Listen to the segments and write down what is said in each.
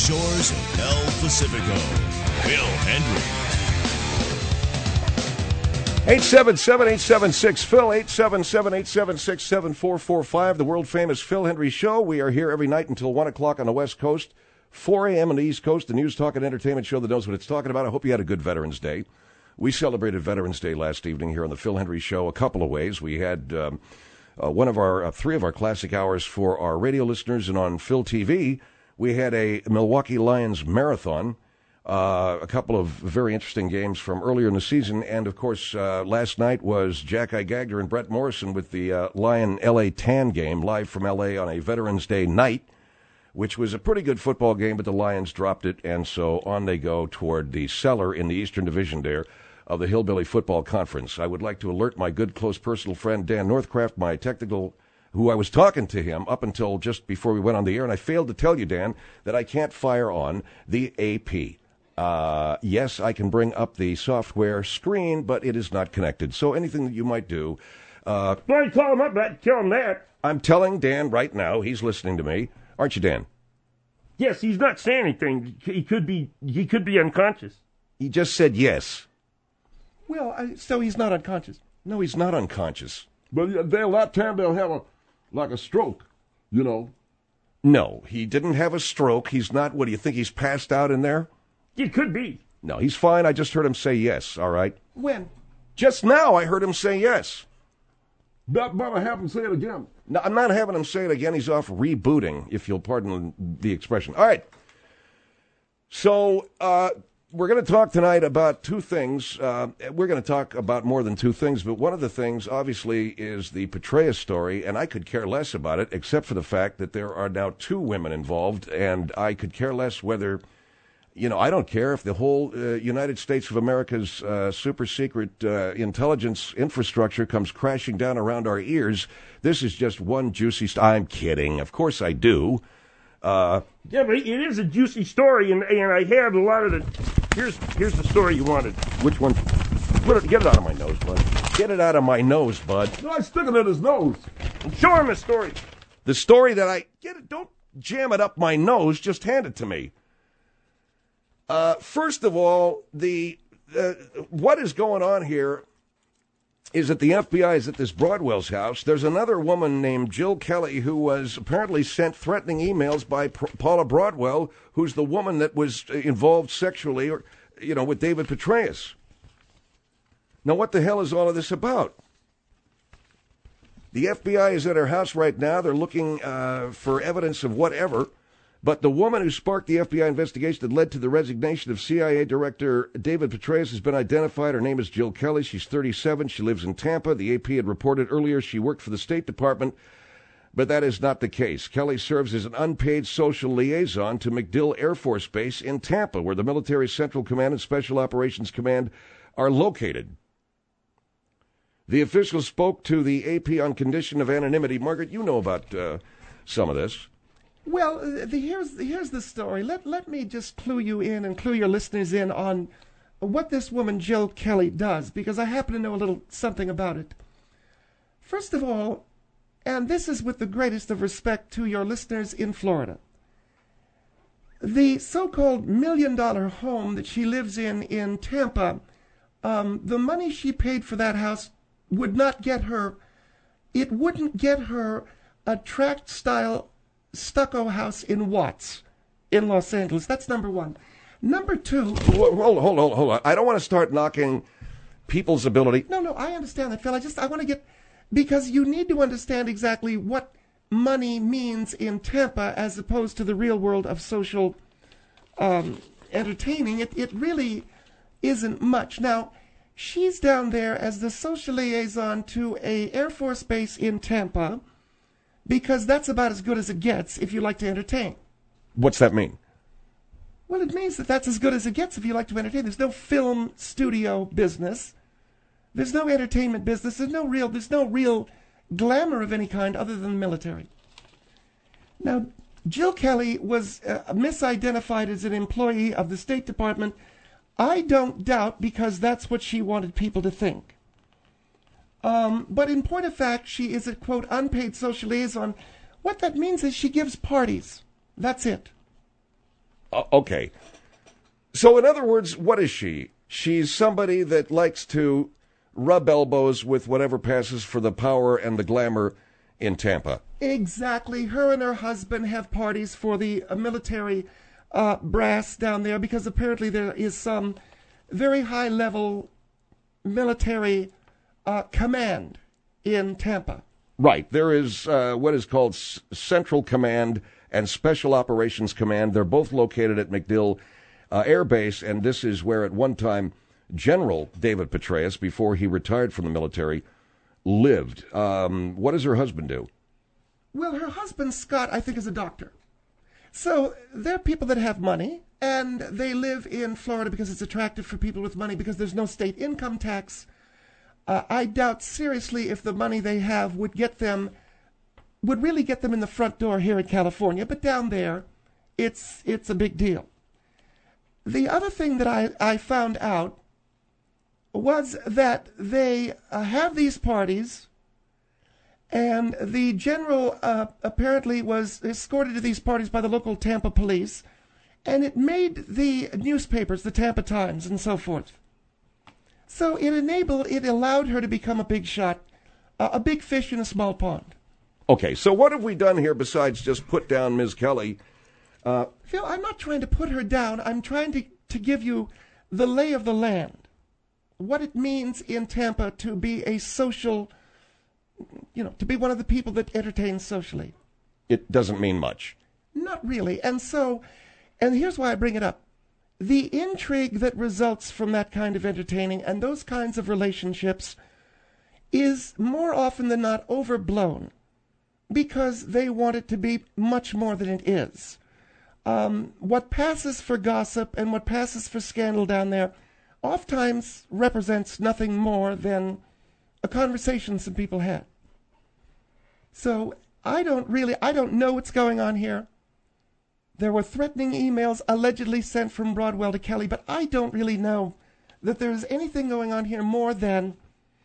shores of El Pacifico, Phil Hendry. 877-876-PHIL, 877-876-7445, the world-famous Phil Hendry Show. We are here every night until 1 o'clock on the West Coast, 4 a.m. on the East Coast, the news, talk, and entertainment show that knows what it's talking about. I hope you had a good Veterans Day. We celebrated Veterans Day last evening here on the Phil Hendry Show a couple of ways. We had three of our classic hours for our radio listeners, and on Phil TV, we had a Milwaukee Lions marathon. A couple of very interesting games from earlier in the season. And, of course, last night was Jack-I Gagner and Brett Morrison with the Lion L.A. Tan game live from L.A. on a Veterans Day night, which was a pretty good football game, but the Lions dropped it, and so on they go toward the cellar in the Eastern Division there of the Hillbilly Football Conference. I would like to alert my good, close personal friend Dan Northcraft, my technical, who I was talking to him up until just before we went on the air, and I failed to tell you, Dan, that I can't fire on the AP. Yes, I can bring up the software screen, but it is not connected. So anything that you might do... Why you call him up and tell him that? I'm telling Dan right now. He's listening to me. Aren't you, Dan? Yes, he's not saying anything. He could be unconscious. He just said yes. Well, so he's not unconscious. No, he's not unconscious. But a lot of time they'll have a stroke, you know. No, he didn't have a stroke. He's not, what do you think, he's passed out in there? It could be. No, he's fine. I just heard him say yes, all right? When? Just now I heard him say yes. But have him say it again. No, I'm not having him say it again. He's off rebooting, if you'll pardon the expression. All right. So we're going to talk tonight about two things. We're going to talk about more than two things, but one of the things, obviously, is the Petraeus story, and I could care less about it, except for the fact that there are now two women involved, and I could care less whether... You know, I don't care if the whole United States of America's super secret intelligence infrastructure comes crashing down around our ears. This is just one juicy... I'm kidding. Of course I do. Yeah, but it is a juicy story, and I have a lot of the... Here's the story you wanted. Which one? Get it out of my nose, bud. Get it out of my nose, bud. No, I stick it in his nose. Show him the story. The story that I... Get it. Don't jam it up my nose. Just hand it to me. First of all, what is going on here is that the FBI is at this Broadwell's house. There's another woman named Jill Kelly who was apparently sent threatening emails by Paula Broadwell, who's the woman that was involved sexually, with David Petraeus. Now, what the hell is all of this about? The FBI is at her house right now. They're looking for evidence of whatever. But the woman who sparked the FBI investigation that led to the resignation of CIA Director David Petraeus has been identified. Her name is Jill Kelly. She's 37. She lives in Tampa. The AP had reported earlier she worked for the State Department, but that is not the case. Kelly serves as an unpaid social liaison to MacDill Air Force Base in Tampa, where the Military Central Command and Special Operations Command are located. The official spoke to the AP on condition of anonymity. Margaret, you know about some of this. Well, here's the story. Let me just clue you in and clue your listeners in on what this woman Jill Kelly does, because I happen to know a little something about it. First of all, and this is with the greatest of respect to your listeners in Florida, the so-called $1 million home that she lives in Tampa, the money she paid for that house would not get her, it wouldn't get her a tract-style stucco house in Watts in Los Angeles. That's number one. Number two... Hold on. I don't want to start knocking people's ability. No, I understand that, Phil. I want to get... Because you need to understand exactly what money means in Tampa as opposed to the real world of social entertaining. It really isn't much. Now, she's down there as the social liaison to a Air Force base in Tampa, because that's about as good as it gets if you like to entertain. What's that mean? Well, it means that that's as good as it gets if you like to entertain. There's no film studio business. There's no entertainment business. There's no real glamour of any kind other than the military. Now, Jill Kelly was misidentified as an employee of the State Department. I don't doubt, because that's what she wanted people to think. But in point of fact, she is a, quote, unpaid social liaison. What that means is she gives parties. That's it. Okay. So, in other words, what is she? She's somebody that likes to rub elbows with whatever passes for the power and the glamour in Tampa. Exactly. Her and her husband have parties for the military brass down there because apparently there is some very high-level military command in Tampa. Right. There is what is called Central Command and Special Operations Command. They're both located at MacDill Air Base, and this is where at one time General David Petraeus, before he retired from the military, lived. What does her husband do? Well, her husband, Scott, I think is a doctor. So they're people that have money, and they live in Florida because it's attractive for people with money because there's no state income tax. I doubt seriously if the money they have would really get them in the front door here in California, but down there, it's a big deal. The other thing that I found out was that they have these parties, and the general apparently was escorted to these parties by the local Tampa police, and it made the newspapers, the Tampa Times, and so forth. So it allowed her to become a big shot, a big fish in a small pond. Okay, so what have we done here besides just put down Ms. Kelly? Phil, I'm not trying to put her down. I'm trying to give you the lay of the land, what it means in Tampa to be a social, to be one of the people that entertains socially. It doesn't mean much. Not really. And here's why I bring it up. The intrigue that results from that kind of entertaining and those kinds of relationships is more often than not overblown because they want it to be much more than it is. What passes for gossip and what passes for scandal down there oftentimes represents nothing more than a conversation some people had. So I don't know what's going on here. There were threatening emails allegedly sent from Broadwell to Kelly, but I don't really know that there's anything going on here more than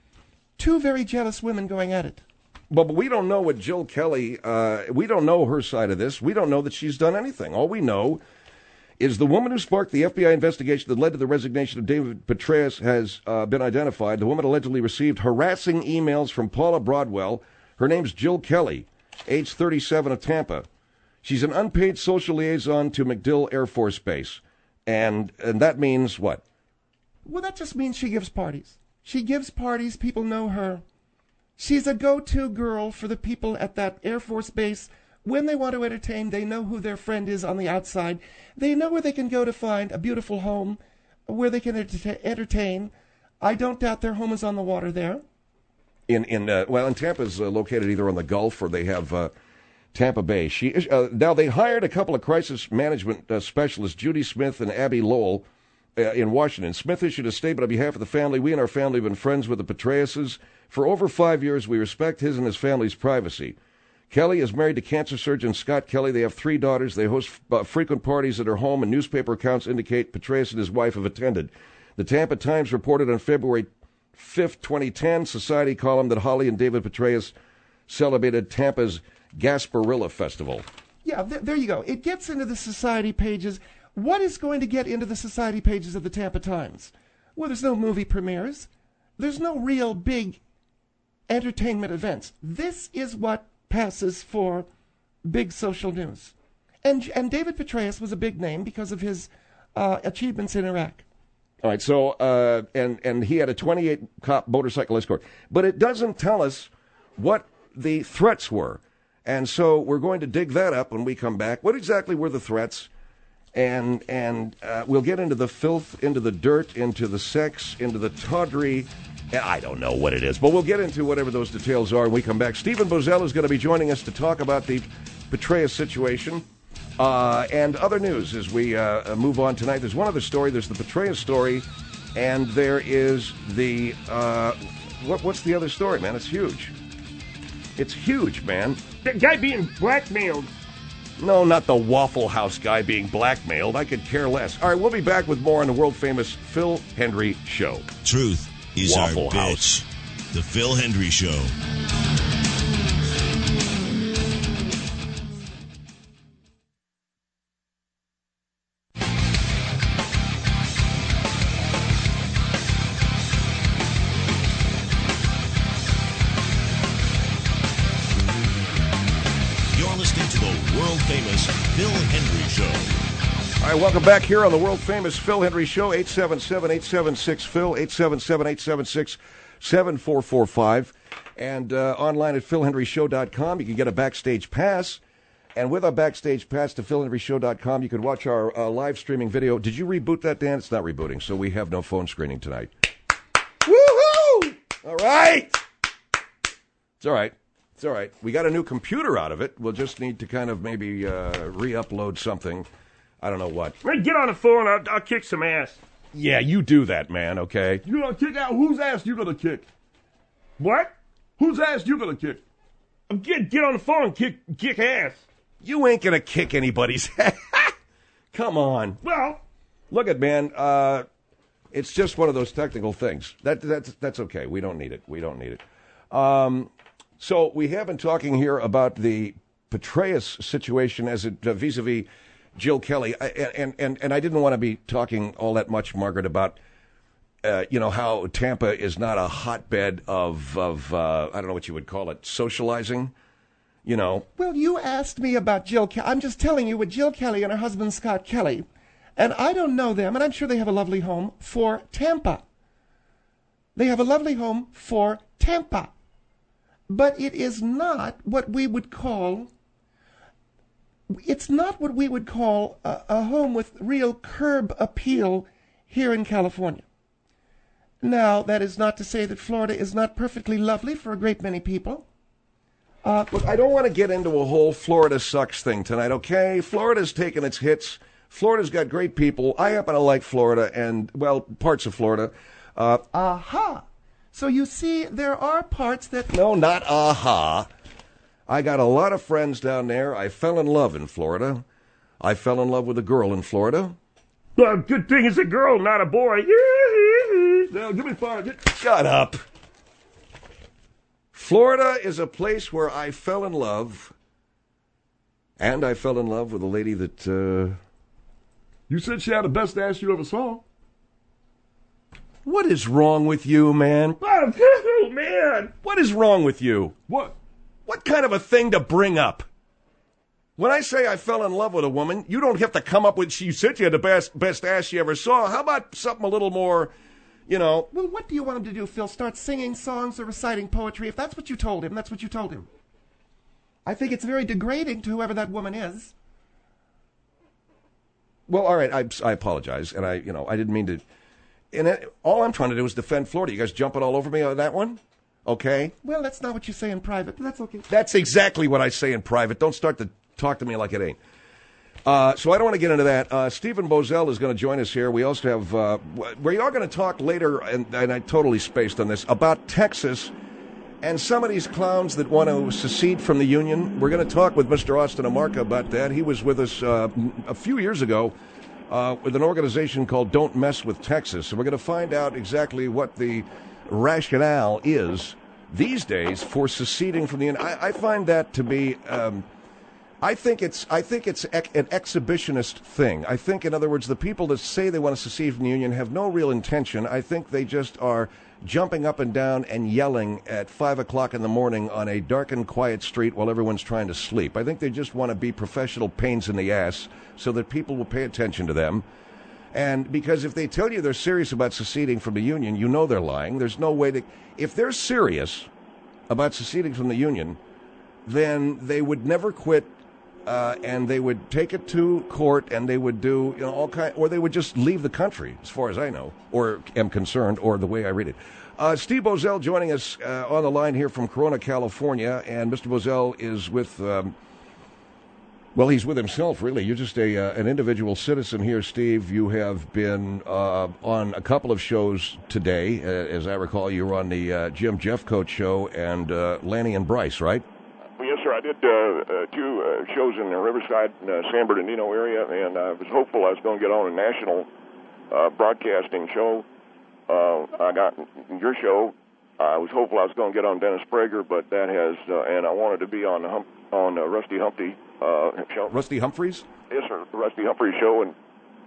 two very jealous women going at it. But we don't know what Jill Kelly, we don't know her side of this. We don't know that she's done anything. All we know is the woman who sparked the FBI investigation that led to the resignation of David Petraeus has been identified. The woman allegedly received harassing emails from Paula Broadwell. Her name's Jill Kelly, age 37, of Tampa. She's an unpaid social liaison to MacDill Air Force Base. And that means what? Well, that just means she gives parties. She gives parties. People know her. She's a go-to girl for the people at that Air Force Base. When they want to entertain, they know who their friend is on the outside. They know where they can go to find a beautiful home, where they can entertain. I don't doubt their home is on the water there. In Tampa's located either on the Gulf or they have Tampa Bay. Now, they hired a couple of crisis management specialists, Judy Smith and Abby Lowell, in Washington. Smith issued a statement on behalf of the family. We and our family have been friends with the Petraeuses for over 5 years. We respect his and his family's privacy. Kelly is married to cancer surgeon Scott Kelly. They have 3 daughters. They host frequent parties at her home, and newspaper accounts indicate Petraeus and his wife have attended. The Tampa Times reported on February 5th, 2010, Society column that Holly and David Petraeus celebrated Tampa's Gasparilla Festival. Yeah, there you go. It gets into the Society pages. What is going to get into the Society pages of the Tampa Times? Well, there's no movie premieres. There's no real big entertainment events. This is what passes for big social news. And David Petraeus was a big name because of his achievements in Iraq. All right, so, and he had a 28-cop motorcycle escort. But it doesn't tell us what the threats were. And so we're going to dig that up when we come back. What exactly were the threats? And we'll get into the filth, into the dirt, into the sex, into the tawdry. I don't know what it is, but we'll get into whatever those details are when we come back. Stephen Boesel is going to be joining us to talk about the Petraeus situation and other news as we move on tonight. There's one other story. There's the Petraeus story, and there is the what's the other story, man? It's huge. It's huge, man. That guy being blackmailed. No, not the Waffle House guy being blackmailed. I could care less. All right, we'll be back with more on the world-famous Phil Hendrie Show. Truth is Waffle our House. bitch. The Phil Hendrie Show. right, welcome back here on the world-famous Phil Hendry Show, 877-876-PHIL, 877-876-7445, and online at philhendryshow.com. You can get a backstage pass, and with a backstage pass to philhendryshow.com, you can watch our live streaming video. Did you reboot that, Dan? It's not rebooting, so we have no phone screening tonight. Woohoo! All right! It's all right. It's all right. We got a new computer out of it. We'll just need to kind of maybe re-upload something. I don't know what. Hey, get on the phone. I'll kick some ass. Yeah, you do that, man, okay? You gonna kick out? Whose ass you gonna kick? What? Whose ass you gonna kick? Get on the phone and kick ass. You ain't going to kick anybody's ass. Come on. Well, Look at, man, it's just one of those technical things. That's okay. We don't need it. We don't need it. So we have been talking here about the Petraeus situation as it vis-a-vis Jill Kelly, and I didn't want to be talking all that much, Margaret, about how Tampa is not a hotbed of I don't know what you would call it, socializing. Well, you asked me about Jill Kelly. I'm just telling you with Jill Kelly and her husband Scott Kelly, and I don't know them, and I'm sure they have a lovely home for Tampa. They have a lovely home for Tampa. But it is not what we would call, a home with real curb appeal here in California. Now, that is not to say that Florida is not perfectly lovely for a great many people. Look, I don't want to get into a whole Florida sucks thing tonight, okay? Florida's taken its hits. Florida's got great people. I happen to like Florida and, well, parts of Florida. Aha! So you see, there are parts that... No, not aha. I got a lot of friends down there. I fell in love in Florida. I fell in love with a girl in Florida. well, good thing it's a girl, not a boy. Now, give me 5. Shut up. Florida is a place where I fell in love, and I fell in love with a lady that... You said she had the best ass you ever saw. What is wrong with you, man? Oh, man. What is wrong with you? What? What kind of a thing to bring up? When I say I fell in love with a woman, you don't have to come up with, she said you had the best ass you ever saw. How about something a little more, Well, what do you want him to do, Phil? Start singing songs or reciting poetry? If that's what you told him, that's what you told him. I think it's very degrading to whoever that woman is. Well, all right, I apologize, and I didn't mean to. And all I'm trying to do is defend Florida. You guys jumping all over me on that one? Okay? Well, that's not what you say in private, but that's okay. That's exactly what I say in private. Don't start to talk to me like it ain't. So I don't want to get into that. Stephen Bozell is going to join us here. We also have, we are going to talk later, and I totally spaced on this, about Texas and some of these clowns that want to secede from the Union. We're going to talk with Mr. Austin Amarca about that. He was with us a few years ago with an organization called Don't Mess with Texas. So we're going to find out exactly what the rationale is these days for seceding from the Union. I find that to be... I think it's an exhibitionist thing. I think, in other words, the people that say they want to secede from the Union have no real intention. I think they just are jumping up and down and yelling at 5 o'clock in the morning on a dark and quiet street while everyone's trying to sleep. I think they just want to be professional pains in the ass so that people will pay attention to them. And because if they tell you they're serious about seceding from the Union, you know they're lying. There's no way to... If they're serious about seceding from the Union, then they would never quit. And they would take it to court, and they would do all kind, or they would just leave the country, as far as I know, or am concerned, or the way I read it. Steve Bozell joining us on the line here from Corona, California, and Mr. Bozell is with, he's with himself, really. You're just an individual citizen here, Steve. You have been on a couple of shows today. As I recall, you were on the Jim Jeffcoat show and Lanny and Bryce, right? Yes, sir. I did 2 shows in the Riverside, San Bernardino area, and I was hopeful I was going to get on a national broadcasting show. I got your show. I was hopeful I was going to get on Dennis Prager, but that has, and I wanted to be on Rusty Humphrey show. Rusty Humphreys? Yes, sir. The Rusty Humphrey show, and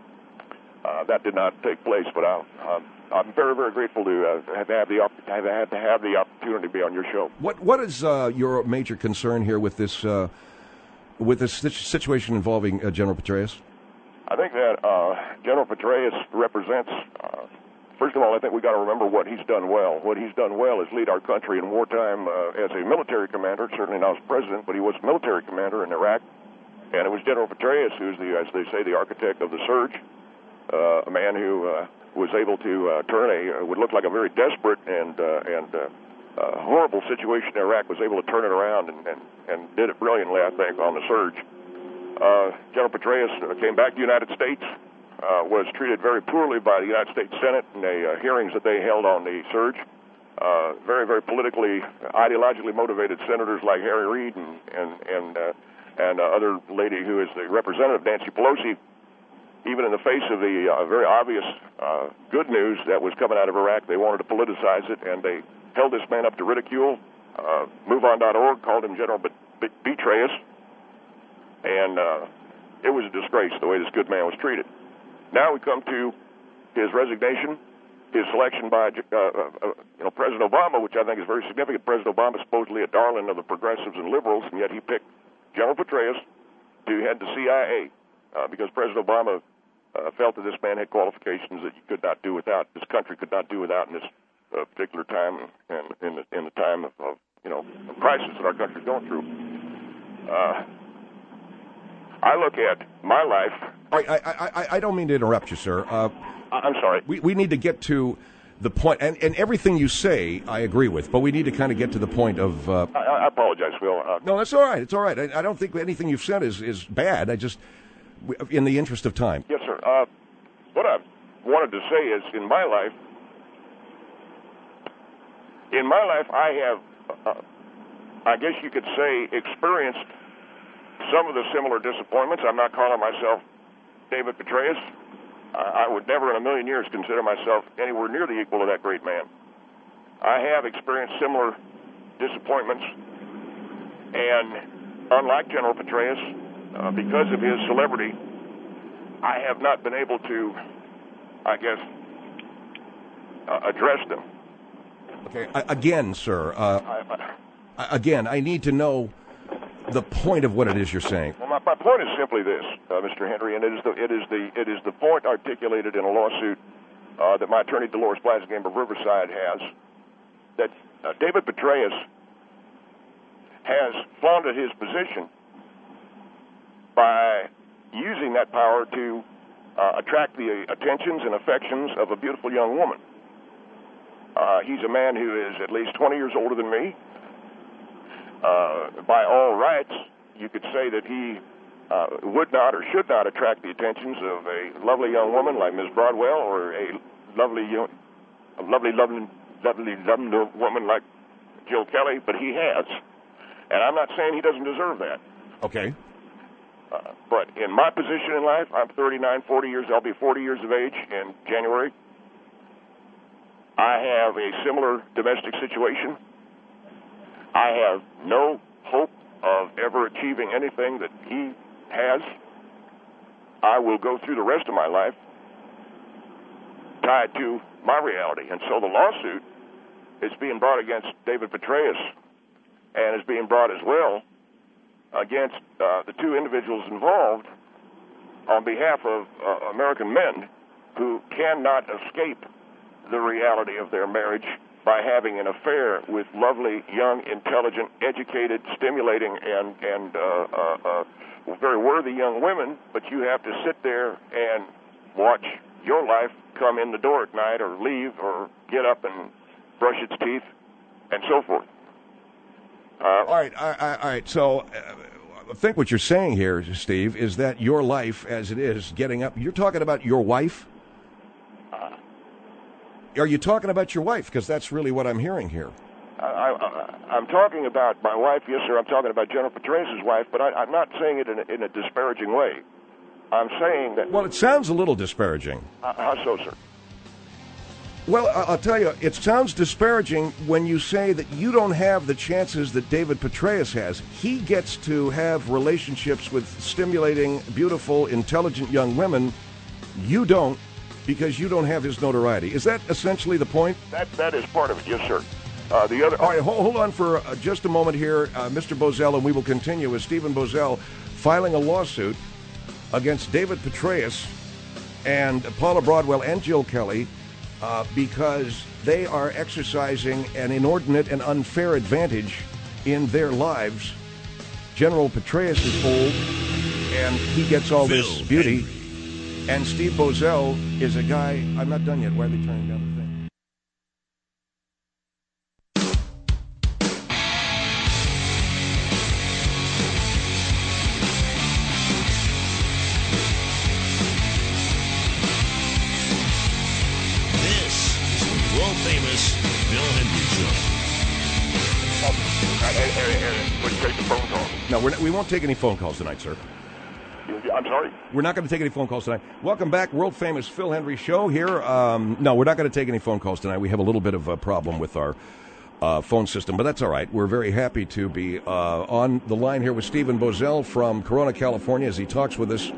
that did not take place. But I'm very, very grateful to have the opportunity to be on your show. What is your major concern here with this situation involving General Petraeus? I think that General Petraeus represents, first of all, I think we got to remember what he's done well. What he's done well is lead our country in wartime as a military commander, certainly not as president, but he was military commander in Iraq. And it was General Petraeus who's the, as they say, the architect of the surge, a man who was able to turn would look like a very desperate and horrible situation in Iraq, was able to turn it around and did it brilliantly, I think, on the surge. General Petraeus came back to the United States, was treated very poorly by the United States Senate in the hearings that they held on the surge. Very, very politically, ideologically motivated senators like Harry Reid and other lady who is the representative, Nancy Pelosi, even in the face of the very obvious good news that was coming out of Iraq, they wanted to politicize it, and they held this man up to ridicule. MoveOn.org called him General Petraeus, and it was a disgrace the way this good man was treated. Now we come to his resignation, his selection by President Obama, which I think is very significant. President Obama is supposedly a darling of the progressives and liberals, and yet he picked General Petraeus to head the CIA because President Obama felt that this man had qualifications that you could not do without, this country could not do without in this particular time and in the time of crisis that our country is going through. I look at my life. I don't mean to interrupt you, sir. I'm sorry. We need to get to the point, and everything you say I agree with, but we need to kind of get to the point of... I apologize, Phil. No, that's all right. It's all right. I don't think anything you've said is bad. I just, in the interest of time. Yes, sir. What I wanted to say is, in my life, I have, I guess you could say, experienced some of the similar disappointments. I'm not calling myself David Petraeus. I would never in a million years consider myself anywhere near the equal of that great man. I have experienced similar disappointments, and unlike General Petraeus, because of his celebrity, I have not been able to, I guess, address them. Okay. Again, sir, again, I need to know the point of what it is you're saying. Well, my point is simply this, Mr. Henry, and it is the point articulated in a lawsuit that my attorney Dolores Blasingame of Riverside has, that David Petraeus has flaunted his position by using that power to attract the attentions and affections of a beautiful young woman. He's a man who is at least 20 years older than me. By all rights, you could say that he would not or should not attract the attentions of a lovely young woman like Ms. Broadwell or a lovely woman like Jill Kelly, but he has. And I'm not saying he doesn't deserve that. Okay. But in my position in life, I'm 39, 40 years, I'll be 40 years of age in January. I have a similar domestic situation. I have no hope of ever achieving anything that he has. I will go through the rest of my life tied to my reality. And so the lawsuit is being brought against David Petraeus and is being brought as well against the two individuals involved on behalf of American men who cannot escape the reality of their marriage by having an affair with lovely, young, intelligent, educated, stimulating, and very worthy young women, but you have to sit there and watch your life come in the door at night or leave or get up and brush its teeth and so forth. All right. So I think what you're saying here, Steve, is that your life as it is, getting up, you're talking about your wife? Are you talking about your wife? Because that's really what I'm hearing here. I'm talking about my wife, yes, sir. I'm talking about General Petraeus' wife, but I'm not saying it in a disparaging way. I'm saying that... Well, it sounds a little disparaging. How so, sir? Well, I'll tell you, it sounds disparaging when you say that you don't have the chances that David Petraeus has. He gets to have relationships with stimulating, beautiful, intelligent young women. You don't, because you don't have his notoriety. Is that essentially the point? That is part of it, yes, sir. The other. All right, hold on for just a moment here, Mr. Bozell, and we will continue with Stephen Bozell filing a lawsuit against David Petraeus and Paula Broadwell and Jill Kelly because they are exercising an inordinate and unfair advantage in their lives. General Petraeus is old, and he gets all this Phil beauty. Henry. And Steve Boesel is a guy... I'm not done yet. Why are they turning down the thing? This is the world-famous Phil Henry Show. Would you take the phone call? No, we won't take any phone calls tonight, sir. I'm sorry. We're not going to take any phone calls tonight. Welcome back, world-famous Phil Henry Show here. No, we're not going to take any phone calls tonight. We have a little bit of a problem with our phone system, but that's all right. We're very happy to be on the line here with Stephen Boesel from Corona, California, as he talks with us.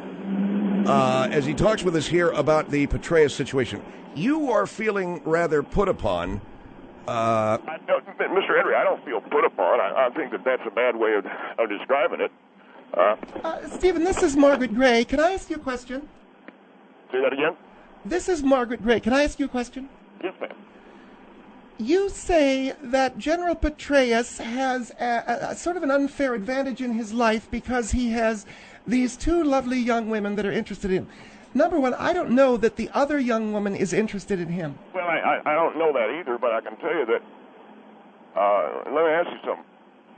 Here about the Petraeus situation. You are feeling rather put upon. Mr. Henry, I don't feel put upon. I think that's a bad way of describing it. Stephen, this is Margaret Gray. Can I ask you a question? Say that again? This is Margaret Gray. Can I ask you a question? Yes, ma'am. You say that General Petraeus has a sort of an unfair advantage in his life because he has these two lovely young women that are interested in him. Number one, I don't know that the other young woman is interested in him. Well, I don't know that either, but I can tell you that. Let me ask you something.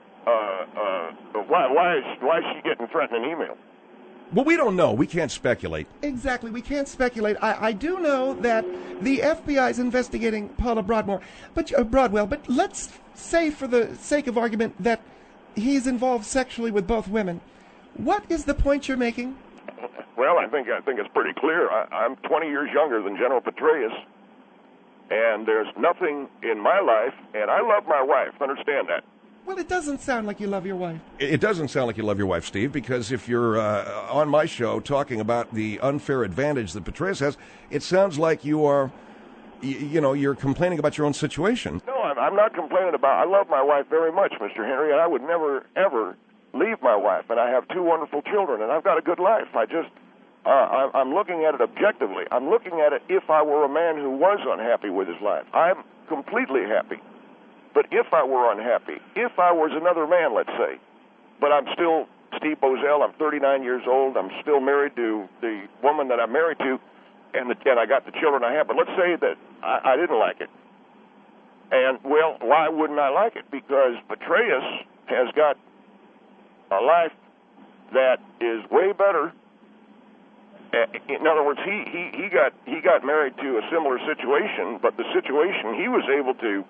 Why is she getting threatening email? Well, we don't know. We can't speculate. Exactly. We can't speculate. I do know that the FBI is investigating Paula Broadwell, but let's say for the sake of argument that he's involved sexually with both women. What is the point you're making? Well, I think it's pretty clear. I'm 20 years younger than General Petraeus, and there's nothing in my life, and I love my wife. Understand that. Well, it doesn't sound like you love your wife. It doesn't sound like you love your wife, Steve, because if you're on my show talking about the unfair advantage that Petraeus has, it sounds like you are, you're complaining about your own situation. No, I'm not complaining about. I love my wife very much, Mr. Henry, and I would never ever leave my wife. And I have two wonderful children, and I've got a good life. I'm looking at it objectively. I'm looking at it if I were a man who was unhappy with his life. I'm completely happy. But if I were unhappy, if I was another man, let's say, but I'm still Steve Boesel, I'm 39 years old, I'm still married to the woman that I'm married to, and I got the children I have, but let's say that I didn't like it. And, well, why wouldn't I like it? Because Petraeus has got a life that is way better. In other words, he got married to a similar situation, but the situation he was able to,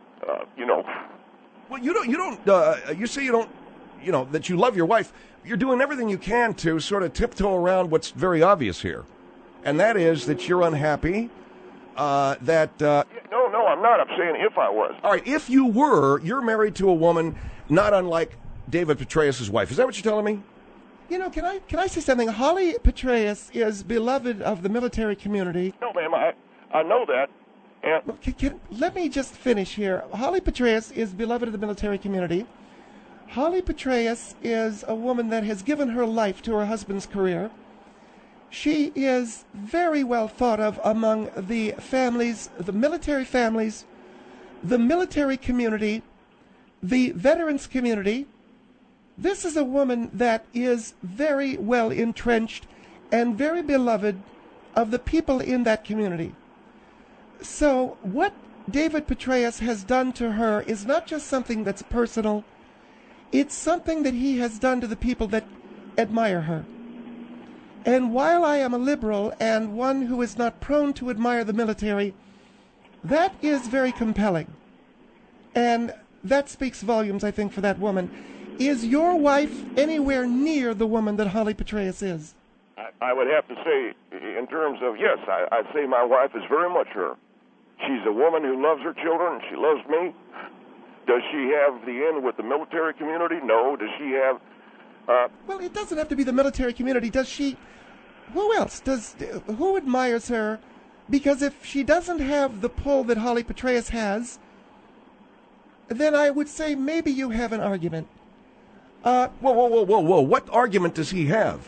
Well, you say you don't, that you love your wife. You're doing everything you can to sort of tiptoe around what's very obvious here. And that is that you're unhappy, No, I'm not. I'm saying if I was. All right, if you were, you're married to a woman not unlike David Petraeus' wife. Is that what you're telling me? Can I say something? Holly Petraeus is beloved of the military community. No, ma'am, I know that. And let me just finish here. Holly Petraeus is beloved of the military community. Holly Petraeus is a woman that has given her life to her husband's career. She is very well thought of among the families, the military families, the military community, the veterans community. This is a woman that is very well entrenched and very beloved of the people in that community. So what David Petraeus has done to her is not just something that's personal. It's something that he has done to the people that admire her. And while I am a liberal and one who is not prone to admire the military, that is very compelling. And that speaks volumes, I think, for that woman. Is your wife anywhere near the woman that Holly Petraeus is? I would have to say, in terms of, yes, I'd say my wife is very much her. She's a woman who loves her children. She loves me. Does she have the end with the military community? No. Does she have... Well, it doesn't have to be the military community. Does she... Who else? Who admires her? Because if she doesn't have the pull that Holly Petraeus has, then I would say maybe you have an argument. Whoa. What argument does he have?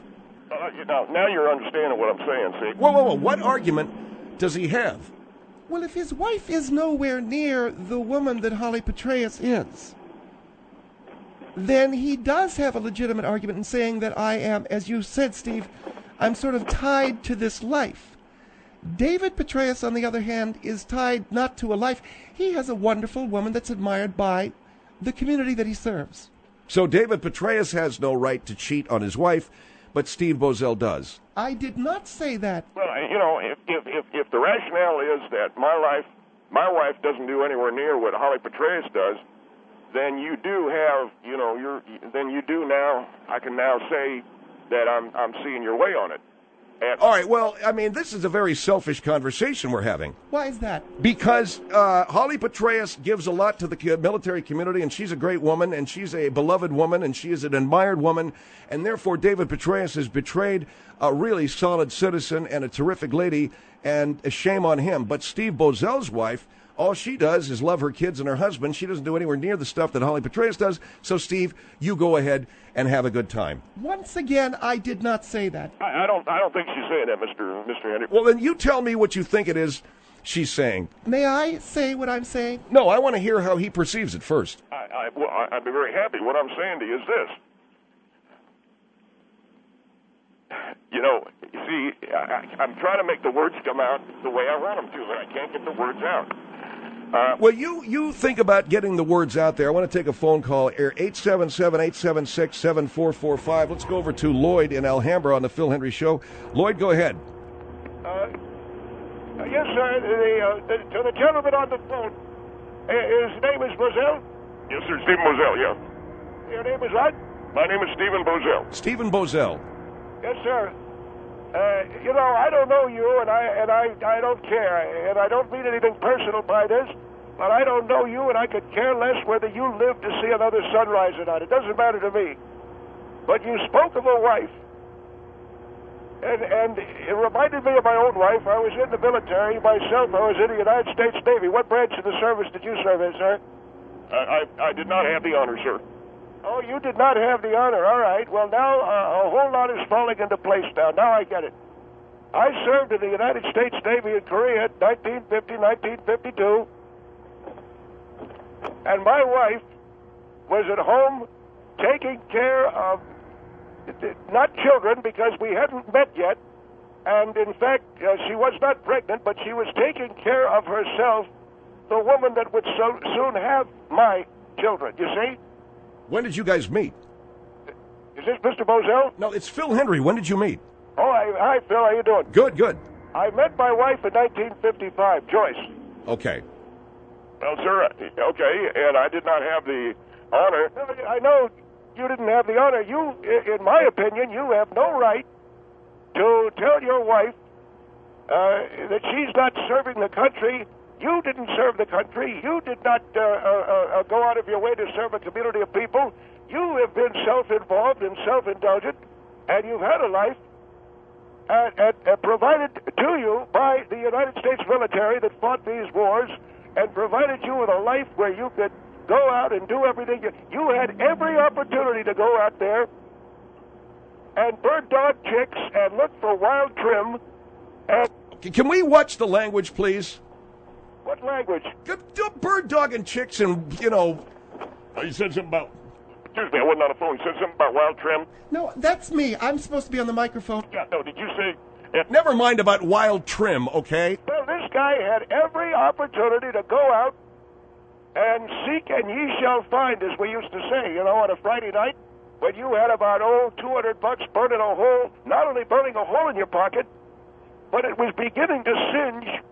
Now you're understanding what I'm saying, see? Whoa. What argument does he have? Well, if his wife is nowhere near the woman that Holly Petraeus is, then he does have a legitimate argument in saying that I am, as you said, Steve, I'm sort of tied to this life. David Petraeus, on the other hand, is tied not to a life. He has a wonderful woman that's admired by the community that he serves. So David Petraeus has no right to cheat on his wife, but Steve Boesel does. I did not say that. Well, if the rationale is that my wife doesn't do anywhere near what Holly Petraeus does, then you do have, I can now say that I'm seeing your way on it. And All right, well, I mean, this is a very selfish conversation we're having. Why is that? Because Holly Petraeus gives a lot to the military community, and she's a great woman, and she's a beloved woman, and she is an admired woman, and therefore David Petraeus has betrayed a really solid citizen and a terrific lady, and a shame on him. But Steve Boesel's wife, all she does is love her kids and her husband. She doesn't do anywhere near the stuff that Holly Petraeus does. So, Steve, you go ahead and have a good time. Once again, I did not say that. I don't think she's saying that, Mr. Henry. Well, then you tell me what you think it is she's saying. May I say what I'm saying? No, I want to hear how he perceives it first. I'd be very happy. What I'm saying to you is this. You see, I'm trying to make the words come out the way I want them to, and I can't get the words out. Well, you think about getting the words out there. I want to take a phone call. 877-876-7445. Let's go over to Lloyd in Alhambra on the Phil Hendry Show. Lloyd, go ahead. Yes, sir. To the gentleman on the phone, his name is Boesel? Yes, sir, Stephen Boesel, yeah. Your name is what? My name is Stephen Boesel. Stephen Boesel. Yes, sir. I don't know you, and I don't care, and I don't mean anything personal by this, but I don't know you, and I could care less whether you live to see another sunrise or not. It doesn't matter to me. But you spoke of a wife, and it reminded me of my own wife. I was in the military myself. I was in the United States Navy. What branch of the service did you serve in, sir? I did not have the honor, sir. Oh, you did not have the honor. All right. Well, now a whole lot is falling into place now. Now I get it. I served in the United States Navy in Korea in 1950, 1952. And my wife was at home taking care of, not children because we hadn't met yet. And in fact, she was not pregnant, but she was taking care of herself, the woman that would so soon have my children, you see? When did you guys meet? Is this Mr. Boesel? No, it's Phil Hendry. When did you meet? Oh, hi, Phil. How you doing? Good. I met my wife in 1955, Joyce. Okay. Well, sir, okay, and I did not have the honor. I know you didn't have the honor. You, in my opinion, you have no right to tell your wife that she's not serving the country. You didn't serve the country. You did not go out of your way to serve a community of people. You have been self-involved and self-indulgent, and you've had a life provided to you by the United States military that fought these wars and provided you with a life where you could go out and do everything. You had every opportunity to go out there and bird dog chicks and look for wild trim. And Can we watch the language, please? what language? Bird dogging chicks and, You said something about... Excuse me, I wasn't on the phone. You said something about wild trim? No, that's me. I'm supposed to be on the microphone. Yeah, no, did you say... Never mind about wild trim, okay? Well, this guy had every opportunity to go out and seek and ye shall find, as we used to say, on a Friday night, when you had about, $200 burning a hole, not only burning a hole in your pocket, but it was beginning to singe.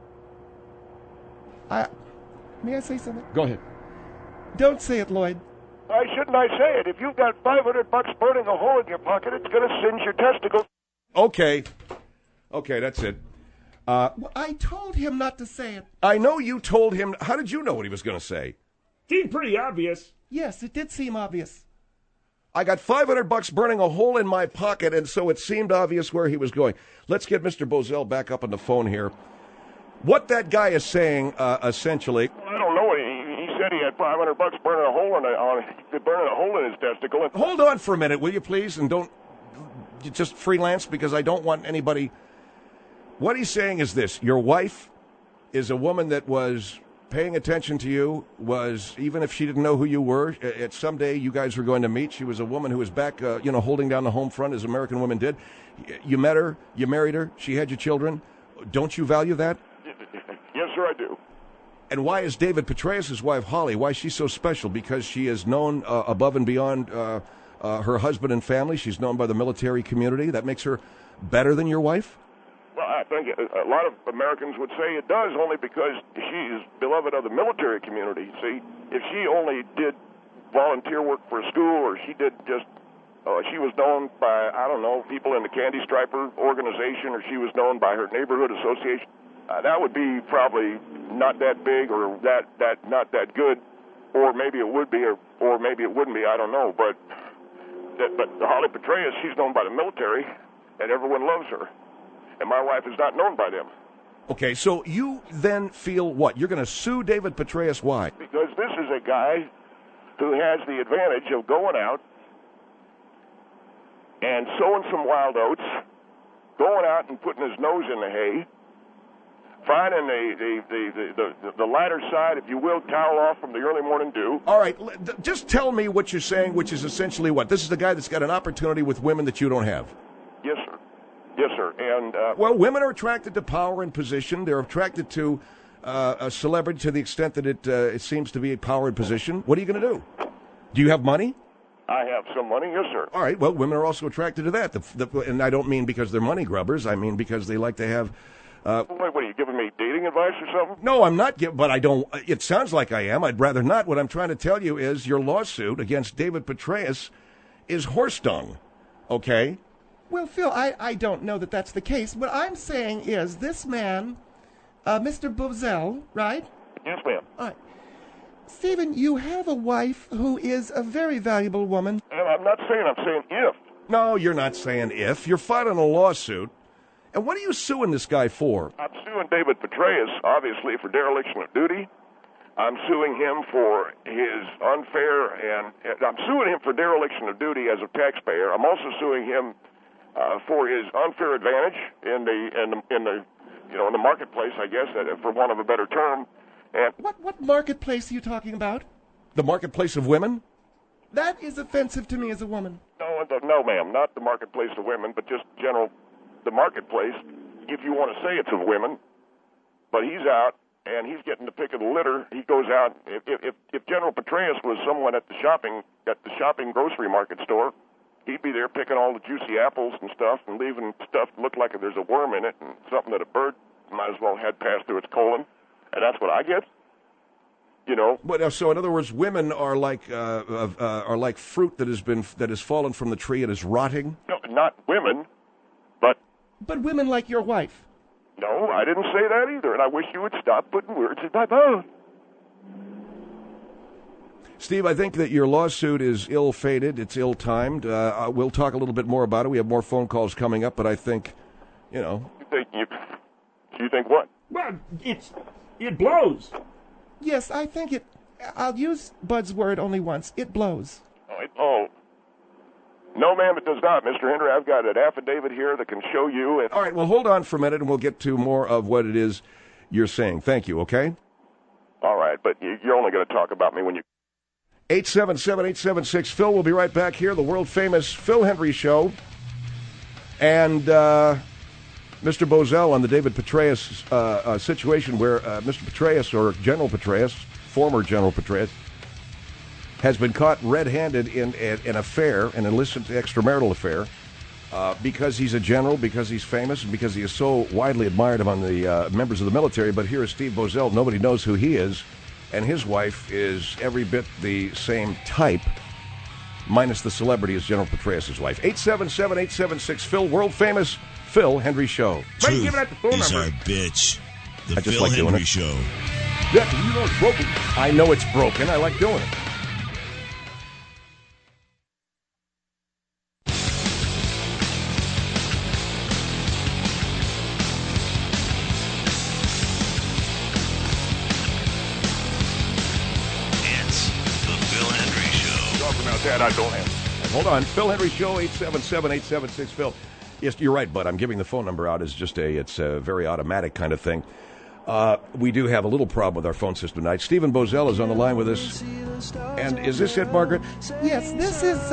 May I say something? Go ahead. Don't say it, Lloyd. Why shouldn't I say it? If you've got $500 burning a hole in your pocket, it's going to singe your testicles. Okay, that's it. Well, I told him not to say it. I know you told him. How did you know what he was going to say? Seemed pretty obvious. Yes, it did seem obvious. I got $500 burning a hole in my pocket, and so it seemed obvious where he was going. Let's get Mr. Boesel back up on the phone here. What that guy is saying, essentially... I don't know. He said he had $500 burning a hole in his testicle. Hold on for a minute, will you please? And don't just freelance? Because I don't want anybody. What he's saying is this: your wife is a woman that was paying attention to you, was, even if she didn't know who you were, at someday you guys were going to meet. She was a woman who was back, holding down the home front as American women did. You met her, you married her, she had your children. Don't you value that? Yes, sir, I do. And why is David Petraeus' wife, Holly, why is she so special? Because she is known above and beyond her husband and family. She's known by the military community. That makes her better than your wife? Well, I think a lot of Americans would say it does, only because she is beloved of the military community. See, if she only did volunteer work for a school, or she did just, she was known by, I don't know, people in the Candy Striper organization, or she was known by her neighborhood association, that would be probably not that big, or that not that good, or maybe it would be, or maybe it wouldn't be. I don't know, but Holly Petraeus, she's known by the military, and everyone loves her. And my wife is not known by them. Okay, so you then feel what? You're going to sue David Petraeus. Why? Because this is a guy who has the advantage of going out and sowing some wild oats, going out and putting his nose in the hay, finding the lighter side, if you will, towel off from the early morning dew. All right, just tell me what you're saying, which is essentially what? This is the guy that's got an opportunity with women that you don't have. Yes, sir. Yes, sir. And well, women are attracted to power and position. They're attracted to a celebrity to the extent that it seems to be a power and position. What are you going to do? Do you have money? I have some money, yes, sir. All right. Well, women are also attracted to that. And I don't mean because they're money grubbers. I mean because they like to have. Wait, what are you giving me, dating advice or something? No, I'm not. But I don't. It sounds like I am. I'd rather not. What I'm trying to tell you is your lawsuit against David Petraeus is horse dung. Okay. Well, Phil, I don't know that that's the case. What I'm saying is this man, Mr. Bozell, right? Yes, ma'am. All right. Stephen, you have a wife who is a very valuable woman. And I'm not saying, I'm saying if. No, you're not saying if. You're filing a lawsuit. And what are you suing this guy for? I'm suing David Petraeus, obviously, for dereliction of duty. I'm suing him for his unfair, and I'm suing him for dereliction of duty as a taxpayer. I'm also suing him for his unfair advantage in the marketplace, I guess, for want of a better term. And what marketplace are you talking about? The marketplace of women? That is offensive to me as a woman. No, ma'am, not the marketplace of women, but just the marketplace, if you want to say it's of women. But he's out, and he's getting the pick of the litter. He goes out. If General Petraeus was someone at the shopping grocery market store, he'd be there picking all the juicy apples and stuff and leaving stuff to look like there's a worm in it and something that a bird might as well had passed through its colon. And that's what I get. You know. But so in other words, women are like fruit that has fallen from the tree and is rotting. No, not women, but women like your wife. No, I didn't say that either, and I wish you would stop putting words in my mouth. Steve, I think that your lawsuit is ill-fated. It's ill-timed. We'll talk a little bit more about it. We have more phone calls coming up, but I think, You think what? Well, it blows. Yes, I think it. I'll use Bud's word only once. It blows. No, ma'am, it does not, Mr. Henry. I've got an affidavit here that can show you. All right, well, hold on for a minute, and we'll get to more of what it is you're saying. Thank you, okay? All right, but you're only going to talk about me when you... 877-876-PHIL. We'll be right back here, the world-famous Phil Hendrie Show. And Mr. Bozell on the David Petraeus situation where Mr. Petraeus, or General Petraeus, former General Petraeus, has been caught red-handed in an affair, an illicit extramarital affair, because he's a general, because he's famous, and because he is so widely admired among the members of the military. But here is Steve Bozell. Nobody knows who he is. And his wife is every bit the same type, minus the celebrity as General Petraeus' wife. 877-876-PHIL, world-famous Phil Hendrie Show. Truth is our bitch. The Phil like Hendrie Show. Yeah, you know it's broken. I know it's broken. I like doing it. That I don't have. Hold on. Phil Hendry Show, 877-876-PHIL. Yes, you're right, bud. I'm giving the phone number out as just it's a very automatic kind of thing. We do have a little problem with our phone system tonight. Stephen Bozell is on the line with us. And is this it, Margaret? Yes, this is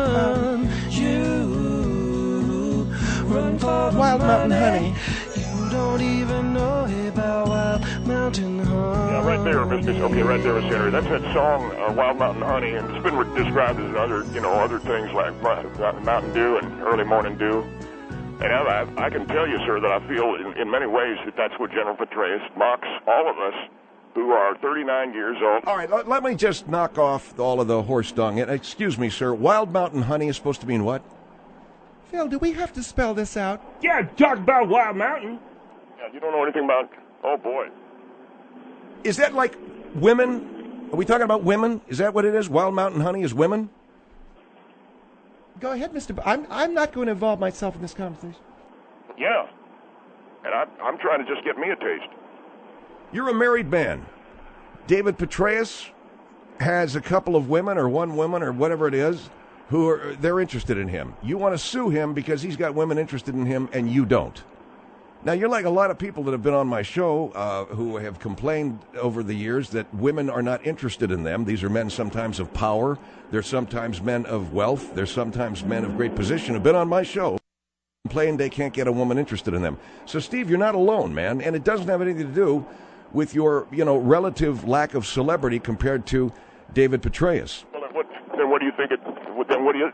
Wild Mountain Honey. You don't even know about Wild Mountain Honey. Yeah, right there, Mr. Okay, right there, Mr. Henry. That's that song, Wild Mountain Honey, and it's been described as other things like Mountain Dew and Early Morning Dew. And I can tell you, sir, that I feel in many ways that's what General Petraeus mocks all of us who are 39 years old. All right, let me just knock off all of the horse dung. And excuse me, sir, Wild Mountain Honey is supposed to mean what? Phil, do we have to spell this out? Yeah, talk about Wild Mountain. Yeah, you don't know anything about... Oh, boy. Is that like women? Are we talking about women? Is that what it is? Wild Mountain Honey is women? Go ahead, Mr. I'm not going to involve myself in this conversation. Yeah. And I'm trying to just get me a taste. You're a married man. David Petraeus has a couple of women or one woman or whatever it is they're interested in him. You want to sue him because he's got women interested in him and you don't. Now, you're like a lot of people that have been on my show who have complained over the years that women are not interested in them. These are men sometimes of power. They're sometimes men of wealth. They're sometimes men of great position who've been on my show complaining they can't get a woman interested in them. So, Steve, you're not alone, man, and it doesn't have anything to do with your, relative lack of celebrity compared to David Petraeus. Well, then what do you think it? Then what do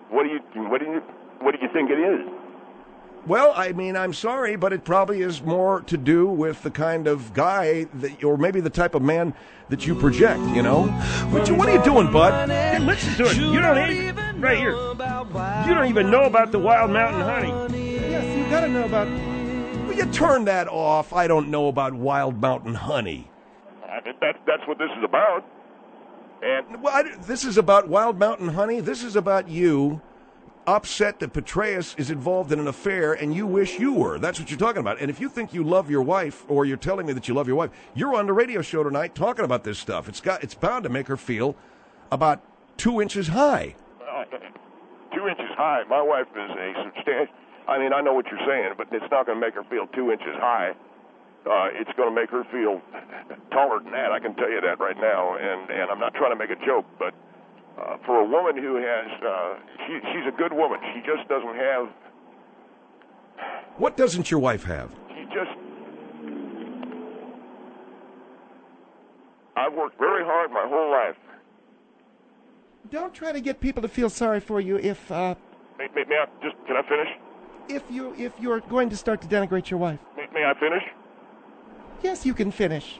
you think it is? Well, I mean, I'm sorry, but it probably is more to do with the kind of guy that, or maybe the type of man that you project, What are you doing, bud? Hey, listen to it. You don't even, right here. You don't even know about the Wild Mountain Honey. Yes, you got to know about... Will you turn that off? I don't know about Wild Mountain Honey. That's what this is about. And this is about Wild Mountain Honey. This is about you upset that Petraeus is involved in an affair and you wish you were. That's what you're talking about. And if you think you love your wife, or you're telling me that you love your wife, you're on the radio show tonight talking about this stuff. It's bound to make her feel about 2 inches high. 2 inches high. My wife is a substantial... I mean, I know what you're saying, but it's not going to make her feel 2 inches high. It's going to make her feel taller than that. I can tell you that right now. And I'm not trying to make a joke, but for a woman who has... she's a good woman. She just doesn't have... What doesn't your wife have? She just... I've worked very hard my whole life. Don't try to get people to feel sorry for you if... May I just... Can I finish? If you're going to start to denigrate your wife. May I finish? Yes, you can finish.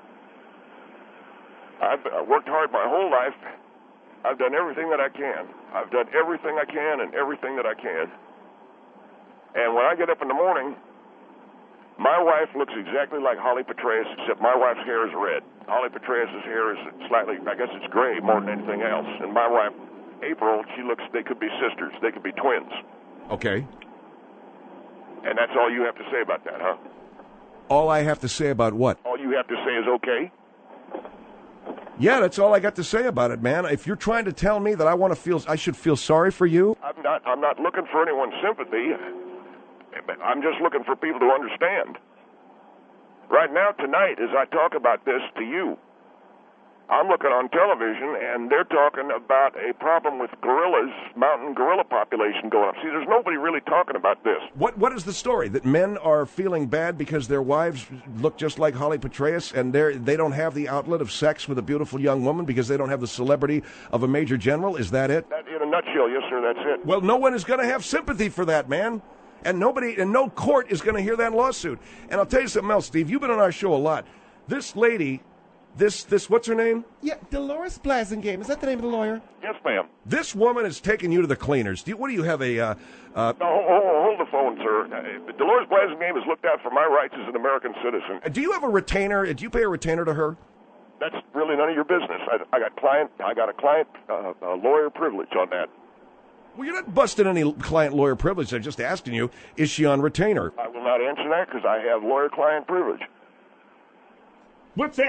I've worked hard my whole life. I've done everything that I can. I've done everything I can and everything that I can. And when I get up in the morning, my wife looks exactly like Holly Petraeus, except my wife's hair is red. Holly Petraeus' hair is slightly, I guess it's gray more than anything else. And my wife, April, they could be sisters. They could be twins. Okay. And that's all you have to say about that, huh? All I have to say about what? All you have to say is okay? Yeah, that's all I got to say about it, man. If you're trying to tell me that I should feel sorry for you, I'm not looking for anyone's sympathy. I'm just looking for people to understand. Right now, tonight, as I talk about this to you, I'm looking on television, and they're talking about a problem with gorillas, mountain gorilla population going up. See, there's nobody really talking about this. What is the story? That men are feeling bad because their wives look just like Holly Petraeus, and they don't have the outlet of sex with a beautiful young woman because they don't have the celebrity of a major general? Is that it? In a nutshell, yes, sir, that's it. Well, no one is going to have sympathy for that, man. And no court is going to hear that lawsuit. And I'll tell you something else, Steve. You've been on our show a lot. This lady... This, what's her name? Yeah, Dolores Blasingame. Is that the name of the lawyer? Yes, ma'am. This woman is taking you to the cleaners. What do you have a... No, hold the phone, sir. Dolores Blasingame has looked out for my rights as an American citizen. Do you have a retainer? Do you pay a retainer to her? That's really none of your business. I got a client lawyer privilege on that. Well, you're not busting any client-lawyer privilege. I'm just asking you, is she on retainer? I will not answer that because I have lawyer-client privilege. What's that?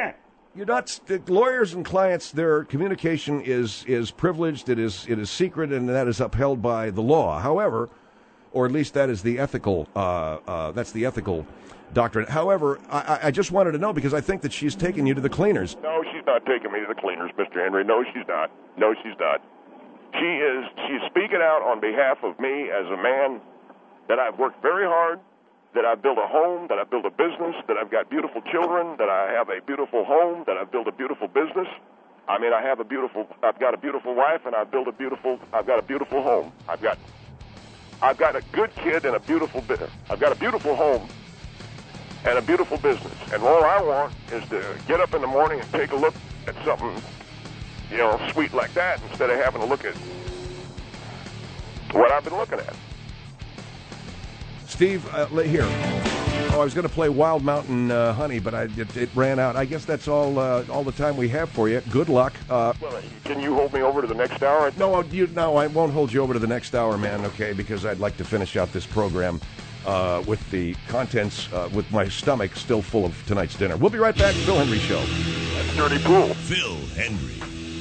You're not lawyers and clients. Their communication is privileged. It is secret, and that is upheld by the law. However, or at least that is the ethical. That's the ethical doctrine. However, I just wanted to know because I think that she's taking you to the cleaners. No, she's not taking me to the cleaners, Mr. Henry. No, she's not. No, she's not. She's speaking out on behalf of me as a man that I've worked very hard, that I've built a home, that I've built a business, that I've got beautiful children, that I have a beautiful home, that I've built a beautiful business. I mean, I've got a beautiful wife, and I've got a beautiful home. I've got a good kid and a beautiful business. I've got a beautiful home and a beautiful business. And all I want is to get up in the morning and take a look at something, sweet like that, instead of having to look at what I've been looking at. Steve, here. Oh, I was going to play Wild Mountain Honey, but it ran out. I guess that's all the time we have for you. Good luck. Well, can you hold me over to the next hour? No, I won't hold you over to the next hour, man, okay, because I'd like to finish out this program with the contents, with my stomach still full of tonight's dinner. We'll be right back. Phil Hendrie Show. That's dirty pool. Phil Hendrie.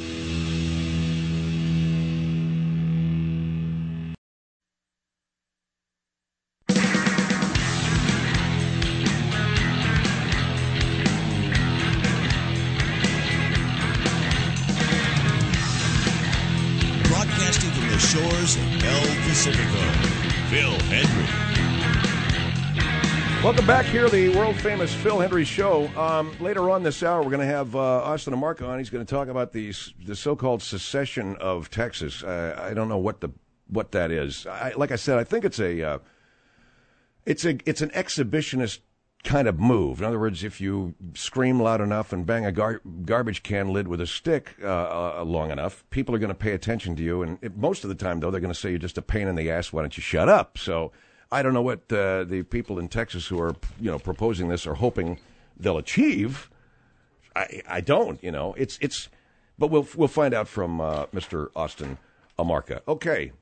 Broadcasting from the shores of El Pacifico, Phil Hendrie. Welcome back here, the world-famous Phil Hendrie Show. Later on this hour, we're going to have Austin Amarca on. He's going to talk about the so-called secession of Texas. I don't know what that is. Like I said, I think it's an exhibitionist kind of move. In other words, if you scream loud enough and bang a garbage can lid with a stick long enough, people are going to pay attention to you. And most of the time, though, they're going to say you're just a pain in the ass. Why don't you shut up? So I don't know what the people in Texas who are proposing this are hoping they'll achieve. I don't. But we'll find out from Mr. Austin Amarca. Okay.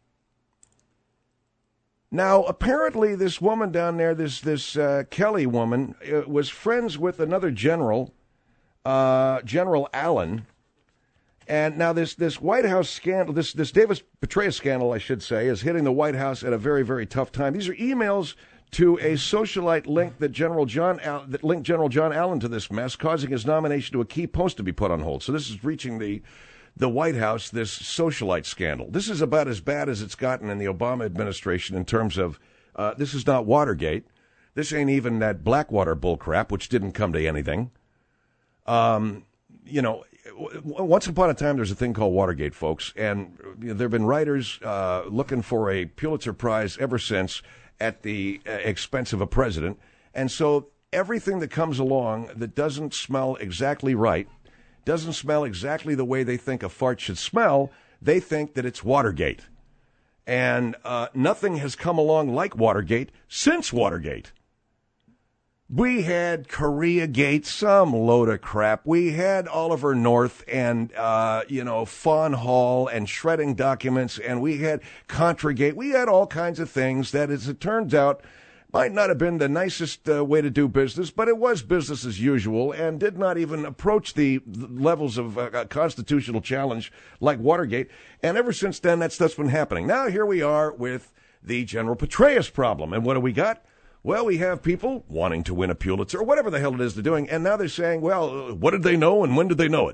Now, apparently, this woman down there, this Kelly woman, was friends with another general, General Allen. And now this White House scandal, this Davis Petraeus scandal, I should say, is hitting the White House at a very, very tough time. These are emails to a socialite link that linked General John Allen to this mess, causing his nomination to a key post to be put on hold. So this is reaching the White House, this socialite scandal. This is about as bad as it's gotten in the Obama administration in terms of, this is not Watergate. This ain't even that Blackwater bullcrap, which didn't come to anything. Once upon a time, there's a thing called Watergate, folks, and there have been writers looking for a Pulitzer Prize ever since at the expense of a president. And so everything that comes along that doesn't smell exactly right, doesn't smell exactly the way they think a fart should smell, they think that it's Watergate. And nothing has come along like Watergate since Watergate. We had Koreagate, some load of crap. We had Oliver North and, Fawn Hall and shredding documents, and we had Contragate. We had all kinds of things that, as it turns out, might not have been the nicest way to do business, but it was business as usual and did not even approach the levels of constitutional challenge like Watergate. And ever since then, that's been happening. Now here we are with the General Petraeus problem. And what do we got? Well, we have people wanting to win a Pulitzer or whatever the hell it is they're doing. And now they're saying, well, what did they know and when did they know it?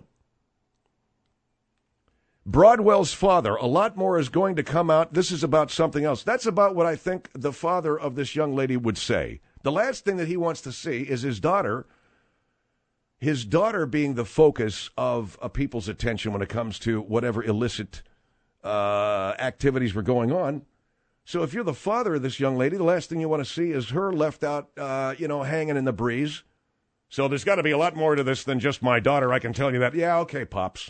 Broadwell's father, a lot more is going to come out. This is about something else. That's about what I think the father of this young lady would say. The last thing that he wants to see is his daughter being the focus of people's attention when it comes to whatever illicit activities were going on. So if you're the father of this young lady, the last thing you want to see is her left out, hanging in the breeze. So there's got to be a lot more to this than just my daughter, I can tell you that. Yeah, okay, Pops.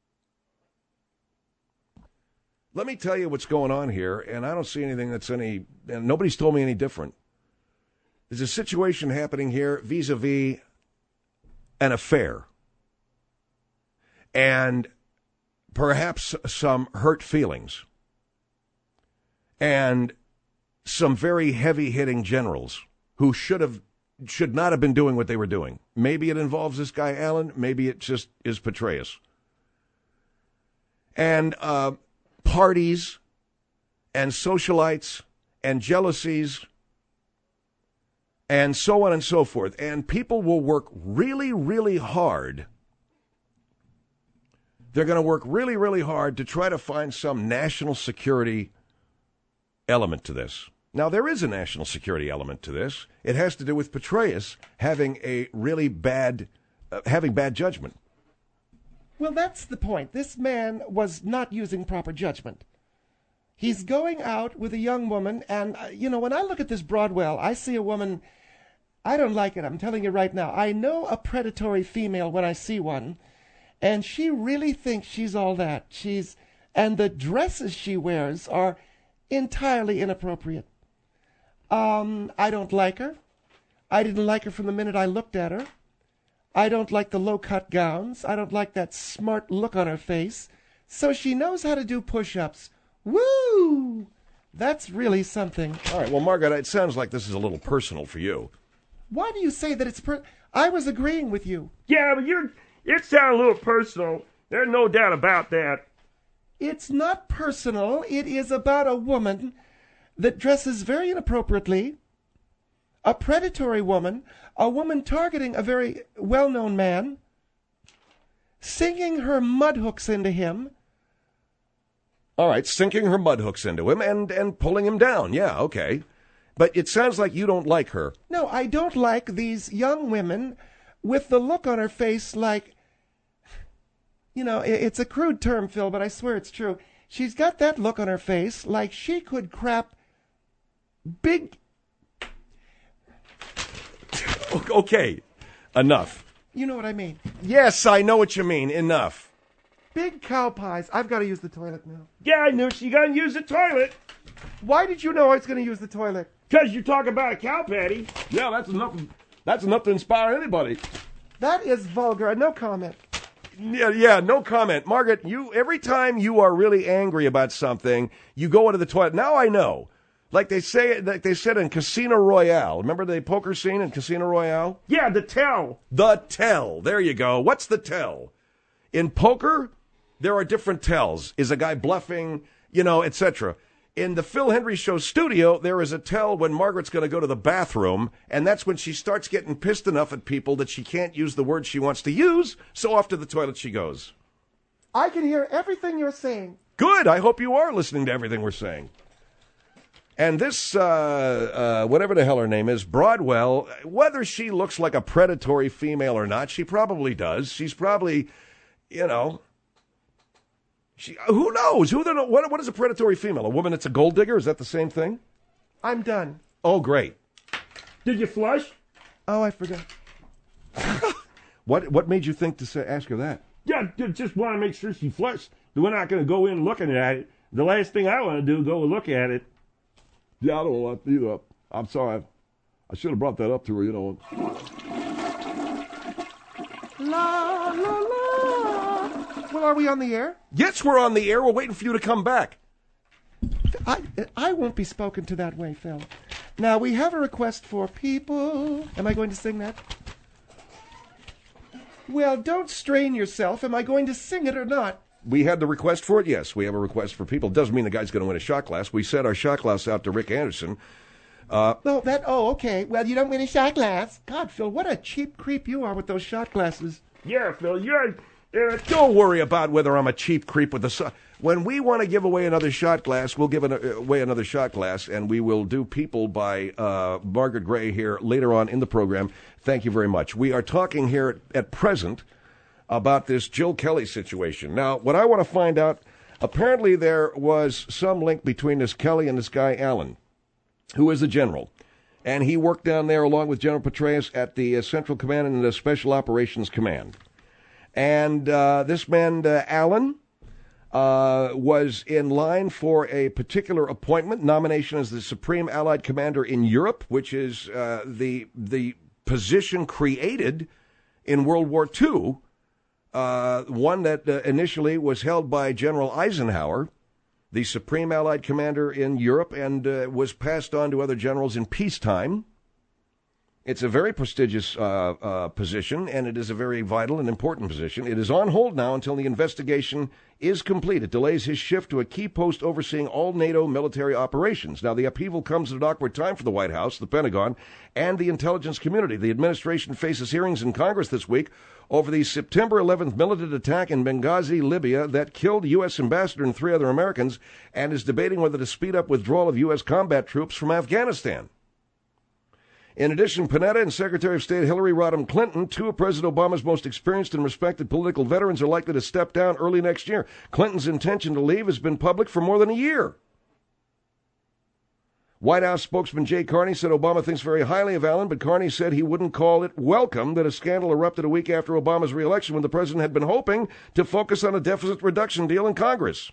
Let me tell you what's going on here, and I don't see anything and nobody's told me any different. There's a situation happening here vis-a-vis an affair. And perhaps some hurt feelings. And some very heavy-hitting generals who should not have been doing what they were doing. Maybe it involves this guy, Allen. Maybe it just is Petraeus. And parties and socialites and jealousies and so on and so forth. And people will work really, really hard. They're going to work really, really hard to try to find some national security element to this. Now, there is a national security element to this. It has to do with Petraeus having a really bad, having bad judgment. Well, that's the point. This man was not using proper judgment. He's going out with a young woman, and, when I look at this Broadwell, I see a woman, I don't like it, I'm telling you right now. I know a predatory female when I see one, and she really thinks she's all that. And the dresses she wears are entirely inappropriate. I don't like her. I didn't like her from the minute I looked at her. I don't like the low-cut gowns. I don't like that smart look on her face. So she knows how to do push-ups. Woo! That's really something. All right, well, Margaret, it sounds like this is a little personal for you. Why do you say that it's I was agreeing with you. Yeah, but it sounds a little personal. There's no doubt about that. It's not personal. It is about a woman that dresses very inappropriately, a predatory woman, a woman targeting a very well-known man, sinking her mud hooks into him. All right, sinking her mud hooks into him and pulling him down. Yeah, okay. But it sounds like you don't like her. No, I don't like these young women with the look on her face like, it's a crude term, Phil, but I swear it's true. She's got that look on her face like she could crap big... Okay, enough. You know what I mean. Yes, I know what you mean. Enough. Big cow pies. I've got to use the toilet now. Yeah, I knew she gonna use the toilet. Why did you know I was going to use the toilet? Because you're talking about a cow patty. Yeah, that's enough. That's enough to inspire anybody. That is vulgar. No comment. Yeah, no comment. Margaret, every time you are really angry about something, you go into the toilet. Now I know. Like they said in Casino Royale. Remember the poker scene in Casino Royale? Yeah, the tell. The tell. There you go. What's the tell? In poker, there are different tells. Is a guy bluffing, etc. In the Phil Hendrie Show studio, there is a tell when Margaret's going to go to the bathroom, and that's when she starts getting pissed enough at people that she can't use the words she wants to use, so off to the toilet she goes. I can hear everything you're saying. Good. I hope you are listening to everything we're saying. And this, whatever the hell her name is, Broadwell, whether she looks like a predatory female or not, she probably does. She's probably, who knows? What is a predatory female? A woman that's a gold digger? Is that the same thing? I'm done. Oh, great. Did you flush? Oh, I forgot. What made you think to ask her that? Yeah, just want to make sure she flushed. We're not going to go in looking at it. The last thing I want to do is go look at it. Yeah, I don't want to either. I'm sorry. I should have brought that up to her, La, la, la. Well, are we on the air? Yes, we're on the air. We're waiting for you to come back. I won't be spoken to that way, Phil. Now, we have a request for people. Am I going to sing that? Well, don't strain yourself. Am I going to sing it or not? We had the request for it? Yes, we have a request for people. Doesn't mean the guy's going to win a shot glass. We sent our shot glass out to Rick Anderson. Okay. Well, you don't win a shot glass. God, Phil, what a cheap creep you are with those shot glasses. Yeah, Phil, don't worry about whether I'm a cheap creep with the... When we want to give away another shot glass, we'll give away another shot glass, and we will do People by Margaret Gray here later on in the program. Thank you very much. We are talking here at present about this Jill Kelly situation. Now, what I want to find out, apparently there was some link between this Kelly and this guy Allen, who is a general. And he worked down there along with General Petraeus at the Central Command and the Special Operations Command. And this man, Allen, was in line for a particular appointment, nomination as the Supreme Allied Commander in Europe, which is the position created in World War II, one that initially was held by General Eisenhower, the Supreme Allied Commander in Europe, and was passed on to other generals in peacetime. It's a very prestigious position, and it is a very vital and important position. It is on hold now until the investigation is complete. It delays his shift to a key post overseeing all NATO military operations. Now, the upheaval comes at an awkward time for the White House, the Pentagon, and the intelligence community. The administration faces hearings in Congress this week over the September 11th militant attack in Benghazi, Libya, that killed U.S. ambassador and 3 other Americans, and is debating whether to speed up withdrawal of U.S. combat troops from Afghanistan. In addition, Panetta and Secretary of State Hillary Rodham Clinton, 2 of President Obama's most experienced and respected political veterans, are likely to step down early next year. Clinton's intention to leave has been public for more than a year. White House spokesman Jay Carney said Obama thinks very highly of Allen, but Carney said he wouldn't call it welcome that a scandal erupted a week after Obama's reelection when the president had been hoping to focus on a deficit reduction deal in Congress.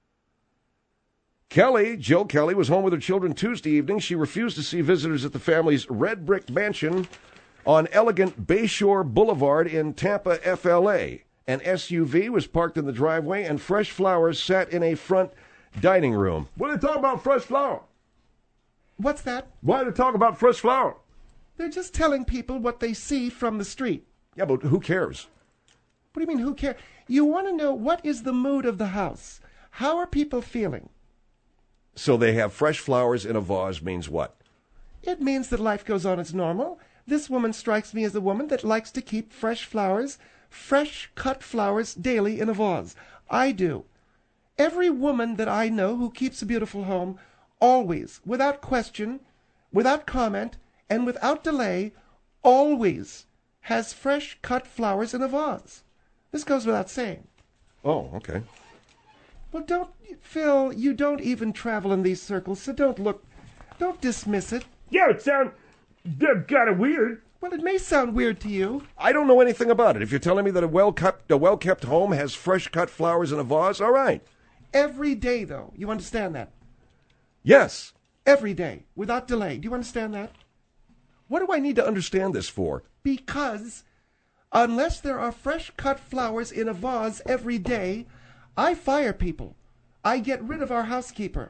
Jill Kelly, was home with her children Tuesday evening. She refused to see visitors at the family's red brick mansion on elegant Bayshore Boulevard in Tampa, FLA. An SUV was parked in the driveway, and fresh flowers sat in a front dining room. What are they talking about fresh flower? What's that? Why are they talking about fresh flower? They're just telling people what they see from the street. Yeah, but who cares? What do you mean, who cares? You want to know what is the mood of the house. How are people feeling? So they have fresh flowers in a vase means what? It means that life goes on as normal. This woman strikes me as a woman that likes to keep fresh flowers, fresh cut flowers daily in a vase. I do. Every woman that I know who keeps a beautiful home always, without question, without comment, and without delay, always has fresh cut flowers in a vase. This goes without saying. Oh, okay. Well, Phil, you don't even travel in these circles, so don't dismiss it. Yeah, it sounds kind of weird. Well, it may sound weird to you. I don't know anything about it. If you're telling me that a well-kept home has fresh cut flowers in a vase, all right. Every day, though. You understand that? Yes. Every day, without delay. Do you understand that? What do I need to understand this for? Because unless there are fresh cut flowers in a vase every day, I fire people. I get rid of our housekeeper.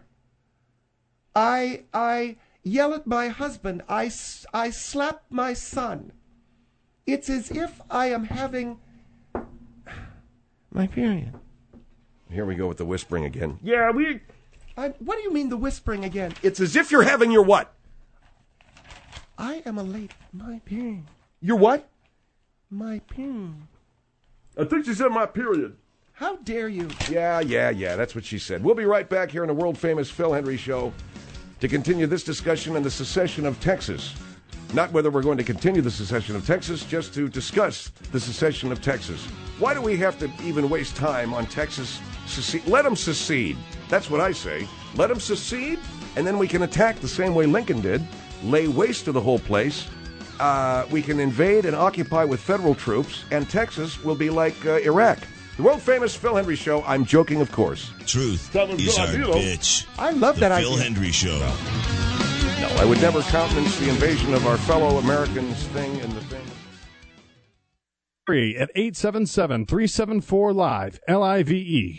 I yell at my husband. I slap my son. It's as if I am having my period. Here we go with the whispering again. Yeah, what do you mean the whispering again? It's as if you're having your what? I am my period. Your what? My period. I think she said my period. How dare you? Yeah, that's what she said. We'll be right back here on the world-famous Phil Hendrie Show to continue this discussion on the secession of Texas. Not whether we're going to continue the secession of Texas, just to discuss the secession of Texas. Why do we have to even waste time on Texas secede? Let them secede. That's what I say. Let them secede, and then we can attack the same way Lincoln did, lay waste to the whole place. We can invade and occupy with federal troops, and Texas will be like Iraq. The world-famous Phil Hendrie Show. I'm joking, of course. Truth Sounds is good our idea, bitch. I love that The idea. Phil Hendrie Show. No, I would never countenance the invasion of our fellow Americans thing and the thing. Free at 877-374-LIVE, LIVE.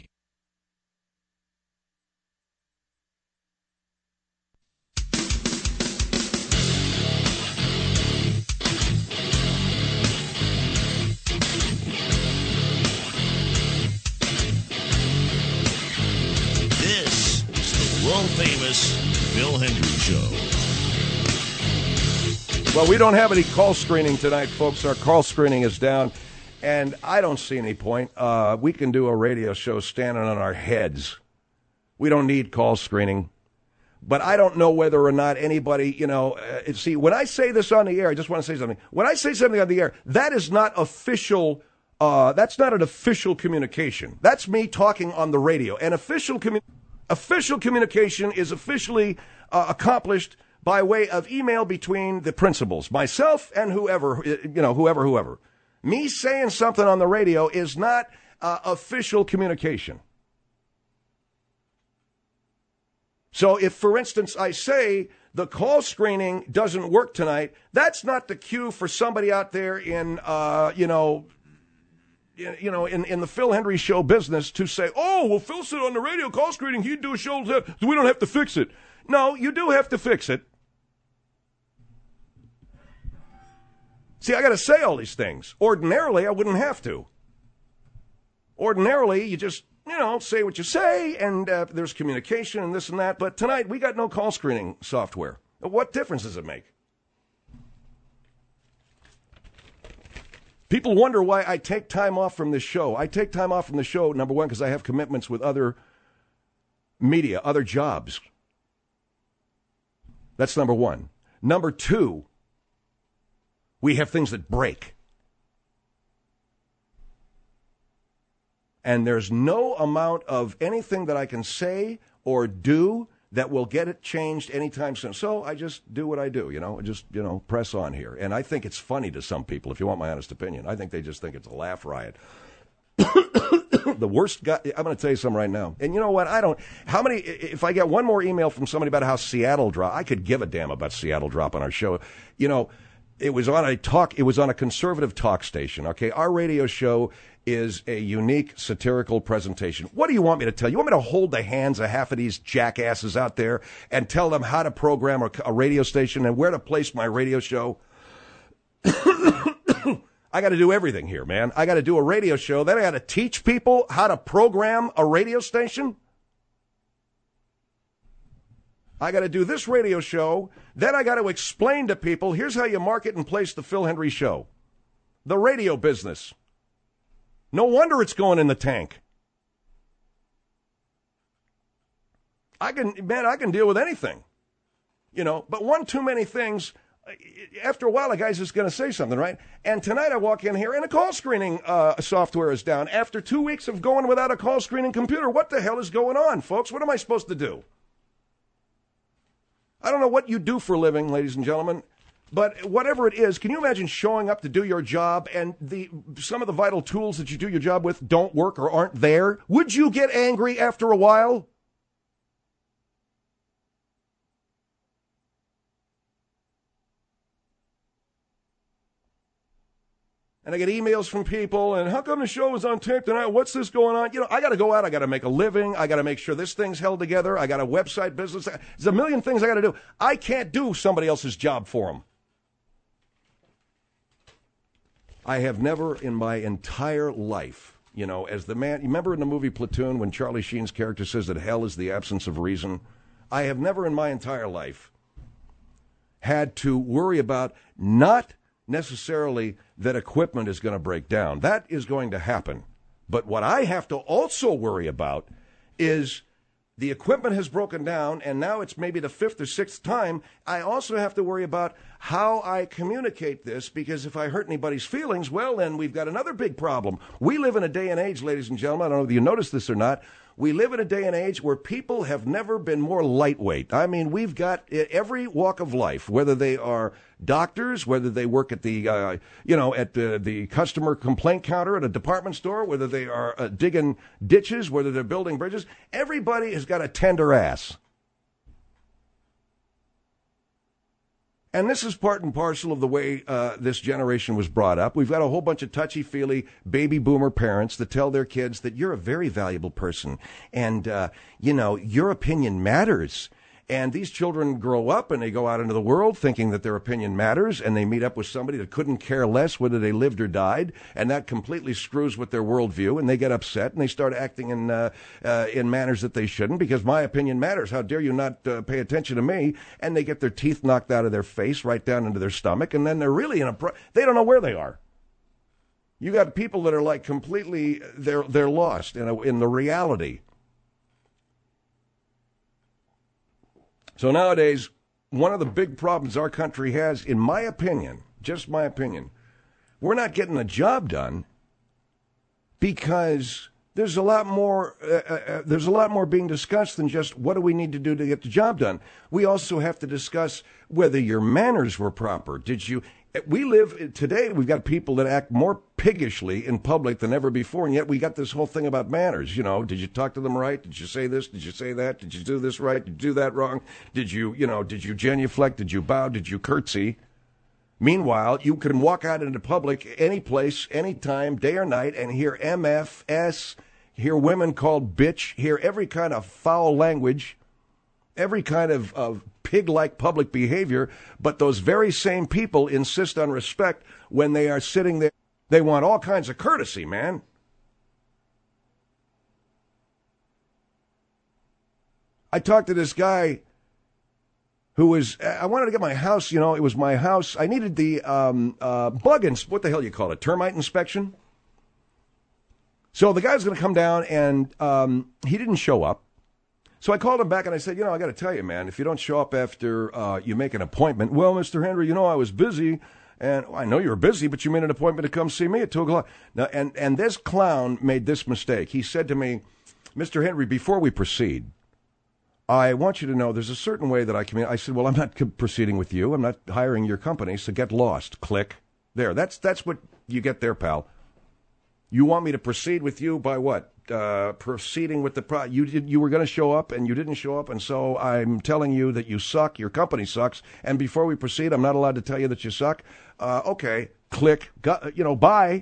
This is the world-famous Phil Hendrie Show. Well, we don't have any call screening tonight, folks. Our call screening is down, and I don't see any point. We can do a radio show standing on our heads. We don't need call screening. But I don't know whether or not anybody, see, when I say this on the air, I just want to say something. When I say something on the air, that is not official. That's not an official communication. That's me talking on the radio. And official communication is officially accomplished by way of email between the principals, myself and whoever. Me saying something on the radio is not official communication. So if, for instance, I say the call screening doesn't work tonight, that's not the cue for somebody out there in the Phil Hendrie Show business to say, oh, well, Phil said on the radio call screening he'd do a show, so we don't have to fix it. No, you do have to fix it. See, I got to say all these things. Ordinarily, I wouldn't have to. Ordinarily, you just, say what you say, and there's communication and this and that. But tonight, we got no call screening software. What difference does it make? People wonder why I take time off from this show. I take time off from the show, number one, because I have commitments with other media, other jobs. That's number one. Number two, we have things that break. And there's no amount of anything that I can say or do that will get it changed anytime soon. So I just do what I do, press on here. And I think it's funny to some people, if you want my honest opinion. I think they just think it's a laugh riot. The worst guy, I'm going to tell you something right now. And you know what? If I get one more email from somebody about how Seattle drop, I could give a damn about Seattle drop on our show. It was on a conservative talk station, okay? Our radio show is a unique satirical presentation. What do you want me to tell you? You want me to hold the hands of half of these jackasses out there and tell them how to program a radio station and where to place my radio show? I got to do everything here, man. I got to do a radio show. Then I got to teach people how to program a radio station. I got to do this radio show. Then I got to explain to people, here's how you market and place the Phil Hendrie Show. The radio business. No wonder it's going in the tank. I can deal with anything. But one too many things, after a while, a guy's just going to say something, right? And tonight I walk in here and a call screening software is down. After 2 weeks of going without a call screening computer, what the hell is going on, folks? What am I supposed to do? I don't know what you do for a living, ladies and gentlemen, but whatever it is, can you imagine showing up to do your job and some of the vital tools that you do your job with don't work or aren't there? Would you get angry after a while? And I get emails from people, and how come the show was on tape tonight? What's this going on? I got to go out. I got to make a living. I got to make sure this thing's held together. I got a website business. There's a million things I got to do. I can't do somebody else's job for them. I have never in my entire life, as the man, you remember in the movie Platoon when Charlie Sheen's character says that hell is the absence of reason? I have never in my entire life had to worry about not necessarily that equipment is going to break down. That is going to happen. But what I have to also worry about is the equipment has broken down, and now it's maybe the fifth or sixth time. I also have to worry about how I communicate this, because if I hurt anybody's feelings, well, then we've got another big problem. We live in a day and age, ladies and gentlemen, I don't know if you noticed this or not, we live in a day and age where people have never been more lightweight. I mean, we've got every walk of life, whether they are doctors, whether they work at the customer complaint counter at a department store, whether they are digging ditches, whether they're building bridges. Everybody has got a tender ass. And this is part and parcel of the way this generation was brought up. We've got a whole bunch of touchy-feely baby boomer parents that tell their kids that you're a very valuable person and, your opinion matters. And these children grow up and they go out into the world thinking that their opinion matters, and they meet up with somebody that couldn't care less whether they lived or died, and that completely screws with their worldview, and they get upset and they start acting in manners that they shouldn't because my opinion matters. How dare you not pay attention to me? And they get their teeth knocked out of their face right down into their stomach, and then they're really they don't know where they are. You got people that are like completely they're lost in the reality. So nowadays, one of the big problems our country has, in my opinion, just my opinion, we're not getting the job done because there's a lot more being discussed than just what do we need to do to get the job done. We also have to discuss whether your manners were proper. We live today, we've got people that act more piggishly in public than ever before, and yet we got this whole thing about manners. Did you talk to them right? Did you say this? Did you say that? Did you do this right? Did you do that wrong? Did you genuflect? Did you bow? Did you curtsy? Meanwhile, you can walk out into public any place, anytime, day or night, and hear MFS, hear women called bitch, hear every kind of foul language every kind of pig-like public behavior, but those very same people insist on respect when they are sitting there. They want all kinds of courtesy, man. I talked to this guy who was, I wanted to get my house, it was my house. I needed the what the hell you call it, termite inspection? So the guy was going to come down, and he didn't show up. So I called him back, and I said, I got to tell you, man, if you don't show up after you make an appointment, well, Mr. Henry, I was busy, and I know you were busy, but you made an appointment to come see me at 2 o'clock. Now, and this clown made this mistake. He said to me, Mr. Henry, before we proceed, I want you to know there's a certain way that I communicate. I said, well, I'm not proceeding with you. I'm not hiring your company, so get lost. Click. There. That's what you get there, pal. You want me to proceed with you by what? Proceeding with the you were going to show up, and you didn't show up, and so I'm telling you that you suck, your company sucks, and before we proceed, I'm not allowed to tell you that you suck. Okay. Click. Bye.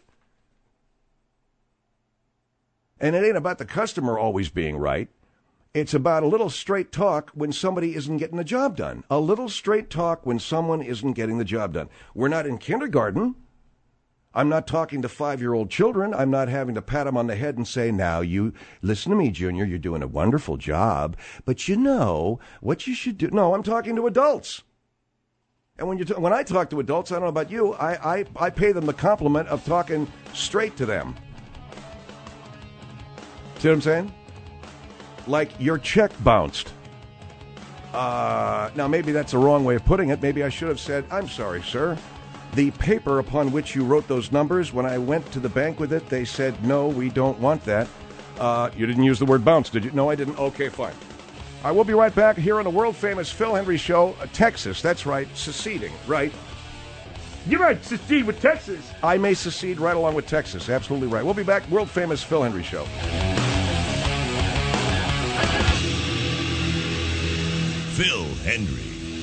And it ain't about the customer always being right. It's about a little straight talk when somebody isn't getting the job done. A little straight talk when someone isn't getting the job done. We're not in kindergarten. I'm not talking to 5-year-old children. I'm not having to pat them on the head and say, now, you listen to me, Junior, you're doing a wonderful job, but what you should do. No, I'm talking to adults. And when I talk to adults, I don't know about you, I pay them the compliment of talking straight to them. See what I'm saying? Like your check bounced. Now, maybe that's a wrong way of putting it. Maybe I should have said, I'm sorry, sir. The paper upon which you wrote those numbers, when I went to the bank with it, they said, no, we don't want that. You didn't use the word bounce, did you? No, I didn't. Okay, fine. I will be right back here on the world-famous Phil Henry Show. Texas, that's right, seceding, right? You might secede with Texas. I may secede right along with Texas, absolutely right. We'll be back, world-famous Phil Henry Show. Phil Hendry.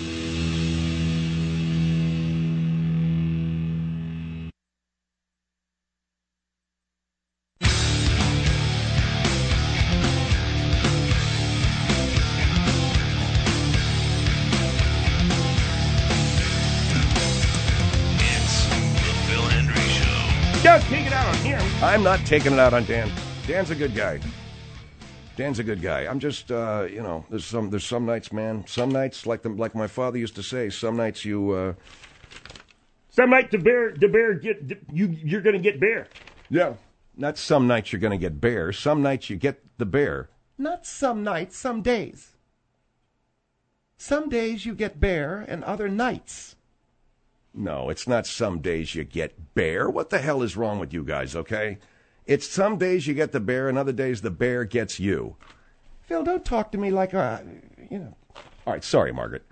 It's the Phil Hendry Show. Don't take it out on him. I'm not taking it out on Dan. Dan's a good guy. Dan's a good guy. I'm just, there's some nights, man. Some nights, like my father used to say, some nights you. Some night the bear you're going to get bear. Yeah. Not some nights you're going to get bear. Some nights you get the bear. Not some nights, some days. Some days you get bear, and other nights. No, it's not some days you get bear. What the hell is wrong with you guys, okay? It's some days you get the bear, and other days the bear gets you. Phil, don't talk to me like All right, sorry, Margaret.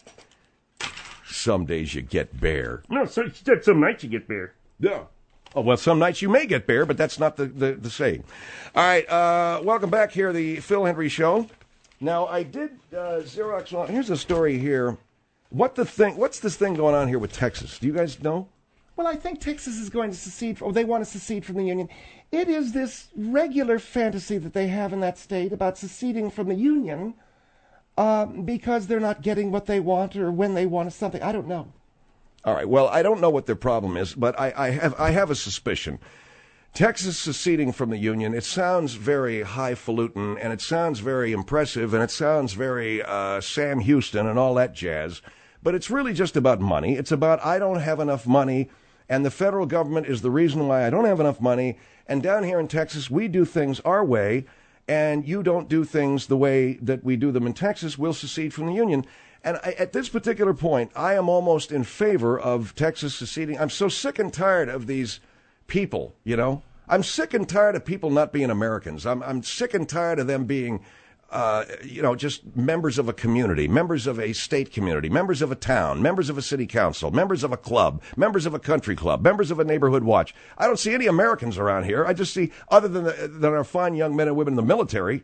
Some days you get bear. No, so she said some nights you get bear. Yeah. Oh, well, some nights you may get bear, but that's not the saying. All right, welcome back here, the Phil Henry Show. Now, I did Xerox. Here's a story here. What's this thing going on here with Texas? Do you guys know? Well, I think Texas is going to secede, or they want to secede from the Union. It is this regular fantasy that they have in that state about seceding from the Union because they're not getting what they want or when they want something. I don't know. All right. Well, I don't know what their problem is, but I have a suspicion. Texas seceding from the Union, it sounds very highfalutin, and it sounds very impressive, and it sounds very Sam Houston and all that jazz. But it's really just about money. It's about I don't have enough money, and the federal government is the reason why I don't have enough money. And down here in Texas, we do things our way, and you don't do things the way that we do them in Texas. We'll secede from the Union. And at this particular point, I am almost in favor of Texas seceding. I'm so sick and tired of these people, I'm sick and tired of people not being Americans. I'm sick and tired of them being, just members of a community, members of a state community, members of a town, members of a city council, members of a club, members of a country club, members of a neighborhood watch. I don't see any Americans around here. I just see, other than our fine young men and women in the military,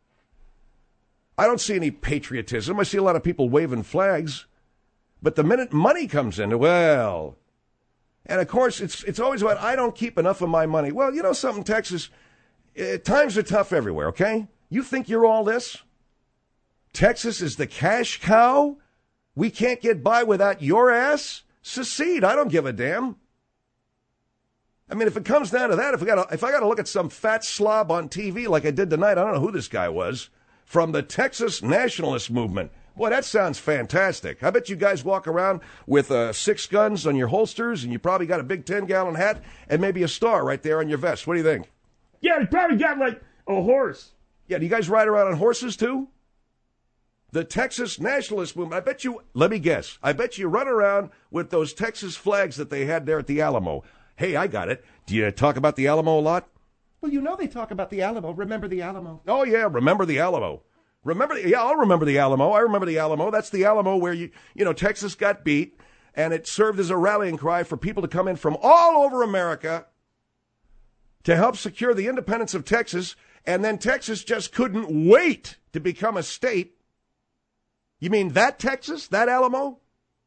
I don't see any patriotism. I see a lot of people waving flags. But the minute money comes in, well... And, of course, it's always about, I don't keep enough of my money. Well, you know something, Texas? Times are tough everywhere, okay? You think you're all this? Texas is the cash cow? We can't get by without your ass? Secede. I don't give a damn. I mean, if it comes down to that, if I got to look at some fat slob on TV like I did tonight, I don't know who this guy was, from the Texas nationalist movement. Boy, that sounds fantastic. I bet you guys walk around with 6 guns on your holsters, and you probably got a big 10-gallon hat and maybe a star right there on your vest. What do you think? Yeah, he probably got like a horse. Yeah, do you guys ride around on horses too? The Texas nationalist movement. I bet you, let me guess, I bet you run around with those Texas flags that they had there at the Alamo. Hey, I got it. Do you talk about the Alamo a lot? Well, you know they talk about the Alamo. Remember the Alamo. Oh, yeah, remember the Alamo. I'll remember the Alamo. I remember the Alamo. That's the Alamo where, Texas got beat, and it served as a rallying cry for people to come in from all over America to help secure the independence of Texas, and then Texas just couldn't wait to become a state. You mean that Texas, that Alamo?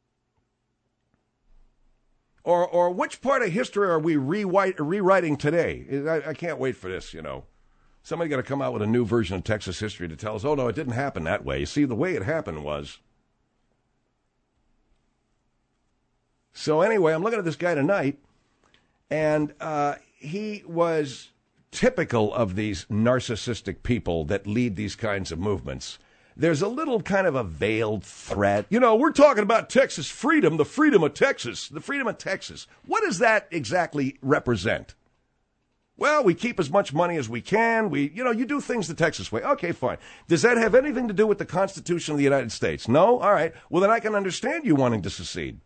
Or which part of history are we rewriting today? I can't wait for this, Somebody got to come out with a new version of Texas history to tell us, oh, no, it didn't happen that way. You see, the way it happened was. So anyway, I'm looking at this guy tonight, and he was typical of these narcissistic people that lead these kinds of movements. There's a little kind of a veiled threat. We're talking about Texas freedom, the freedom of Texas, the freedom of Texas. What does that exactly represent? Well, we keep as much money as we can. You do things the Texas way. Okay, fine. Does that have anything to do with the Constitution of the United States? No? All right. Well, then I can understand you wanting to secede.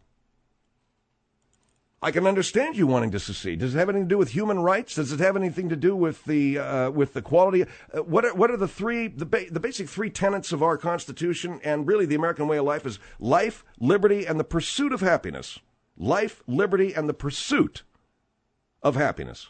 I can understand you wanting to secede. Does it have anything to do with human rights? Does it have anything to do with the quality? What are the basic 3 tenets of our Constitution and really the American way of life is life, liberty, and the pursuit of happiness. Life, liberty, and the pursuit of happiness.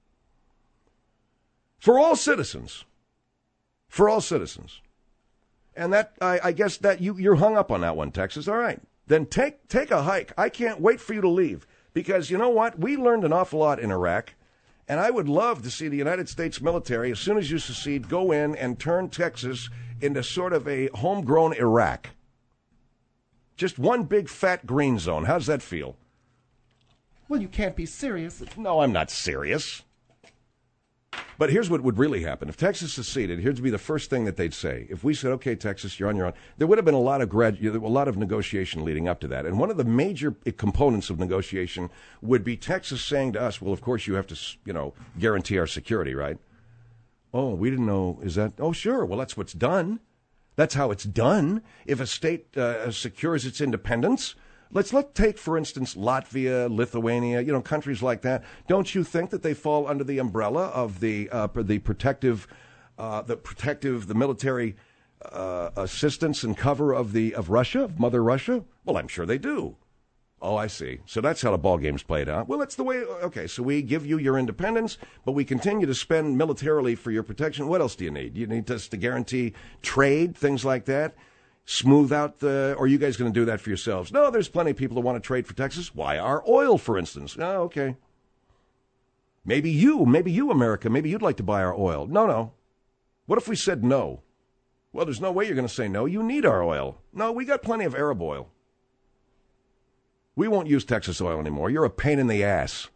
For all citizens. For all citizens. And that, I guess that you're hung up on that one, Texas. All right. Then take a hike. I can't wait for you to leave. Because you know what? We learned an awful lot in Iraq, and I would love to see the United States military, as soon as you secede, go in and turn Texas into sort of a homegrown Iraq. Just one big fat green zone. How does that feel? Well, you can't be serious. No, I'm not serious. But here's what would really happen. If Texas seceded, here'd be the first thing that they'd say. If we said, okay, Texas, you're on your own, there would have been a lot of negotiation leading up to that. And one of the major components of negotiation would be Texas saying to us, well, of course you have to, guarantee our security, right? Oh, we didn't know. Is that? Oh, sure. Well, that's what's done. That's how it's done. If a state secures its independence, let's take, for instance, Latvia, Lithuania, countries like that. Don't you think that they fall under the umbrella of the military assistance and cover of Russia, of Mother Russia? Well, I'm sure they do. Oh, I see. So that's how the ball game's played out. Well, that's the way. Okay, so we give you your independence, but we continue to spend militarily for your protection. What else do you need? You need us to guarantee trade, things like that. Smooth out or are you guys going to do that for yourselves? No, there's plenty of people that want to trade for Texas. Why? Our oil, for instance. Oh, okay. Maybe you, America, maybe you'd like to buy our oil. No. What if we said no? Well, there's no way you're going to say no. You need our oil. No, we got plenty of Arab oil. We won't use Texas oil anymore. You're a pain in the ass.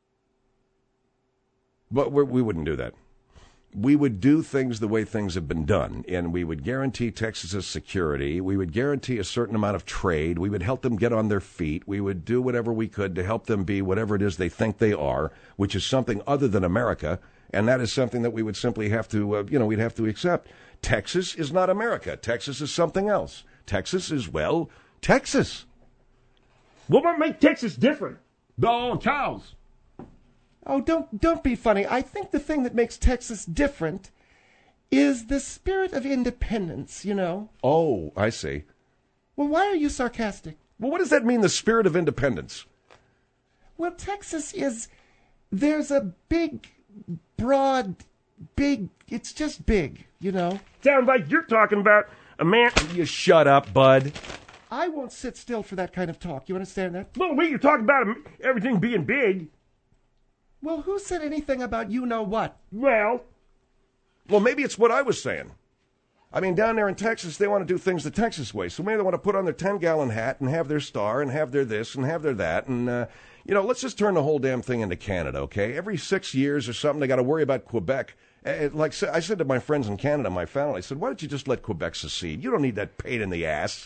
But we wouldn't do that. We would do things the way things have been done, and we would guarantee Texas's security. We would guarantee a certain amount of trade. We would help them get on their feet. We would do whatever we could to help them be whatever it is they think they are, which is something other than America, and that is something that we would simply have to, we'd have to accept. Texas is not America. Texas is something else. Texas is, Texas. What might make Texas different? The cows. Oh, don't be funny. I think the thing that makes Texas different is the spirit of independence, Oh, I see. Well, why are you sarcastic? Well, what does that mean, the spirit of independence? Well, Texas there's a big, broad, it's just big, Sounds like you're talking about a man. You shut up, bud. I won't sit still for that kind of talk. You understand that? Well, you're talking about everything being big. Well, who said anything about you-know-what? Well, maybe it's what I was saying. I mean, down there in Texas, they want to do things the Texas way. So maybe they want to put on their 10-gallon hat and have their star and have their this and have their that. And, let's just turn the whole damn thing into Canada, okay? Every 6 years or something, they got to worry about Quebec. Like I said to my friends in Canada, my family, I said, why don't you just let Quebec secede? You don't need that pain in the ass.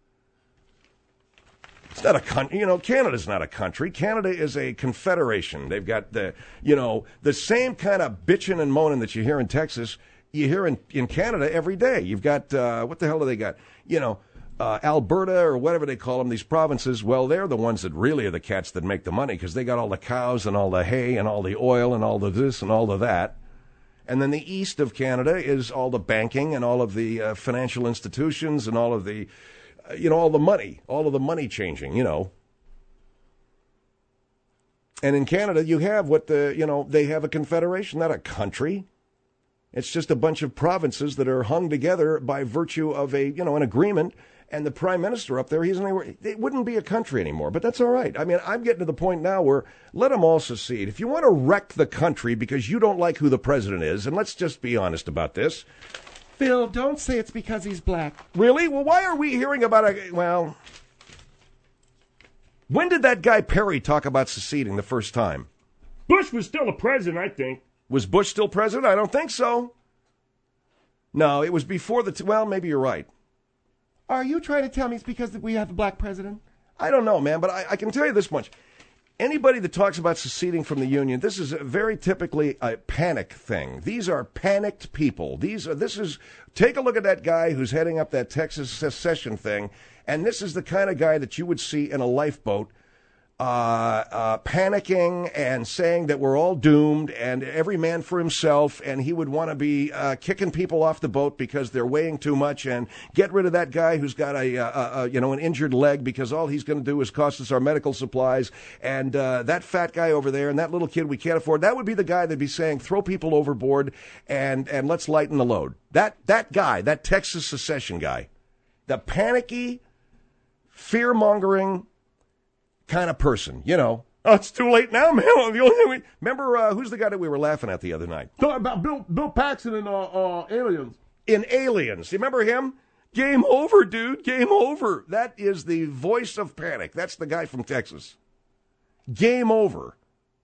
It's not a country. Canada's not a country. Canada is a confederation. They've got the same kind of bitching and moaning that you hear in Texas, you hear in Canada every day. You've got, what the hell do they got? Alberta or whatever they call them, these provinces, well, they're the ones that really are the cats that make the money because they got all the cows and all the hay and all the oil and all the this and all of that. And then the east of Canada is all the banking and all of the financial institutions and all of the, all the money changing, And in Canada, you have they have a confederation, not a country. It's just a bunch of provinces that are hung together by virtue of an agreement. And the prime minister up there, it wouldn't be a country anymore. But that's all right. I mean, I'm getting to the point now where let them all secede. If you want to wreck the country because you don't like who the president is, and let's just be honest about this. Phil, don't say it's because he's black. Really? Well, why are we hearing about when did that guy Perry talk about seceding the first time? Bush was still the president, I think. Was Bush still president? I don't think so. No, it was before maybe you're right. Are you trying to tell me it's because we have a black president? I don't know, man, but I can tell you this much. Anybody that talks about seceding from the Union, this is very typically a panic thing. These are panicked people. Take a look at that guy who's heading up that Texas secession thing, and this is the kind of guy that you would see in a lifeboat panicking and saying that we're all doomed and every man for himself, and he would want to be kicking people off the boat because they're weighing too much and get rid of that guy who's got an injured leg because all he's going to do is cost us our medical supplies, and that fat guy over there and that little kid we can't afford. That would be the guy that'd be saying throw people overboard and let's lighten the load. That guy, that Texas secession guy, the panicky, fear-mongering kind of person, Oh, it's too late now, man. Remember, who's the guy that we were laughing at the other night? Talking about Bill Paxton and Aliens. In Aliens. You remember him? Game over, dude. Game over. That is the voice of panic. That's the guy from Texas. Game over.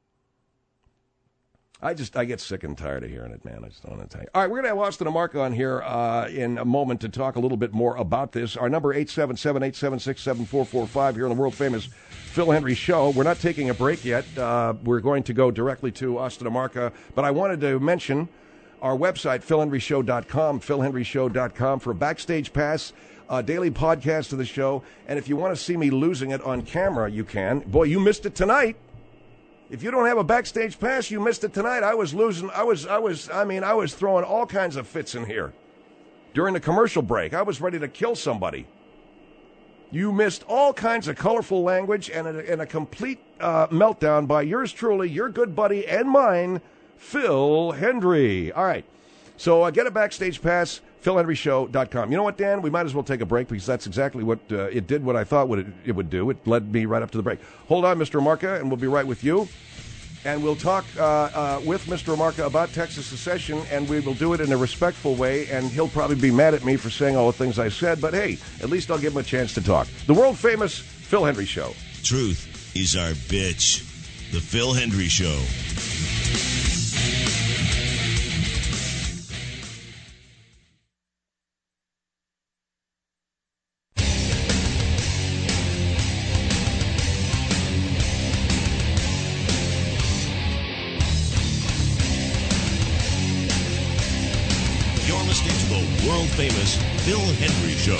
I get sick and tired of hearing it, man. I just don't want to tell you. All right, we're going to have Austin and Mark on here in a moment to talk a little bit more about this. Our number, 877-876-7445, here on the world-famous Phil Hendrie Show. We're not taking a break yet. We're going to go directly to Austin and Mark. But I wanted to mention our website, philhendrieshow.com, philhendrieshow.com, for a backstage pass, daily podcast of the show. And if you want to see me losing it on camera, you can. Boy, you missed it tonight. If you don't have a backstage pass, you missed it tonight. I was throwing all kinds of fits in here. During the commercial break, I was ready to kill somebody. You missed all kinds of colorful language and a complete meltdown by yours truly, your good buddy and mine, Phil Hendrie. All right. So get a backstage pass, philhendrieshow.com. You know what, Dan? We might as well take a break because that's exactly what it did, what I thought it would do. It led me right up to the break. Hold on, Mr. Marca, and we'll be right with you. And we'll talk with Mr. Marca about Texas secession, and we will do it in a respectful way, and he'll probably be mad at me for saying all the things I said, but hey, at least I'll give him a chance to talk. The world-famous Phil Hendrie Show. Truth is our bitch. The Phil Hendrie Show. World-famous Phil Hendrie Show.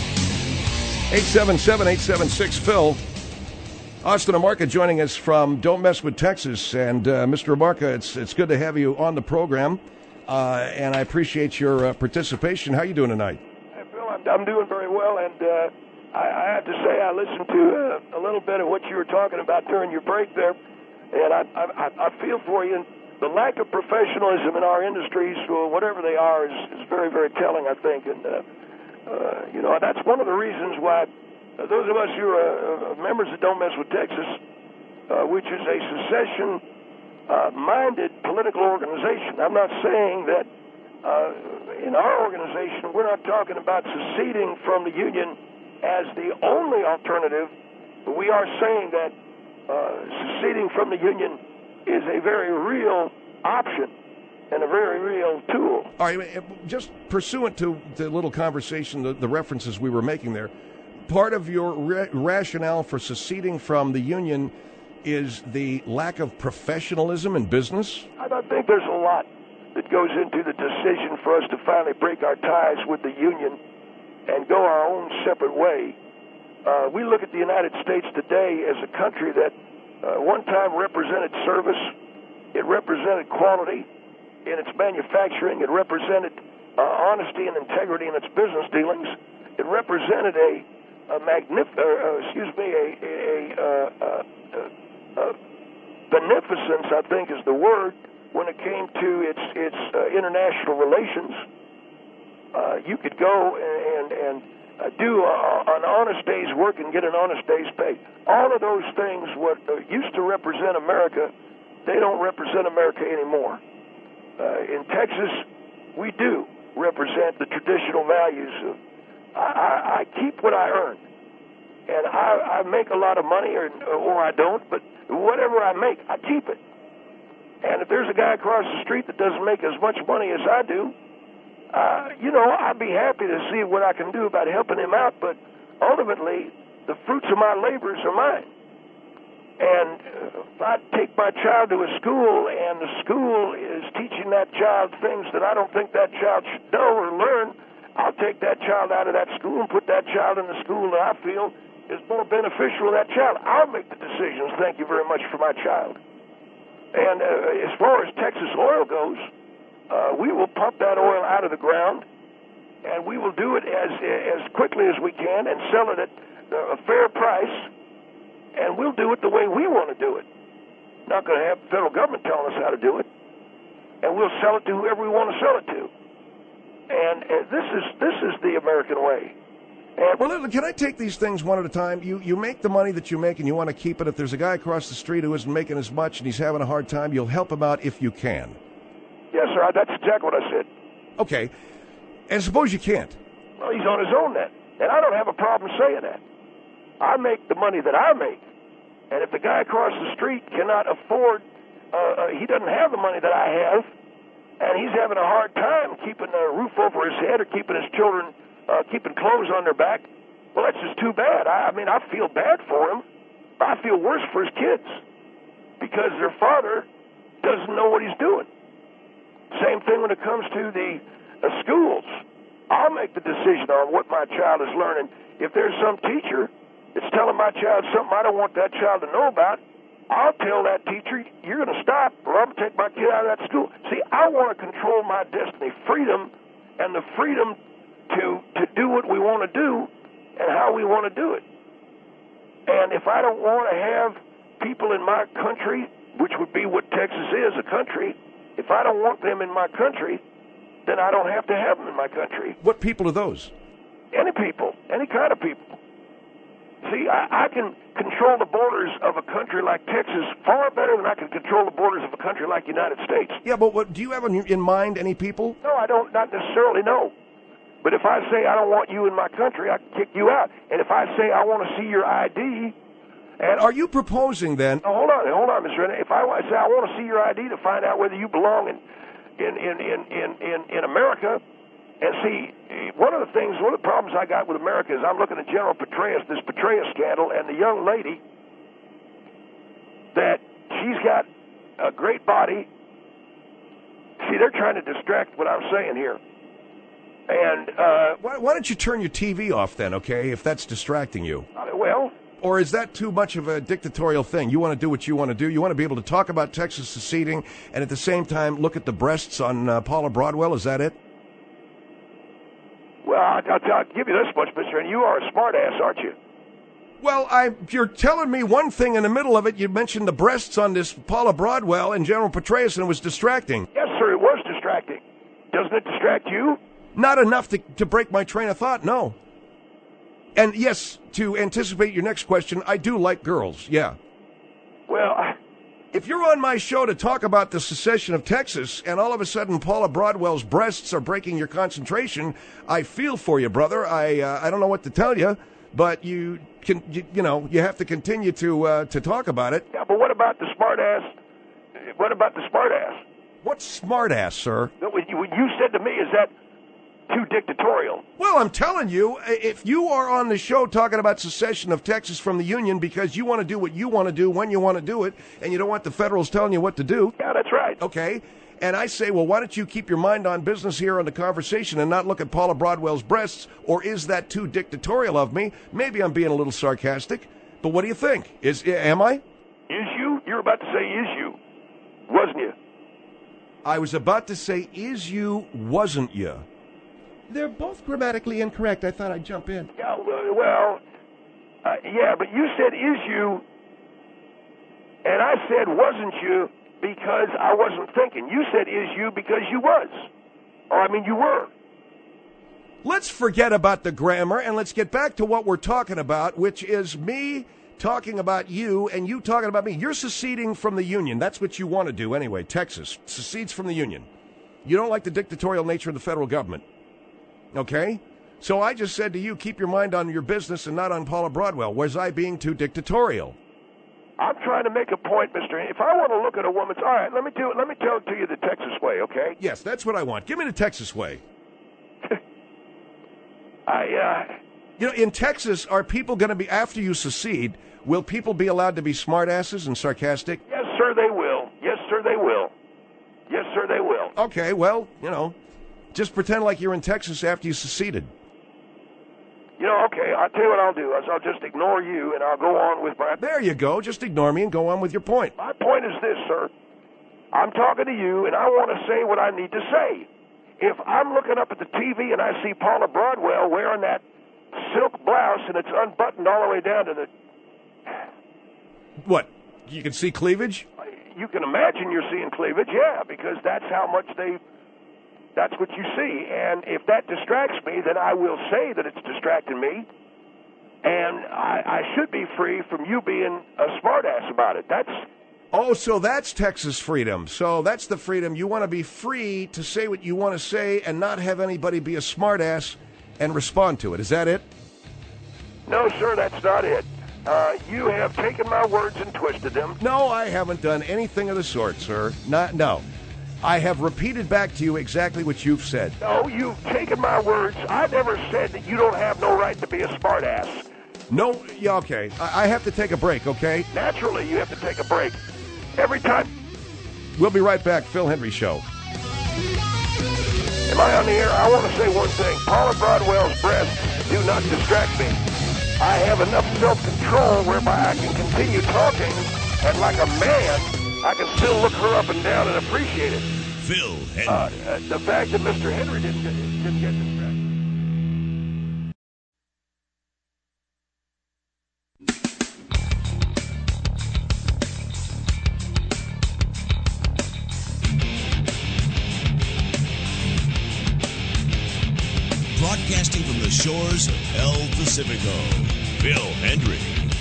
877-876-PHIL. Austin Amarca joining us from Don't Mess with Texas. And Mr. Amarca, it's good to have you on the program. And I appreciate your participation. How are you doing tonight? Hey, Phil, I'm doing very well. And I have to say I listened to a little bit of what you were talking about during your break there. And I feel for you. The lack of professionalism in our industries, whatever they are, is very, very telling, I think. And, that's one of the reasons why those of us who are members of Don't Mess with Texas, which is a secession-minded political organization, I'm not saying that in our organization, we're not talking about seceding from the Union as the only alternative, but we are saying that seceding from the Union is a very real option and a very real tool. All right, just pursuant to the little conversation, the references we were making there, part of your rationale for seceding from the Union is the lack of professionalism in business? I think there's a lot that goes into the decision for us to finally break our ties with the Union and go our own separate way. We look at the United States today as a country that one time represented service, it represented quality in its manufacturing, it represented honesty and integrity in its business dealings, it represented beneficence, I think is the word, when it came to its international relations. You could go and do an honest day's work and get an honest day's pay. All of those things, what used to represent America, they don't represent America anymore. In Texas, we do represent the traditional values of I keep what I earn, and I make a lot of money, or I don't, but whatever I make, I keep it. And if there's a guy across the street that doesn't make as much money as I do, I'd be happy to see what I can do about helping him out, but ultimately, the fruits of my labors are mine. And if I take my child to a school and the school is teaching that child things that I don't think that child should know or learn, I'll take that child out of that school and put that child in the school that I feel is more beneficial to that child. I'll make the decisions, thank you very much, for my child. And as far as Texas oil goes, we will pump that oil out of the ground, and we will do it as quickly as we can and sell it at a fair price, and we'll do it the way we want to do it. Not going to have the federal government telling us how to do it, and we'll sell it to whoever we want to sell it to. And this is the American way. And well, can I take these things one at a time? You make the money that you make and you want to keep it. If there's a guy across the street who isn't making as much and he's having a hard time, you'll help him out if you can. Yes, sir. That's exactly what I said. Okay. And suppose you can't. Well, he's on his own then. And I don't have a problem saying that. I make the money that I make. And if the guy across the street cannot afford, he doesn't have the money that I have, and he's having a hard time keeping a roof over his head or keeping his children, keeping clothes on their back, well, that's just too bad. I mean, I feel bad for him. I feel worse for his kids because their father doesn't know what he's doing. Same thing when it comes to the schools. I'll make the decision on what my child is learning. If there's some teacher that's telling my child something I don't want that child to know about, I'll tell that teacher, you're going to stop, or I'm going to take my kid out of that school. See, I want to control my destiny, freedom, and the freedom to do what we want to do and how we want to do it. And if I don't want to have people in my country, which would be what Texas is, a country, if I don't want them in my country, then I don't have to have them in my country. What people are those? Any people, any kind of people. See, I can control the borders of a country like Texas far better than I can control the borders of a country like the United States. Yeah, but what do you have in mind any people? No, I don't, not necessarily, no. But if I say I don't want you in my country, I can kick you out. And if I say I want to see your ID, and are you proposing then? No, hold on, Mr. Renner. If I say I want to see your ID to find out whether you belong in America. And see, one of the problems I got with America is I'm looking at General Petraeus, this Petraeus scandal, and the young lady that she's got a great body. See, they're trying to distract what I'm saying here. And why don't you turn your TV off then, okay, if that's distracting you? Well... Or is that too much of a dictatorial thing? You want to do what you want to do. You want to be able to talk about Texas seceding and at the same time look at the breasts on Paula Broadwell. Is that it? Well, I'll give you this much, Mr. And you are a smart-ass, aren't you? Well, you're telling me one thing in the middle of it. You mentioned the breasts on this Paula Broadwell and General Petraeus, and it was distracting. Yes, sir, it was distracting. Doesn't it distract you? Not enough to break my train of thought, no. And yes, to anticipate your next question, I do like girls, yeah. Well, If you're on my show to talk about the secession of Texas and all of a sudden Paula Broadwell's breasts are breaking your concentration, I feel for you, brother. I don't know what to tell you, but you have to continue to talk about it. Yeah, but what about the smart ass? What about the smart ass? What's smart ass, sir? What you said to me, is that too dictatorial? Well, I'm telling you, if you are on the show talking about secession of Texas from the Union because you want to do what you want to do when you want to do it, and you don't want the Federals telling you what to do. Yeah, that's right. Okay. And I say, well, why don't you keep your mind on business here on the conversation and not look at Paula Broadwell's breasts? Or is that too dictatorial of me? Maybe I'm being a little sarcastic, but what do you think? Am I? Is you? You're about to say is you, wasn't you? I was about to say is you, wasn't you? They're both grammatically incorrect. I thought I'd jump in. Yeah, well, yeah, but you said is you, and I said wasn't you because I wasn't thinking. You said is you because you was. Or, I mean, you were. Let's forget about the grammar and let's get back to what we're talking about, which is me talking about you and you talking about me. You're seceding from the Union. That's what you want to do anyway. Texas secedes from the Union. You don't like the dictatorial nature of the federal government. Okay? So I just said to you, keep your mind on your business and not on Paula Broadwell. Was I being too dictatorial? I'm trying to make a point, mister. If I want to look at a woman's... All right, let me tell it to you the Texas way, okay? Yes, that's what I want. Give me the Texas way. In Texas, are people going to be, after you secede, will people be allowed to be smartasses and sarcastic? Yes, sir, they will. Yes, sir, they will. Yes, sir, they will. Okay, well, just pretend like you're in Texas after you seceded. Okay, I'll tell you what I'll do. I'll just ignore you, and I'll go on with my... There you go. Just ignore me and go on with your point. My point is this, sir. I'm talking to you, and I want to say what I need to say. If I'm looking up at the TV and I see Paula Broadwell wearing that silk blouse and it's unbuttoned all the way down to the... What? You can see cleavage? You can imagine you're seeing cleavage, yeah, because that's how much that's what you see. And if that distracts me, then I will say that it's distracting me. And I should be free from you being a smartass about it. Oh, so that's Texas freedom. So that's the freedom. You want to be free to say what you want to say and not have anybody be a smartass and respond to it. Is that it? No, sir, that's not it. You have taken my words and twisted them. No, I haven't done anything of the sort, sir. No. I have repeated back to you exactly what you've said. No, you've taken my words. I never said that you don't have no right to be a smartass. No, yeah, okay. I have to take a break, okay? Naturally, you have to take a break. Every time. We'll be right back. Phil Hendrie Show. Am I on the air? I want to say one thing. Paula Broadwell's breasts do not distract me. I have enough self-control whereby I can continue talking, and like a man, I can still look her up and down and appreciate it. Phil Hendrie. The fact that Mr. Henry didn't get distracted. Broadcasting from the shores of El Pacifico, Phil Hendrie.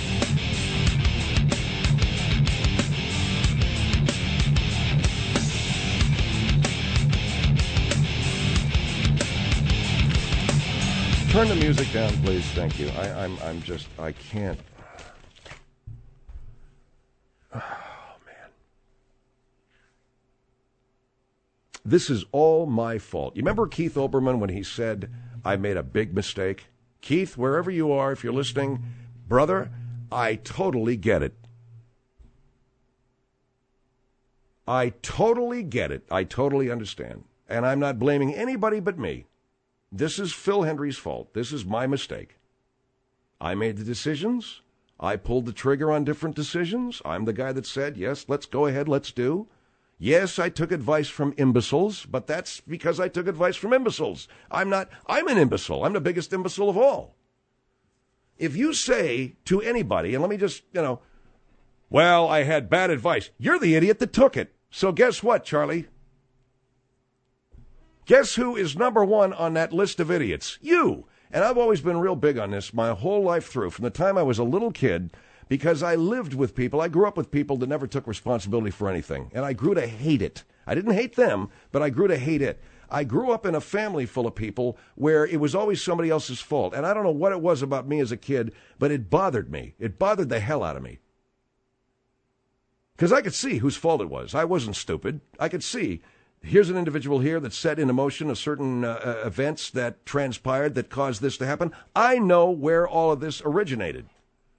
Turn the music down, please. Thank you. I can't. Oh, man. This is all my fault. You remember Keith Olbermann when he said, I made a big mistake? Keith, wherever you are, if you're listening, brother, I totally get it. I totally get it. I totally understand. And I'm not blaming anybody but me. This is Phil Hendrie's fault. This is my mistake. I made the decisions. I pulled the trigger on different decisions. I'm the guy that said, yes, let's go ahead, let's do. Yes, I took advice from imbeciles, but that's because I took advice from imbeciles. I'm an imbecile. I'm the biggest imbecile of all. If you say to anybody, and let me just, well, I had bad advice, you're the idiot that took it. So guess what, Charlie? Guess who is number one on that list of idiots? You. And I've always been real big on this my whole life through. From the time I was a little kid, because I lived with people. I grew up with people that never took responsibility for anything, and I grew to hate it. I didn't hate them, but I grew to hate it. I grew up in a family full of people where it was always somebody else's fault, and I don't know what it was about me as a kid, but it bothered me. It bothered the hell out of me. Because I could see whose fault it was. I wasn't stupid. I could see. Here's an individual here that set into motion a certain events that transpired that caused this to happen. I know where all of this originated.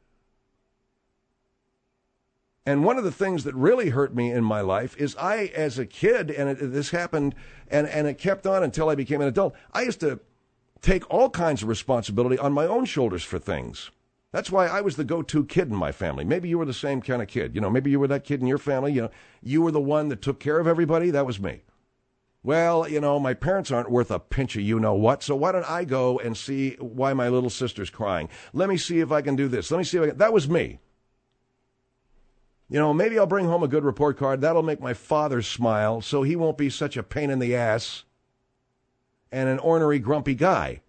And one of the things that really hurt me in my life is I, as a kid, and this happened, and it kept on until I became an adult, I used to take all kinds of responsibility on my own shoulders for things. That's why I was the go-to kid in my family. Maybe you were the same kind of kid. Maybe you were that kid in your family. You were the one that took care of everybody. That was me. Well, my parents aren't worth a pinch of you-know-what, so why don't I go and see why my little sister's crying? Let me see if I can do this. Let me see if I can. That was me. Maybe I'll bring home a good report card. That'll make my father smile so he won't be such a pain in the ass and an ornery, grumpy guy.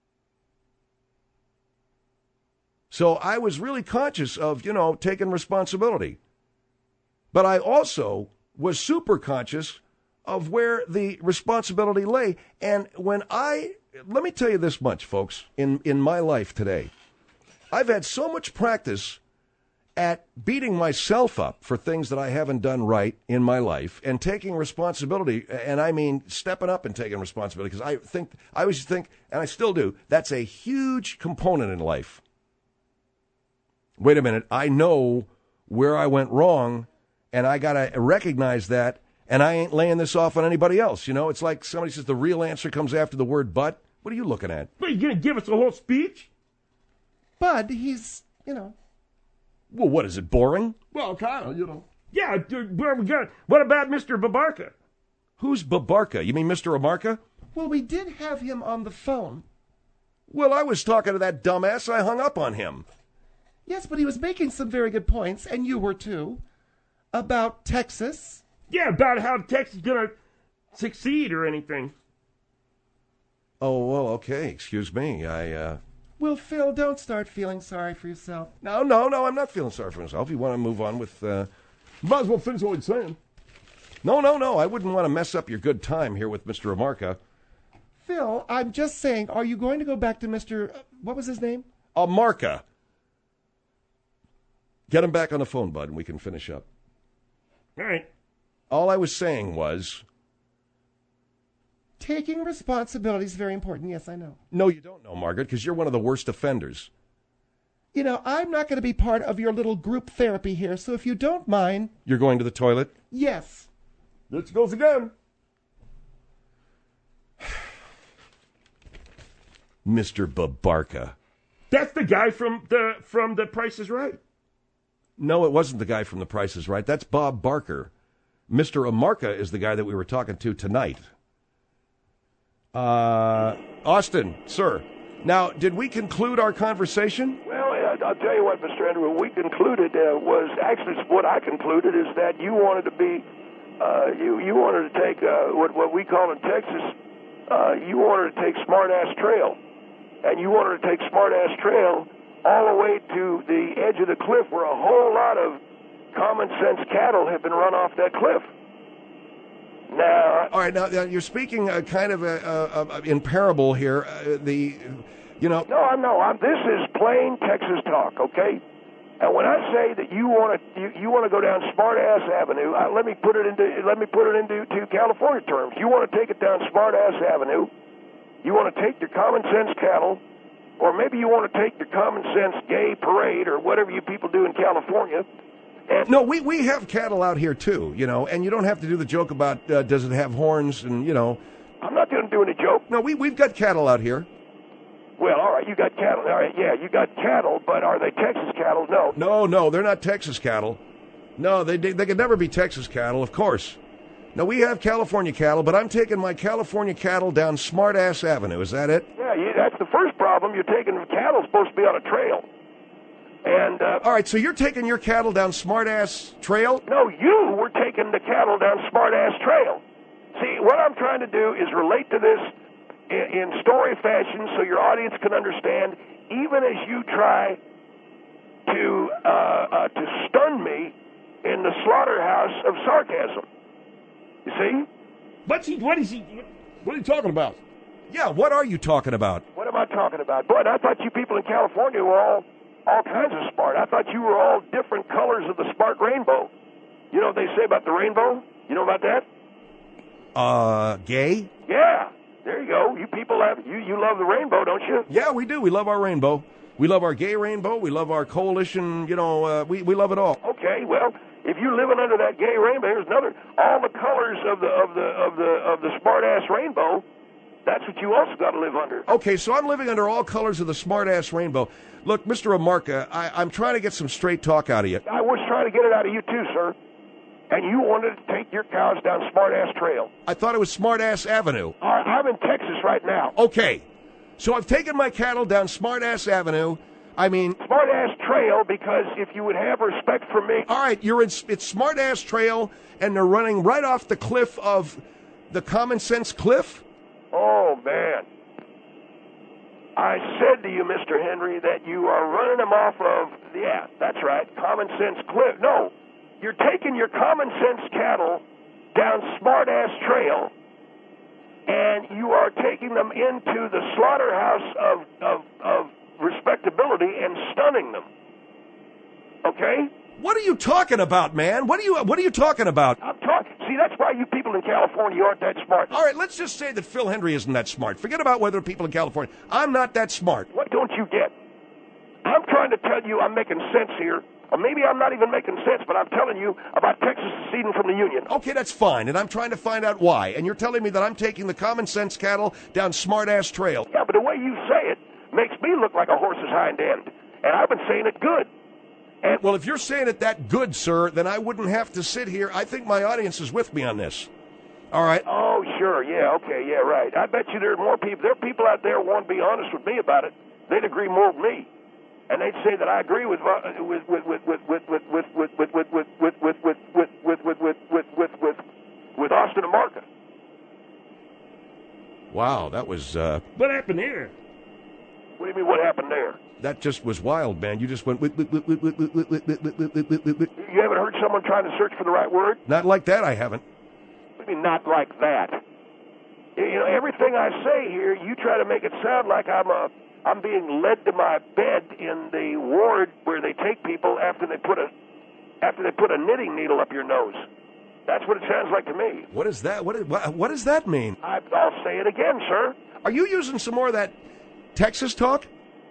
So I was really conscious of, taking responsibility. But I also was super conscious of where the responsibility lay. And let me tell you this much, folks, in my life today, I've had so much practice at beating myself up for things that I haven't done right in my life and taking responsibility, and I mean stepping up and taking responsibility, because I always think, and I still do, that's a huge component in life. Wait a minute, I know where I went wrong, and I got to recognize that, and I ain't laying this off on anybody else. It's like somebody says the real answer comes after the word but. What are you looking at? What, are you going to give us a whole speech? Bud, he's, Well, what, is it boring? Well, kind of, Yeah, where we got? What about Mr. Babarka? Who's Babarka? You mean Mr. Amarka? Well, we did have him on the phone. Well, I was talking to that dumbass. I hung up on him. Yes, but he was making some very good points, and you were too, about Texas. Yeah, about how Texas is going to succeed or anything. Oh, well, okay. Excuse me. Well, Phil, don't start feeling sorry for yourself. No, I'm not feeling sorry for myself. You want to move on with... Might as well finish what he's saying. No. I wouldn't want to mess up your good time here with Mr. Amarka. Phil, I'm just saying, are you going to go back to Mr. What was his name? Amarka. Get him back on the phone, bud, and we can finish up. All right. All I was saying was... Taking responsibility is very important. Yes, I know. No, you don't know, Margaret, because you're one of the worst offenders. I'm not going to be part of your little group therapy here, so if you don't mind... You're going to the toilet? Yes. There it goes again. Mr. Babarka. That's the guy from the Price is Right. No, it wasn't the guy from The Price is Right. That's Bob Barker. Mr. Amarka is the guy that we were talking to tonight. Austin, sir. Now, did we conclude our conversation? Well, I'll tell you what, Mr. Andrew, what we concluded was actually what I concluded is that you wanted to be, you wanted to take what we call in Texas, you wanted to take Smart-Ass Trail. And you wanted to take Smart-Ass Trail all the way to the edge of the cliff where a whole lot of common sense cattle have been run off that cliff. Now, all right. Now you're speaking kind of in parable here. No, I'm no. This is plain Texas talk, okay? And when I say that you want to go down Smart-Ass Avenue, let me put it into California terms. You want to take it down Smart-Ass Avenue. You want to take your common sense cattle, or maybe you want to take your common sense gay parade, or whatever you people do in California. And no, we have cattle out here too, and you don't have to do the joke about does it have horns and I'm not going to do any joke. No, we've got cattle out here. Well, all right, you got cattle. All right, yeah, you got cattle, but are they Texas cattle? No. No, they're not Texas cattle. No, they could never be Texas cattle, of course. No, we have California cattle, but I'm taking my California cattle down Smart-Ass Avenue. Is that it? Yeah, that's the first problem. You're taking cattle supposed to be on a trail. And all right, so you're taking your cattle down Smart-Ass Trail? No, you were taking the cattle down Smart-Ass Trail. See, what I'm trying to do is relate to this in story fashion so your audience can understand, even as you try to stun me in the slaughterhouse of sarcasm. You see? What are you talking about? Yeah, what are you talking about? What am I talking about? Boy, I thought you people in California were all kinds of smart. I thought you were all different colors of the smart rainbow. You know what they say about the rainbow? You know about that? Gay? Yeah. There you go. You people you love the rainbow, don't you? Yeah, we do. We love our rainbow. We love our gay rainbow. We love our coalition. You know, we love it all. Okay, well, if you're living under that gay rainbow, here's another. All the colors of the smart-ass rainbow. That's what you also got to live under. Okay, so I'm living under all colors of the smart-ass rainbow. Look, Mr. Amarca, I'm trying to get some straight talk out of you. I was trying to get it out of you too, sir. And you wanted to take your cows down Smart-Ass Trail. I thought it was Smart-Ass Avenue. I'm in Texas right now. Okay, so I've taken my cattle down Smart-Ass Avenue. I mean... Smart-Ass Trail, because if you would have respect for me... All right, it's Smart-Ass Trail, and they're running right off the cliff of the Common Sense Cliff? Oh, man. I said to you, Mr. Henry, that you are running them off of... Yeah, that's right, Common Sense Cliff. No. You're taking your common sense cattle down Smart-Ass Trail, and you are taking them into the slaughterhouse of respectability and stunning them. Okay? What are you talking about, man? What are you talking about? See, that's why you people in California aren't that smart. All right, let's just say that Phil Hendry isn't that smart. Forget about whether people in California. I'm not that smart. What don't you get? I'm trying to tell you I'm making sense here. Or maybe I'm not even making sense, but I'm telling you about Texas seceding from the Union. Okay, that's fine, and I'm trying to find out why. And you're telling me that I'm taking the common sense cattle down Smart-Ass Trail. Yeah, but the way you say it makes me look like a horse's hind end. And I've been saying it good. And well, if you're saying it that good, sir, then I wouldn't have to sit here. I think my audience is with me on this. All right? Oh, sure, yeah, okay, yeah, right. I bet you there are more people. There are people out there who want to be honest with me about it. They'd agree more with me. And they'd say that I agree with Austin Amarca. Wow, that was. What happened here? What do you mean? What happened there? That just was wild, man. You just went. You haven't heard someone trying to search for the right word? Not like that. I haven't. What do you mean, not like that? You know, everything I say here, you try to make it sound like I'm being led to my bed in the ward where they take people after they put a knitting needle up your nose. That's what it sounds like to me. What is that? What does that mean? I'll say it again, sir. Are you using some more of that Texas talk?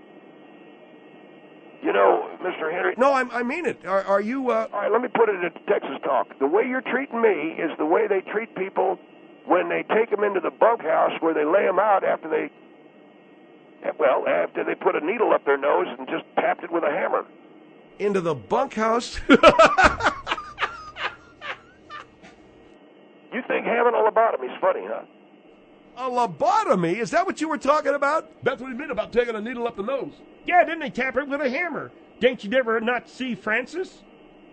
You know, Mr. Henry... No, I mean it. Are you... All right, let me put it into Texas talk. The way you're treating me is the way they treat people when they take them into the bunkhouse where they lay them out after they put a needle up their nose and just tapped it with a hammer. Into the bunkhouse? You think having a lobotomy is funny, huh? A lobotomy? Is that what you were talking about? That's what he meant about taking a needle up the nose. Yeah, then they tap it with a hammer. Didn't you ever not see Francis?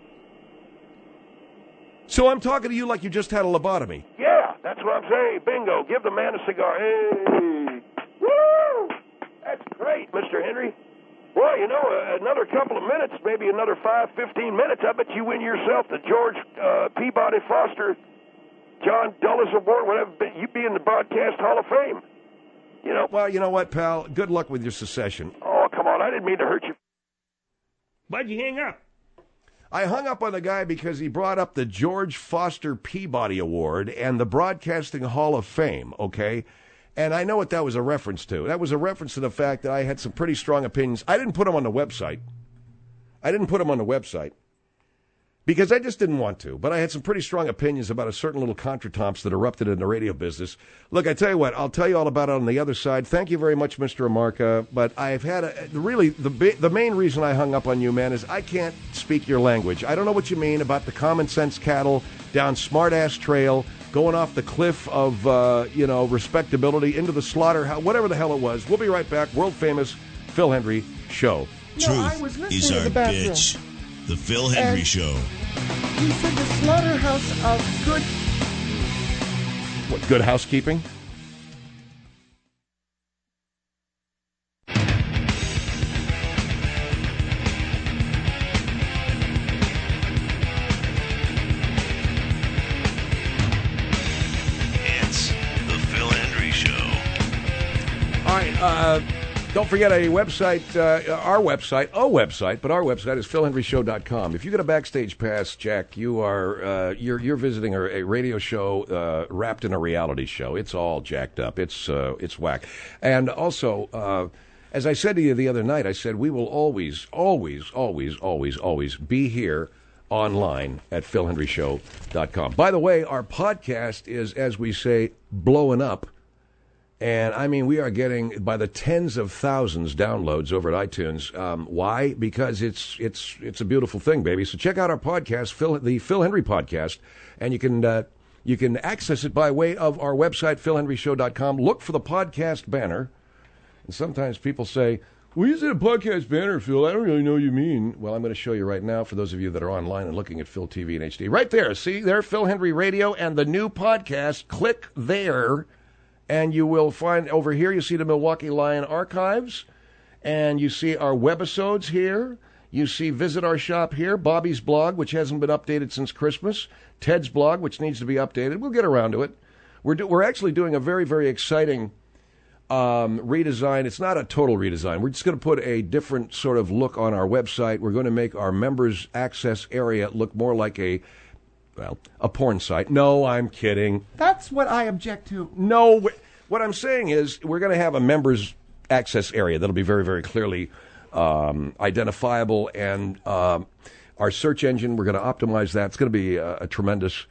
So I'm talking to you like you just had a lobotomy. Yeah, that's what I'm saying. Bingo. Give the man a cigar. Hey. Woo! That's great, Mr. Henry. Well, you know, another couple of minutes, maybe another 5-15 minutes, I bet you win yourself the George Peabody Foster, John Dulles Award, whatever. You'd be in the Broadcast Hall of Fame. You know. Well, you know what, pal? Good luck with your secession. Oh, come on. I didn't mean to hurt you. Why'd you hang up? I hung up on the guy because he brought up the George Foster Peabody Award and the Broadcasting Hall of Fame, okay? And I know what that was a reference to. That was a reference to the fact that I had some pretty strong opinions. I didn't put them on the website. Because I just didn't want to. But I had some pretty strong opinions about a certain little contretemps that erupted in the radio business. Look, I tell you what, I'll tell you all about it on the other side. Thank you very much, Mr. Amarca. But I've had the main reason I hung up on you, man, is I can't speak your language. I don't know what you mean about the common sense cattle down Smart-Ass Trail, going off the cliff of, respectability into the slaughterhouse, whatever the hell it was. We'll be right back. World famous Phil Hendry Show. Truth is our bitch. The Phil Hendry Show. He said the slaughterhouse of good... What, good housekeeping? Don't forget a website, our website is philhenryshow.com. If you get a backstage pass, Jack, you are you're visiting a radio show wrapped in a reality show. It's all jacked up. It's whack. And also, as I said to you the other night, I said we will always be here online at philhenryshow.com. By the way, our podcast is, as we say, blowing up. And, I mean, we are getting by the tens of thousands downloads over at iTunes. Why? Because it's a beautiful thing, baby. So check out our podcast, the Phil Henry Podcast, and you can access it by way of our website, philhenryshow.com. Look for the podcast banner. And sometimes people say, well, you said a podcast banner, Phil. I don't really know what you mean. Well, I'm going to show you right now for those of you that are online and looking at Phil TV and HD. Right there. See there, Phil Henry Radio and the new podcast. Click there. And you will find over here, you see the Milwaukee Lion Archives, and you see our webisodes here. You see Visit Our Shop here, Bobby's blog, which hasn't been updated since Christmas, Ted's blog, which needs to be updated. We'll get around to it. We're actually doing a very, very exciting redesign. It's not a total redesign. We're just going to put a different sort of look on our website. We're going to make our members' access area look more like a porn site. No, I'm kidding. That's what I object to. No, what I'm saying is we're going to have a members' access area that'll be very, very clearly identifiable, and our search engine, we're going to optimize that. It's going to be a tremendous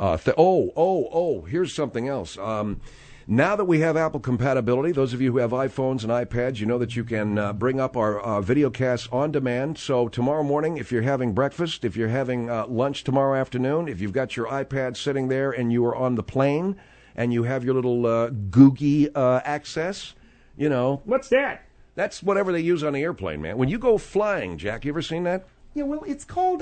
thing. Here's something else. Now that we have Apple compatibility, those of you who have iPhones and iPads, you know that you can bring up our video casts on demand. So tomorrow morning, if you're having breakfast, if you're having lunch tomorrow afternoon, if you've got your iPad sitting there and you are on the plane and you have your little Googie access, you know. What's that? That's whatever they use on the airplane, man. When you go flying, Jack, you ever seen that? Yeah, well, it's called,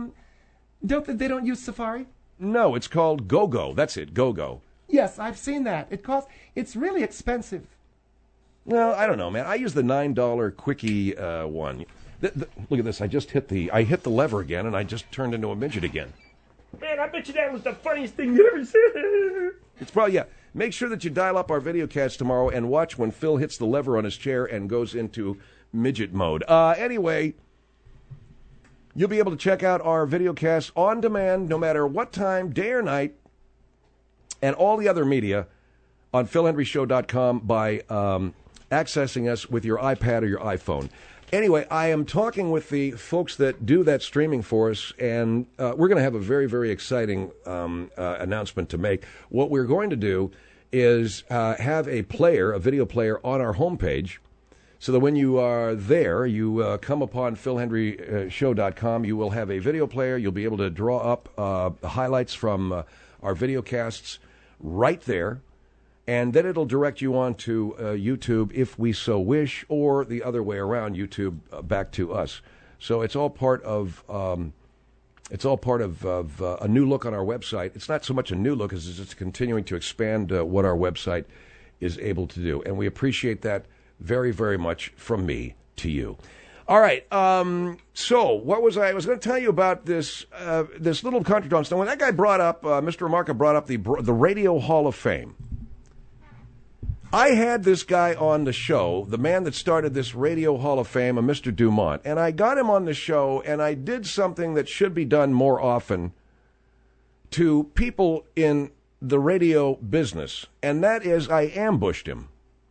they don't use Safari? No, it's called GoGo. That's it, GoGo. Yes, I've seen that. It's really expensive. Well, I don't know, man. I use the $9 quickie one. Look at this. I hit the lever again, and I just turned into a midget again. Man, I bet you that was the funniest thing you ever said. It's probably, yeah. Make sure that you dial up our video cast tomorrow and watch when Phil hits the lever on his chair and goes into midget mode. Anyway, you'll be able to check out our video cast on demand, no matter what time, day or night, and all the other media on philhenryshow.com by accessing us with your iPad or your iPhone. Anyway, I am talking with the folks that do that streaming for us, and we're going to have a very, very exciting announcement to make. What we're going to do is have a video player on our homepage, so that when you are there, you come upon philhenryshow.com, you will have a video player. You'll be able to draw up highlights from our video casts right there, and then it'll direct you on to YouTube if we so wish, or the other way around, YouTube back to us. So it's all part of a new look on our website. It's not so much a new look as it's continuing to expand what our website is able to do, and we appreciate that very, very much from me to you. All right, so what was I was going to tell you about this little country dance. Now, when that guy brought up, Mr. Remarca brought up the Radio Hall of Fame, I had this guy on the show, the man that started this Radio Hall of Fame, a Mr. Dumont, and I got him on the show, and I did something that should be done more often to people in the radio business, and that is I ambushed him.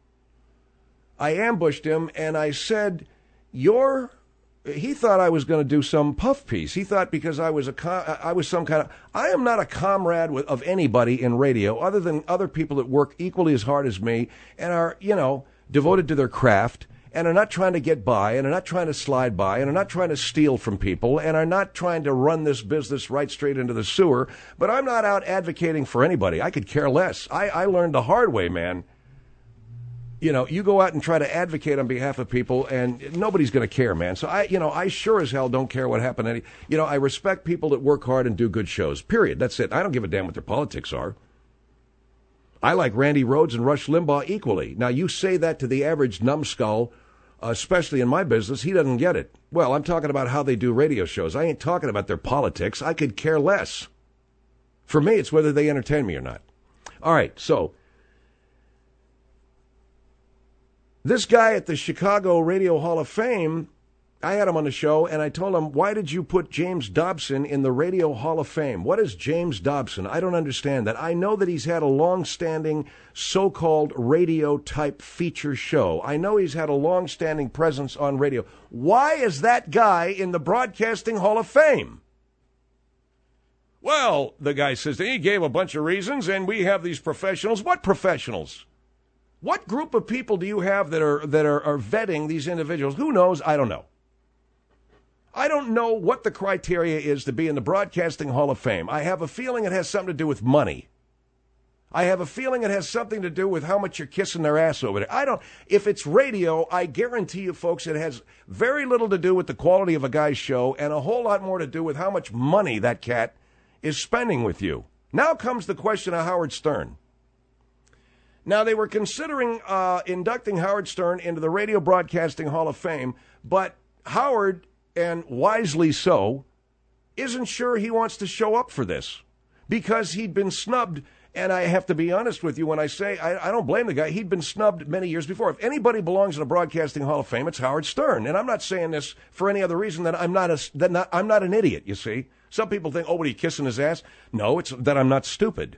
And I said, he thought I was going to do some puff piece. He thought because I was I am not a comrade of anybody in radio other than other people that work equally as hard as me and are, devoted to their craft and are not trying to get by and are not trying to slide by and are not trying to steal from people and are not trying to run this business right straight into the sewer. But I'm not out advocating for anybody. I could care less. I learned the hard way, man. You go out and try to advocate on behalf of people, and nobody's going to care, man. So I sure as hell don't care what happened. I respect people that work hard and do good shows. Period. That's it. I don't give a damn what their politics are. I like Randy Rhoads and Rush Limbaugh equally. Now, you say that to the average numbskull, especially in my business, he doesn't get it. Well, I'm talking about how they do radio shows. I ain't talking about their politics. I could care less. For me, it's whether they entertain me or not. All right, so This guy at the Chicago Radio Hall of Fame, I had him on the show, and I told him, why did you put James Dobson in the Radio Hall of Fame? What is James Dobson? I don't understand that. I know that he's had a long-standing so-called radio-type feature show. I know he's had a long-standing presence on radio. Why is that guy in the Broadcasting Hall of Fame? Well, the guy says that he gave a bunch of reasons, and we have these professionals. What professionals? What group of people do you have that are vetting these individuals? Who knows? I don't know. I don't know what the criteria is to be in the Broadcasting Hall of Fame. I have a feeling it has something to do with money. I have a feeling it has something to do with how much you're kissing their ass over there. If it's radio, I guarantee you folks, it has very little to do with the quality of a guy's show and a whole lot more to do with how much money that cat is spending with you. Now comes the question of Howard Stern. Now, they were considering inducting Howard Stern into the Radio Broadcasting Hall of Fame, but Howard, and wisely so, isn't sure he wants to show up for this because he'd been snubbed. And I have to be honest with you when I say I don't blame the guy. He'd been snubbed many years before. If anybody belongs in the Broadcasting Hall of Fame, it's Howard Stern. And I'm not saying this for any other reason than I'm not an idiot, you see. Some people think, oh, what, are you kissing his ass? No, it's that I'm not stupid.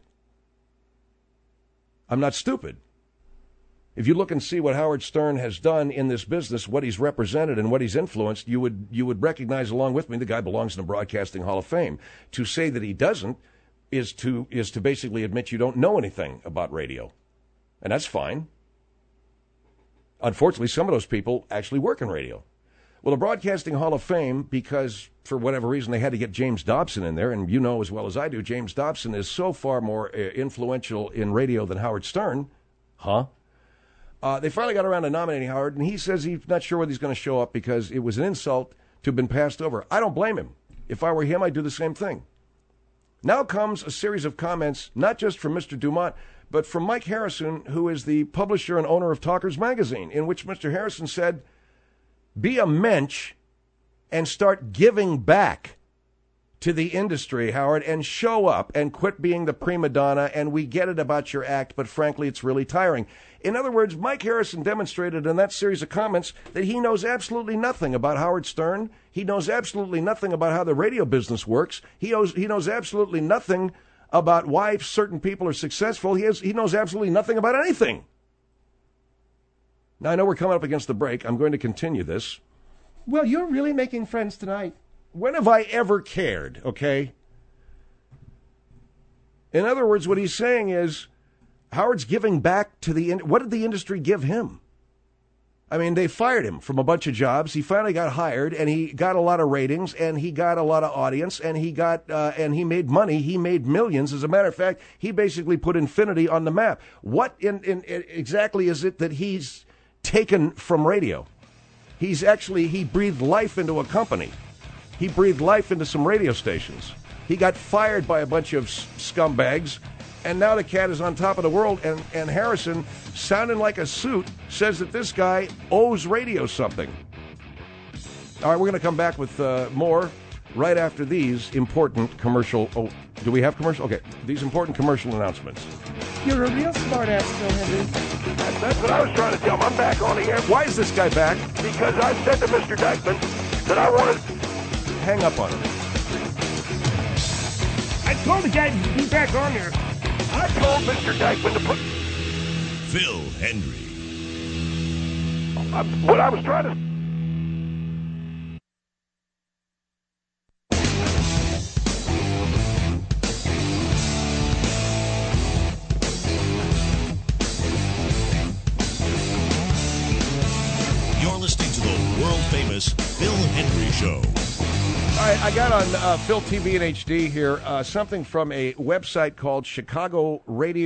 I'm not stupid. If you look and see what Howard Stern has done in this business, what he's represented and what he's influenced, you would recognize along with me the guy belongs in the Broadcasting Hall of Fame. To say that he doesn't is to basically admit you don't know anything about radio. And that's fine. Unfortunately, some of those people actually work in radio. Well, the Broadcasting Hall of Fame, because for whatever reason they had to get James Dobson in there, and you know as well as I do, James Dobson is so far more influential in radio than Howard Stern. They finally got around to nominating Howard, and he says he's not sure whether he's going to show up because it was an insult to have been passed over. I don't blame him. If I were him, I'd do the same thing. Now comes a series of comments, not just from Mr. Dumont, but from Mike Harrison, who is the publisher and owner of Talkers Magazine, in which Mr. Harrison said, be a mensch and start giving back to the industry, Howard, and show up and quit being the prima donna, and we get it about your act, but frankly, it's really tiring. In other words, Mike Harrison demonstrated in that series of comments that he knows absolutely nothing about Howard Stern. He knows absolutely nothing about how the radio business works. He knows absolutely nothing about why certain people are successful. He knows absolutely nothing about anything. Now, I know we're coming up against the break. I'm going to continue this. Well, you're really making friends tonight. When have I ever cared, okay? In other words, what he's saying is Howard's giving back to the what did the industry give him? I mean, they fired him from a bunch of jobs. He finally got hired, and he got a lot of ratings, and he got a lot of audience, and he made money. He made millions. As a matter of fact, he basically put Infinity on the map. What exactly is it that he's taken from radio? He breathed life into a company. He breathed life into some radio stations. He got fired by a bunch of scumbags, and now the cat is on top of the world, and Harrison, sounding like a suit, says that this guy owes radio something. All right, we're going to come back with more right after these important commercial... Oh, do we have commercial? Okay, these important commercial announcements. You're a real smart-ass, Phil Henry. That's what I was trying to tell him. I'm back on the air. Why is this guy back? Because I said to Mr. Dyckman that I wanted... Hang up on him. I told the guy to be back on there. I told Mr. Dyckman to put... Phil Hendrie. What I was trying to... You're listening to the world-famous Phil Hendrie Show. All right, I got on Phil TV and HD here something from a website called Chicagoland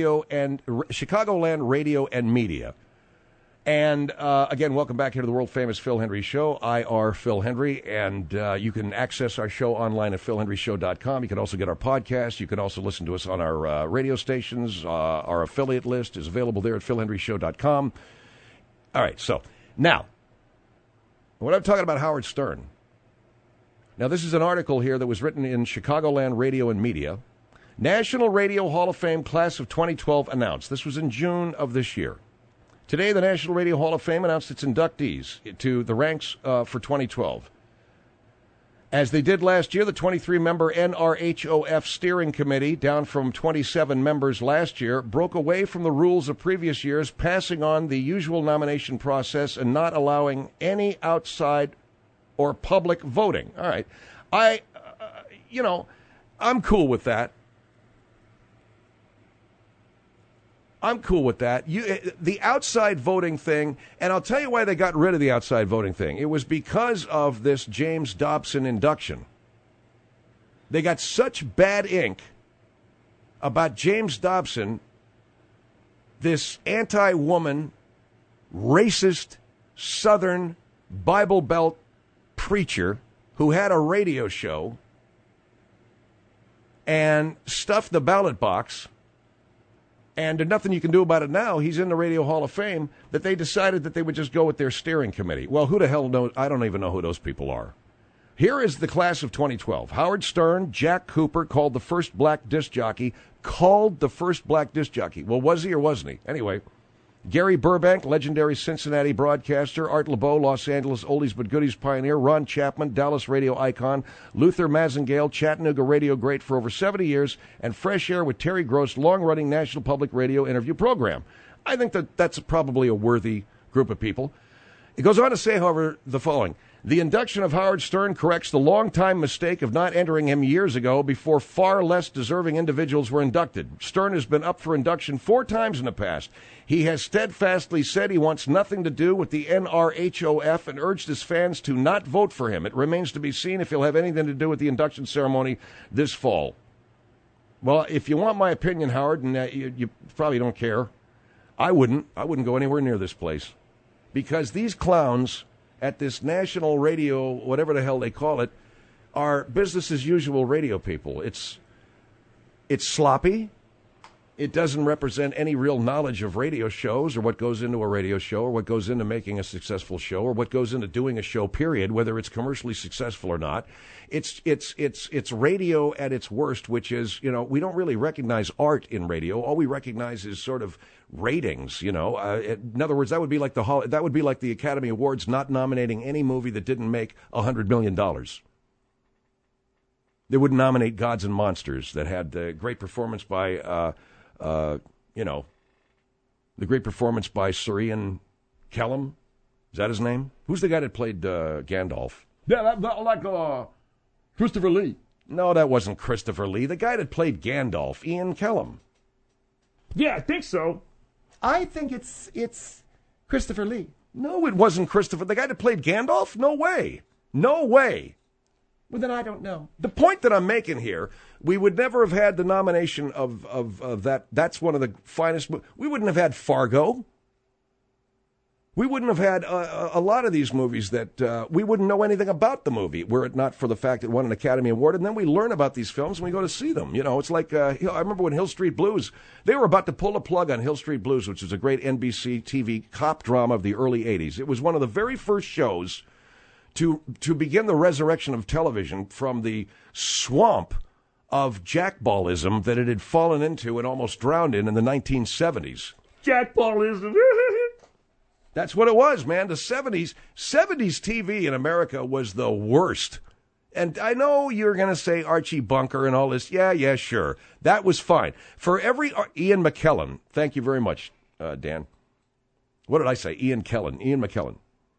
Radio and Media. And again, welcome back here to the world-famous Phil Hendrie Show. I are Phil Hendrie, and you can access our show online at philhendrieshow.com. You can also get our podcast. You can also listen to us on our radio stations. Our affiliate list is available there at philhendrieshow.com. All right, so now, when I'm talking about Howard Stern, now this is an article here that was written in Chicagoland Radio and Media. National Radio Hall of Fame Class of 2012 announced. This was in June of this year. Today, the National Radio Hall of Fame announced its inductees to the ranks for 2012. As they did last year, the 23-member NRHOF Steering Committee, down from 27 members last year, broke away from the rules of previous years, passing on the usual nomination process and not allowing any outside or public voting. All right. I'm cool with that. I'm cool with that. The outside voting thing, and I'll tell you why they got rid of the outside voting thing. It was because of this James Dobson induction. They got such bad ink about James Dobson, this anti-woman, racist, Southern, Bible Belt preacher who had a radio show and stuffed the ballot box. And there's nothing you can do about it now. He's in the Radio Hall of Fame, that they decided that they would just go with their steering committee. Well, who the hell knows? I don't even know who those people are. Here is the class of 2012. Howard Stern, Jack Cooper, called the first black disc jockey. Well, was he or wasn't he? Anyway, Gary Burbank, legendary Cincinnati broadcaster. Art LeBeau, Los Angeles oldies but goodies pioneer. Ron Chapman, Dallas radio icon. Luther Mazengale, Chattanooga radio great for over 70 years. And Fresh Air with Terry Gross, long-running National Public Radio interview program. I think that's probably a worthy group of people. It goes on to say, however, the following. The induction of Howard Stern corrects the long-time mistake of not entering him years ago before far less deserving individuals were inducted. Stern has been up for induction 4 times in the past. He has steadfastly said he wants nothing to do with the NRHOF and urged his fans to not vote for him. It remains to be seen if he'll have anything to do with the induction ceremony this fall. Well, if you want my opinion, Howard, and you probably don't care, I wouldn't go anywhere near this place. Because these clowns at this national radio, whatever the hell they call it, are business as usual radio people. It's sloppy. It doesn't represent any real knowledge of radio shows or what goes into a radio show or what goes into making a successful show or what goes into doing a show, period, whether it's commercially successful or not. It's radio at its worst, which is, we don't really recognize art in radio. All we recognize is sort of ratings, in other words, that would be like the Academy Awards not nominating any movie that didn't make $100 million. They wouldn't nominate Gods and Monsters that had the great performance by, the great performance by Sir Ian Kellum. Is that his name? Who's the guy that played Gandalf? Yeah, like Christopher Lee. No, that wasn't Christopher Lee. The guy that played Gandalf, Ian Kellum. Yeah, I think so. I think it's Christopher Lee. No, it wasn't Christopher. The guy that played Gandalf? No way. No way. Well, then I don't know. The point that I'm making here, we would never have had the nomination of that. That's one of the finest. We wouldn't have had Fargo. We wouldn't have had a lot of these movies that we wouldn't know anything about the movie were it not for the fact it won an Academy Award. And then we learn about these films and we go to see them. It's like I remember when Hill Street Blues, they were about to pull the plug on Hill Street Blues, which was a great NBC TV cop drama of the early 80s. It was one of the very first shows to begin the resurrection of television from the swamp of jackballism that it had fallen into and almost drowned in the 1970s. Jackballism. That's what it was, man. The 70s TV in America was the worst. And I know you're going to say Archie Bunker and all this. Yeah, sure. That was fine. For every Ian McKellen, thank you very much, Dan. What did I say? Ian McKellen.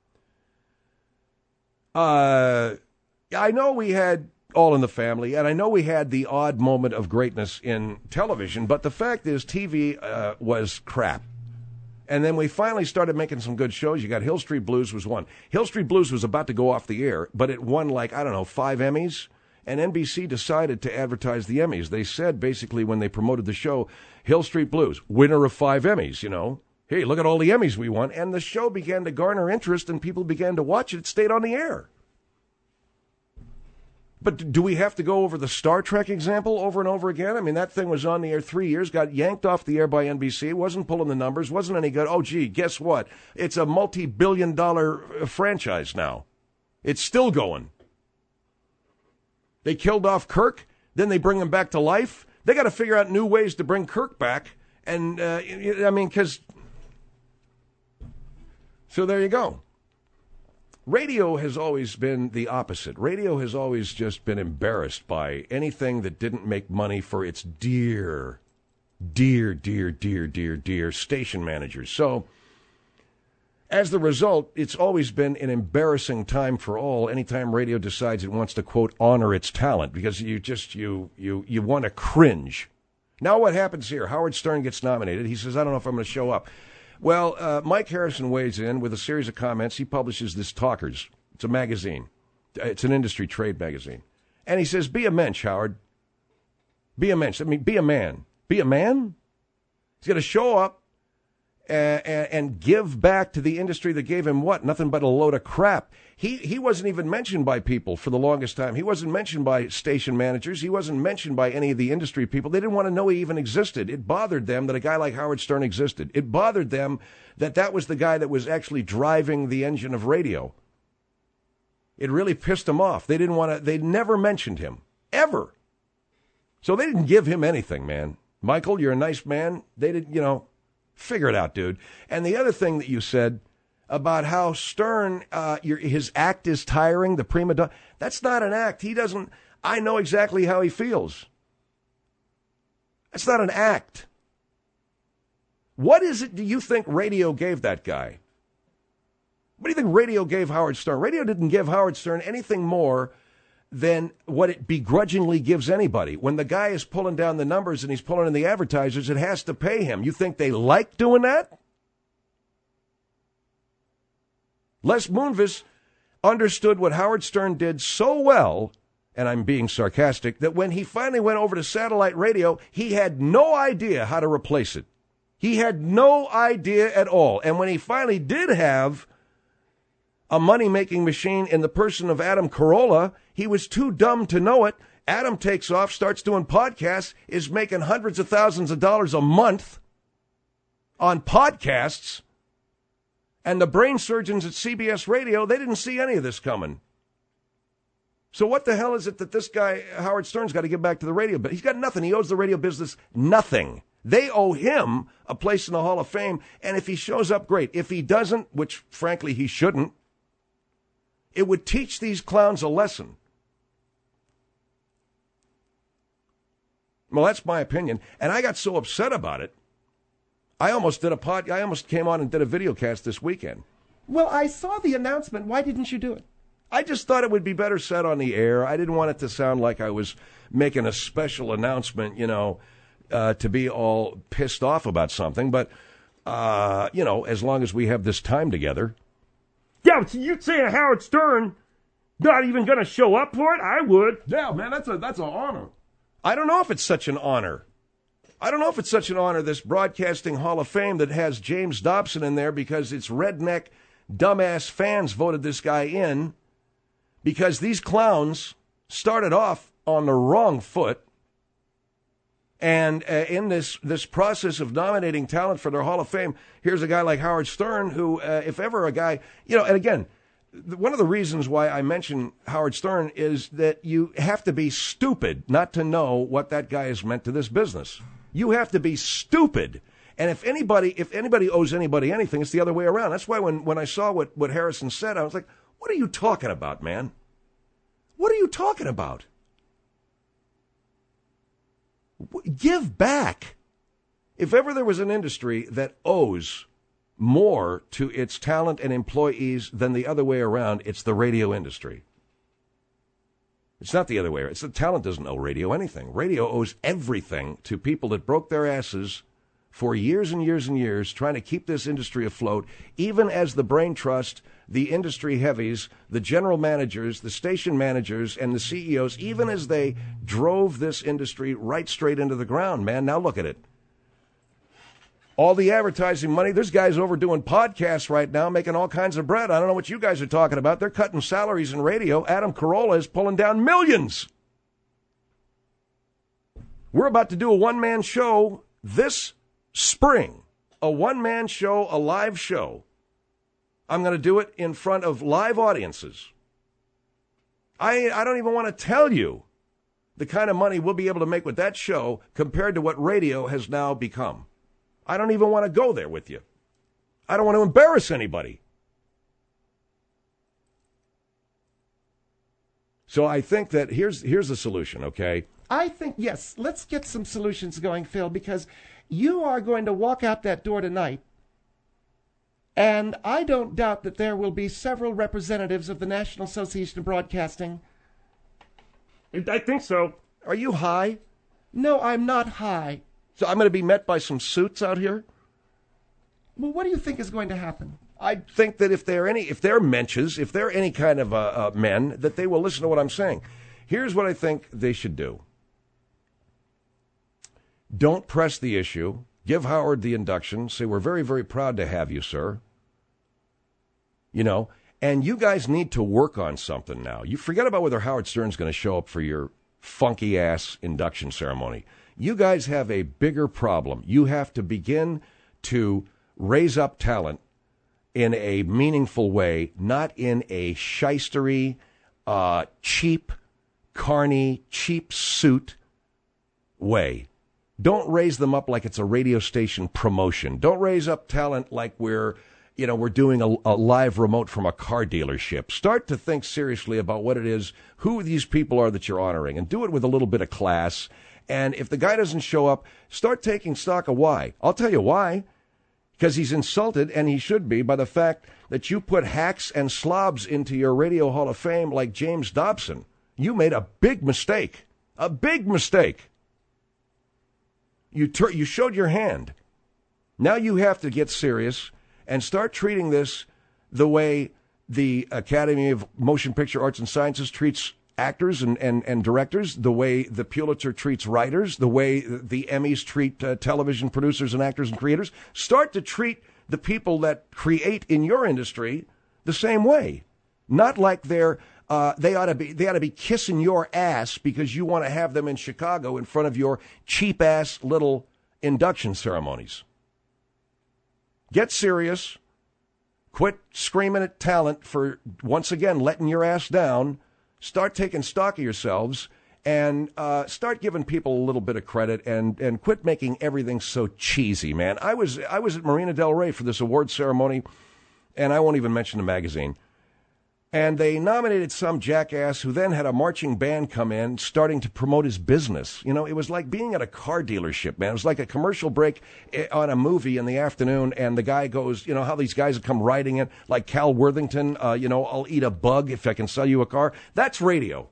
I know we had All in the Family, and I know we had the odd moment of greatness in television, but the fact is TV was crap. And then we finally started making some good shows. You got Hill Street Blues was one. Hill Street Blues was about to go off the air, but it won 5 Emmys. And NBC decided to advertise the Emmys. They said basically when they promoted the show, Hill Street Blues, winner of 5 Emmys, Hey, look at all the Emmys we won. And the show began to garner interest and people began to watch it. It stayed on the air. But do we have to go over the Star Trek example over and over again? I mean, that thing was on the air 3 years, got yanked off the air by NBC. It wasn't pulling the numbers, wasn't any good. Oh, gee, guess what? It's a multi-billion-dollar franchise now. It's still going. They killed off Kirk, then they bring him back to life. They got to figure out new ways to bring Kirk back. And, because So there you go. Radio has always been the opposite. Radio has always just been embarrassed by anything that didn't make money for its dear station managers. So, as the result, it's always been an embarrassing time for all anytime radio decides it wants to, quote, honor its talent, because you want to cringe. Now what happens here? Howard Stern gets nominated. He says, I don't know if I'm going to show up. Well, Mike Harrison weighs in with a series of comments. He publishes this Talkers. It's a magazine. It's an industry trade magazine. And he says, be a mensch, Howard. Be a mensch. I mean, be a man. Be a man? He's going to show up and give back to the industry that gave him what? Nothing but a load of crap. He wasn't even mentioned by people for the longest time. He wasn't mentioned by station managers. He wasn't mentioned by any of the industry people. They didn't want to know he even existed. It bothered them that a guy like Howard Stern existed. It bothered them that was the guy that was actually driving the engine of radio. It really pissed them off. They never mentioned him. Ever. So they didn't give him anything, man. Michael, you're a nice man. They didn't, figure it out, dude. And the other thing that you said about how Stern, his act is tiring, the prima donna, that's not an act. I know exactly how he feels. That's not an act. What is it do you think radio gave that guy? What do you think radio gave Howard Stern? Radio didn't give Howard Stern anything more than what it begrudgingly gives anybody. When the guy is pulling down the numbers and he's pulling in the advertisers, it has to pay him. You think they like doing that? Les Moonves understood what Howard Stern did so well, and I'm being sarcastic, that when he finally went over to satellite radio, he had no idea how to replace it. He had no idea at all. And when he finally did have a money-making machine in the person of Adam Carolla, he was too dumb to know it. Adam takes off, starts doing podcasts, is making hundreds of thousands of dollars a month on podcasts. And the brain surgeons at CBS Radio, they didn't see any of this coming. So what the hell is it that this guy, Howard Stern's got to give back to the radio? But he's got nothing. He owes the radio business nothing. They owe him a place in the Hall of Fame. And if he shows up, great. If he doesn't, which frankly he shouldn't, it would teach these clowns a lesson. Well, that's my opinion. And I got so upset about it, I almost came on and did a video cast this weekend. Well, I saw the announcement. Why didn't you do it? I just thought it would be better said on the air. I didn't want it to sound like I was making a special announcement, to be all pissed off about something. But, as long as we have this time together. Yeah, but you saying Howard Stern not even going to show up for it? I would. Yeah, man, that's an honor. I don't know if it's such an honor. This Broadcasting Hall of Fame that has James Dobson in there because it's redneck, dumbass fans voted this guy in because these clowns started off on the wrong foot. And in this process of nominating talent for their Hall of Fame, here's a guy like Howard Stern who, if ever a guy, and again, one of the reasons why I mention Howard Stern is that you have to be stupid not to know what that guy has meant to this business. You have to be stupid. And if anybody owes anybody anything, it's the other way around. That's why when I saw what Harrison said, I was like, what are you talking about, man? What are you talking about? Give back. If ever there was an industry that owes more to its talent and employees than the other way around, it's the radio industry. It's not the other way around. It's the talent doesn't owe radio anything. Radio owes everything to people that broke their asses for years and years and years trying to keep this industry afloat, even as the brain trust, the industry heavies, the general managers, the station managers, and the CEOs, even as they drove this industry right straight into the ground, man. Now look at it. All the advertising money, there's guys over doing podcasts right now making all kinds of bread. I don't know what you guys are talking about. They're cutting salaries in radio. Adam Carolla is pulling down millions. We're about to do a one-man show this spring. A one-man show, a live show. I'm going to do it in front of live audiences. I don't even want to tell you the kind of money we'll be able to make with that show compared to what radio has now become. I don't even want to go there with you. I don't want to embarrass anybody. So I think that here's the solution, okay? I think, yes, let's get some solutions going, Phil, because you are going to walk out that door tonight, and I don't doubt that there will be several representatives of the National Association of Broadcasting. I think so. Are you high? No, I'm not high. So I'm going to be met by some suits out here? Well, what do you think is going to happen? I think that if they're mensches, if they're any kind of men, that they will listen to what I'm saying. Here's what I think they should do. Don't press the issue. Give Howard the induction. Say, we're very, very proud to have you, sir. You know, and you guys need to work on something now. You forget about whether Howard Stern's going to show up for your funky-ass induction ceremony. You guys have a bigger problem. You have to begin to raise up talent in a meaningful way, not in a shystery, cheap, carny, cheap suit way. Don't raise them up like it's a radio station promotion. Don't raise up talent like we're doing a live remote from a car dealership. Start to think seriously about what it is, who these people are that you're honoring, and do it with a little bit of class. And if the guy doesn't show up, start taking stock of why. I'll tell you why. Because he's insulted, and he should be, by the fact that you put hacks and slobs into your Radio Hall of Fame like James Dobson. You made a big mistake. A big mistake. You showed your hand. Now you have to get serious and start treating this the way the Academy of Motion Picture Arts and Sciences treats actors and directors, the way the Pulitzer treats writers, the way the Emmys treat television producers and actors and creators. Start to treat the people that create in your industry the same way. Not like they ought to be kissing your ass because you want to have them in Chicago in front of your cheap ass little induction ceremonies. Get serious. Quit screaming at talent for once again letting your ass down. Start taking stock of yourselves and start giving people a little bit of credit and quit making everything so cheesy, man. I was at Marina Del Rey for this award ceremony, and I won't even mention the magazine. And they nominated some jackass who then had a marching band come in starting to promote his business. You know, it was like being at a car dealership, man. It was like a commercial break on a movie in the afternoon, and the guy goes, you know, how these guys come riding in, like Cal Worthington, I'll eat a bug if I can sell you a car. That's radio.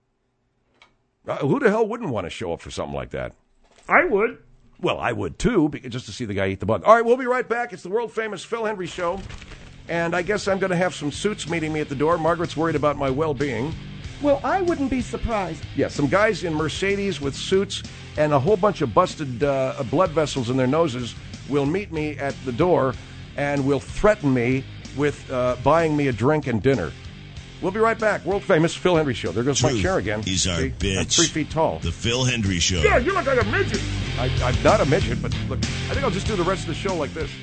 Who the hell wouldn't want to show up for something like that? I would. Well, I would too, just to see the guy eat the bug. All right, we'll be right back. It's the world-famous Phil Hendrie Show. And I guess I'm going to have some suits meeting me at the door. Margaret's worried about my well-being. Well, I wouldn't be surprised. Yeah, some guys in Mercedes with suits and a whole bunch of busted blood vessels in their noses will meet me at the door and will threaten me with buying me a drink and dinner. We'll be right back. World-famous Phil Hendrie Show. There goes my chair again. He's our bitch. I'm 3 feet tall. The Phil Hendrie Show. Yeah, you look like a midget. I'm not a midget, but look, I think I'll just do the rest of the show like this.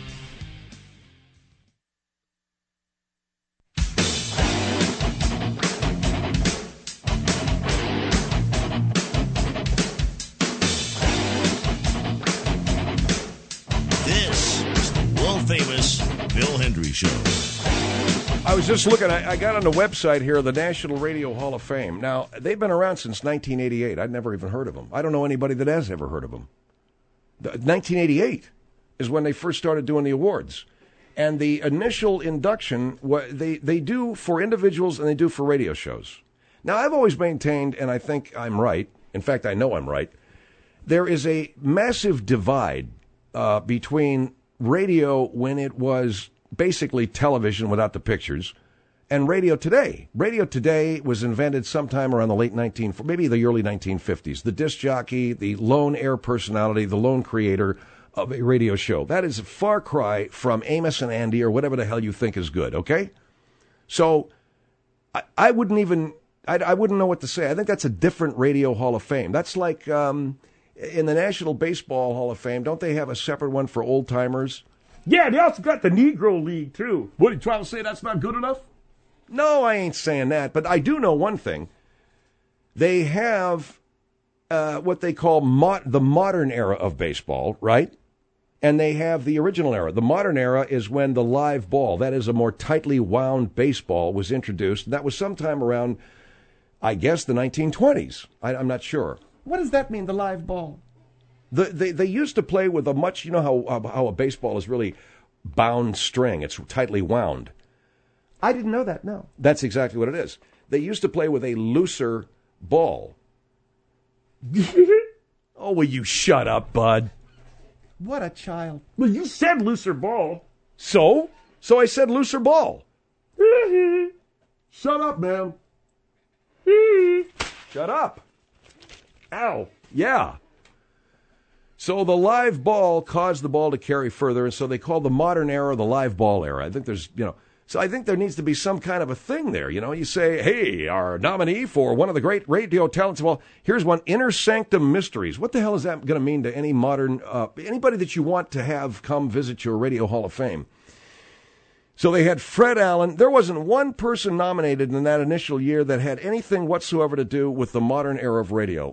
Famous Phil Hendrie Show. I was just looking, I got on the website here, the National Radio Hall of Fame. Now, they've been around since 1988. I'd never even heard of them. I don't know anybody that has ever heard of them. 1988 is when they first started doing the awards. And the initial induction, they do for individuals and they do for radio shows. Now, I've always maintained, and I think I'm right, in fact, I know I'm right, there is a massive divide between radio when it was basically television without the pictures, and radio today. Radio today was invented sometime around the maybe the early 1950s. The disc jockey, the lone air personality, the lone creator of a radio show. That is a far cry from Amos and Andy or whatever the hell you think is good, okay? So I wouldn't know what to say. I think that's a different Radio Hall of Fame. That's like in the National Baseball Hall of Fame, don't they have a separate one for old-timers? Yeah, they also got the Negro League, too. What, are you trying to say that's not good enough? No, I ain't saying that, but I do know one thing. They have what they call the modern era of baseball, right? And they have the original era. The modern era is when the live ball, that is a more tightly wound baseball, was introduced. That was sometime around I guess the 1920s. I'm not sure. What does that mean, the live ball? They used to play with a much, you know how a baseball is really bound string. It's tightly wound. I didn't know that, no. That's exactly what it is. They used to play with a looser ball. Oh, will you shut up, bud? What a child. Well, you said looser ball. So I said looser ball. Shut up, man. Shut up. Ow. Yeah. So the live ball caused the ball to carry further, and so they call the modern era the live ball era. I think there's, so I think there needs to be some kind of a thing there. You say, hey, our nominee for one of the great radio talents. Well, here's one, Inner Sanctum Mysteries. What the hell is that going to mean to any modern, anybody that you want to have come visit your Radio Hall of Fame? So they had Fred Allen. There wasn't one person nominated in that initial year that had anything whatsoever to do with the modern era of radio.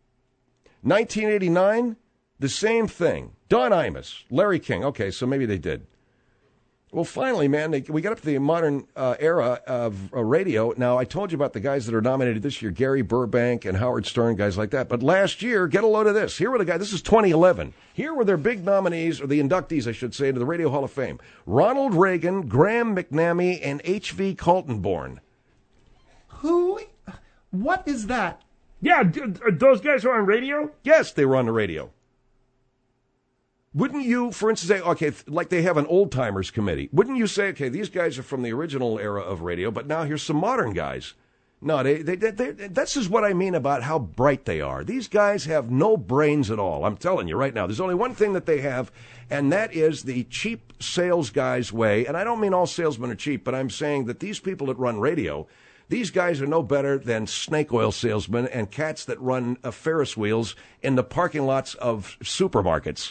1989, the same thing. Don Imus, Larry King. Okay, so maybe they did. Well, finally, man, we got up to the modern era of radio. Now, I told you about the guys that are nominated this year, Gary Burbank and Howard Stern, guys like that. But last year, get a load of this. Here were the guys. This is 2011. Here were their big nominees, or the inductees, I should say, to the Radio Hall of Fame. Ronald Reagan, Graham McNamee, and H.V. Kaltenborn. Who? What is that? Yeah, those guys are on radio? Yes, they were on the radio. Wouldn't you, for instance, say, okay, like they have an old-timers committee, wouldn't you say, okay, these guys are from the original era of radio, but now here's some modern guys? No, this is what I mean about how bright they are. These guys have no brains at all. I'm telling you right now. There's only one thing that they have, and that is the cheap sales guy's way. And I don't mean all salesmen are cheap, but I'm saying that these people that run radio, these guys are no better than snake oil salesmen and cats that run Ferris wheels in the parking lots of supermarkets.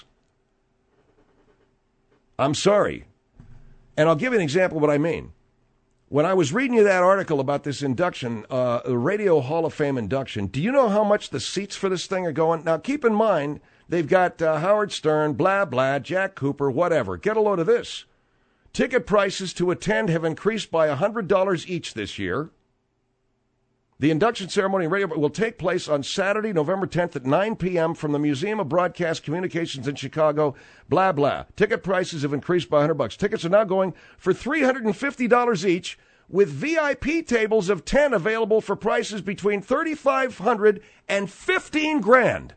I'm sorry. And I'll give you an example of what I mean. When I was reading you that article about this induction, the Radio Hall of Fame induction, do you know how much the seats for this thing are going? Now, keep in mind, they've got Howard Stern, blah, blah, Jack Cooper, whatever. Get a load of this. Ticket prices to attend have increased by $100 each this year. The induction ceremony in radio will take place on Saturday, November 10th at 9 p.m. from the Museum of Broadcast Communications in Chicago, blah, blah. Ticket prices have increased by $100. Tickets are now going for $350 each, with VIP tables of 10 available for prices between $3,500 and $15,000.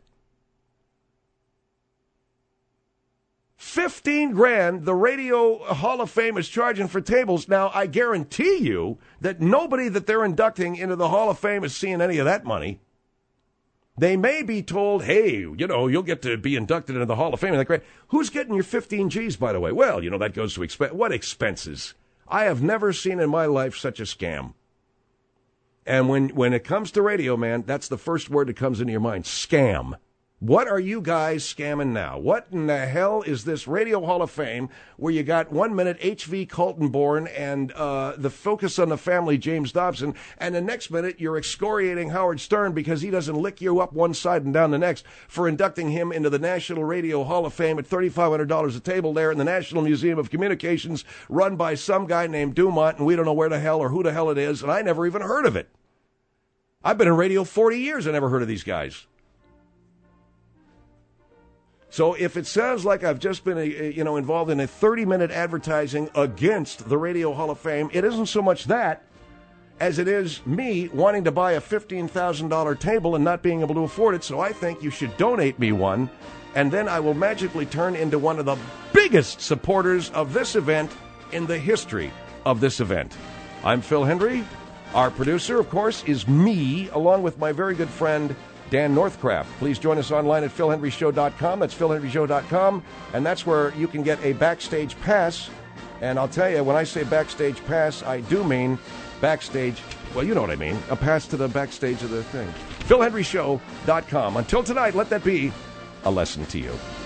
$15,000 the Radio Hall of Fame is charging for tables. Now, I guarantee you that nobody that they're inducting into the Hall of Fame is seeing any of that money. They may be told, hey, you'll get to be inducted into the Hall of Fame. Like, great. Who's getting your 15 G's, by the way? Well, that goes to what expenses? I have never seen in my life such a scam. And when it comes to radio, man, that's the first word that comes into your mind, scam. What are you guys scamming now? What in the hell is this Radio Hall of Fame where you got 1 minute H.V. Kaltenborn and the Focus on the Family, James Dobson, and the next minute you're excoriating Howard Stern because he doesn't lick you up one side and down the next for inducting him into the National Radio Hall of Fame at $3,500 a table there in the National Museum of Communications, run by some guy named Dumont, and we don't know where the hell or who the hell it is, and I never even heard of it. I've been in radio 40 years. I never heard of these guys. So if it sounds like I've just been, involved in a 30-minute advertising against the Radio Hall of Fame, it isn't so much that as it is me wanting to buy a $15,000 table and not being able to afford it. So I think you should donate me one, and then I will magically turn into one of the biggest supporters of this event in the history of this event. I'm Phil Hendry. Our producer, of course, is me, along with my very good friend, Dan Northcraft. Please join us online at philhenryshow.com. That's philhenryshow.com, and that's where you can get a backstage pass. And I'll tell you, when I say backstage pass, I do mean backstage, well, you know what I mean, a pass to the backstage of the thing. philhenryshow.com. Until tonight, let that be a lesson to you.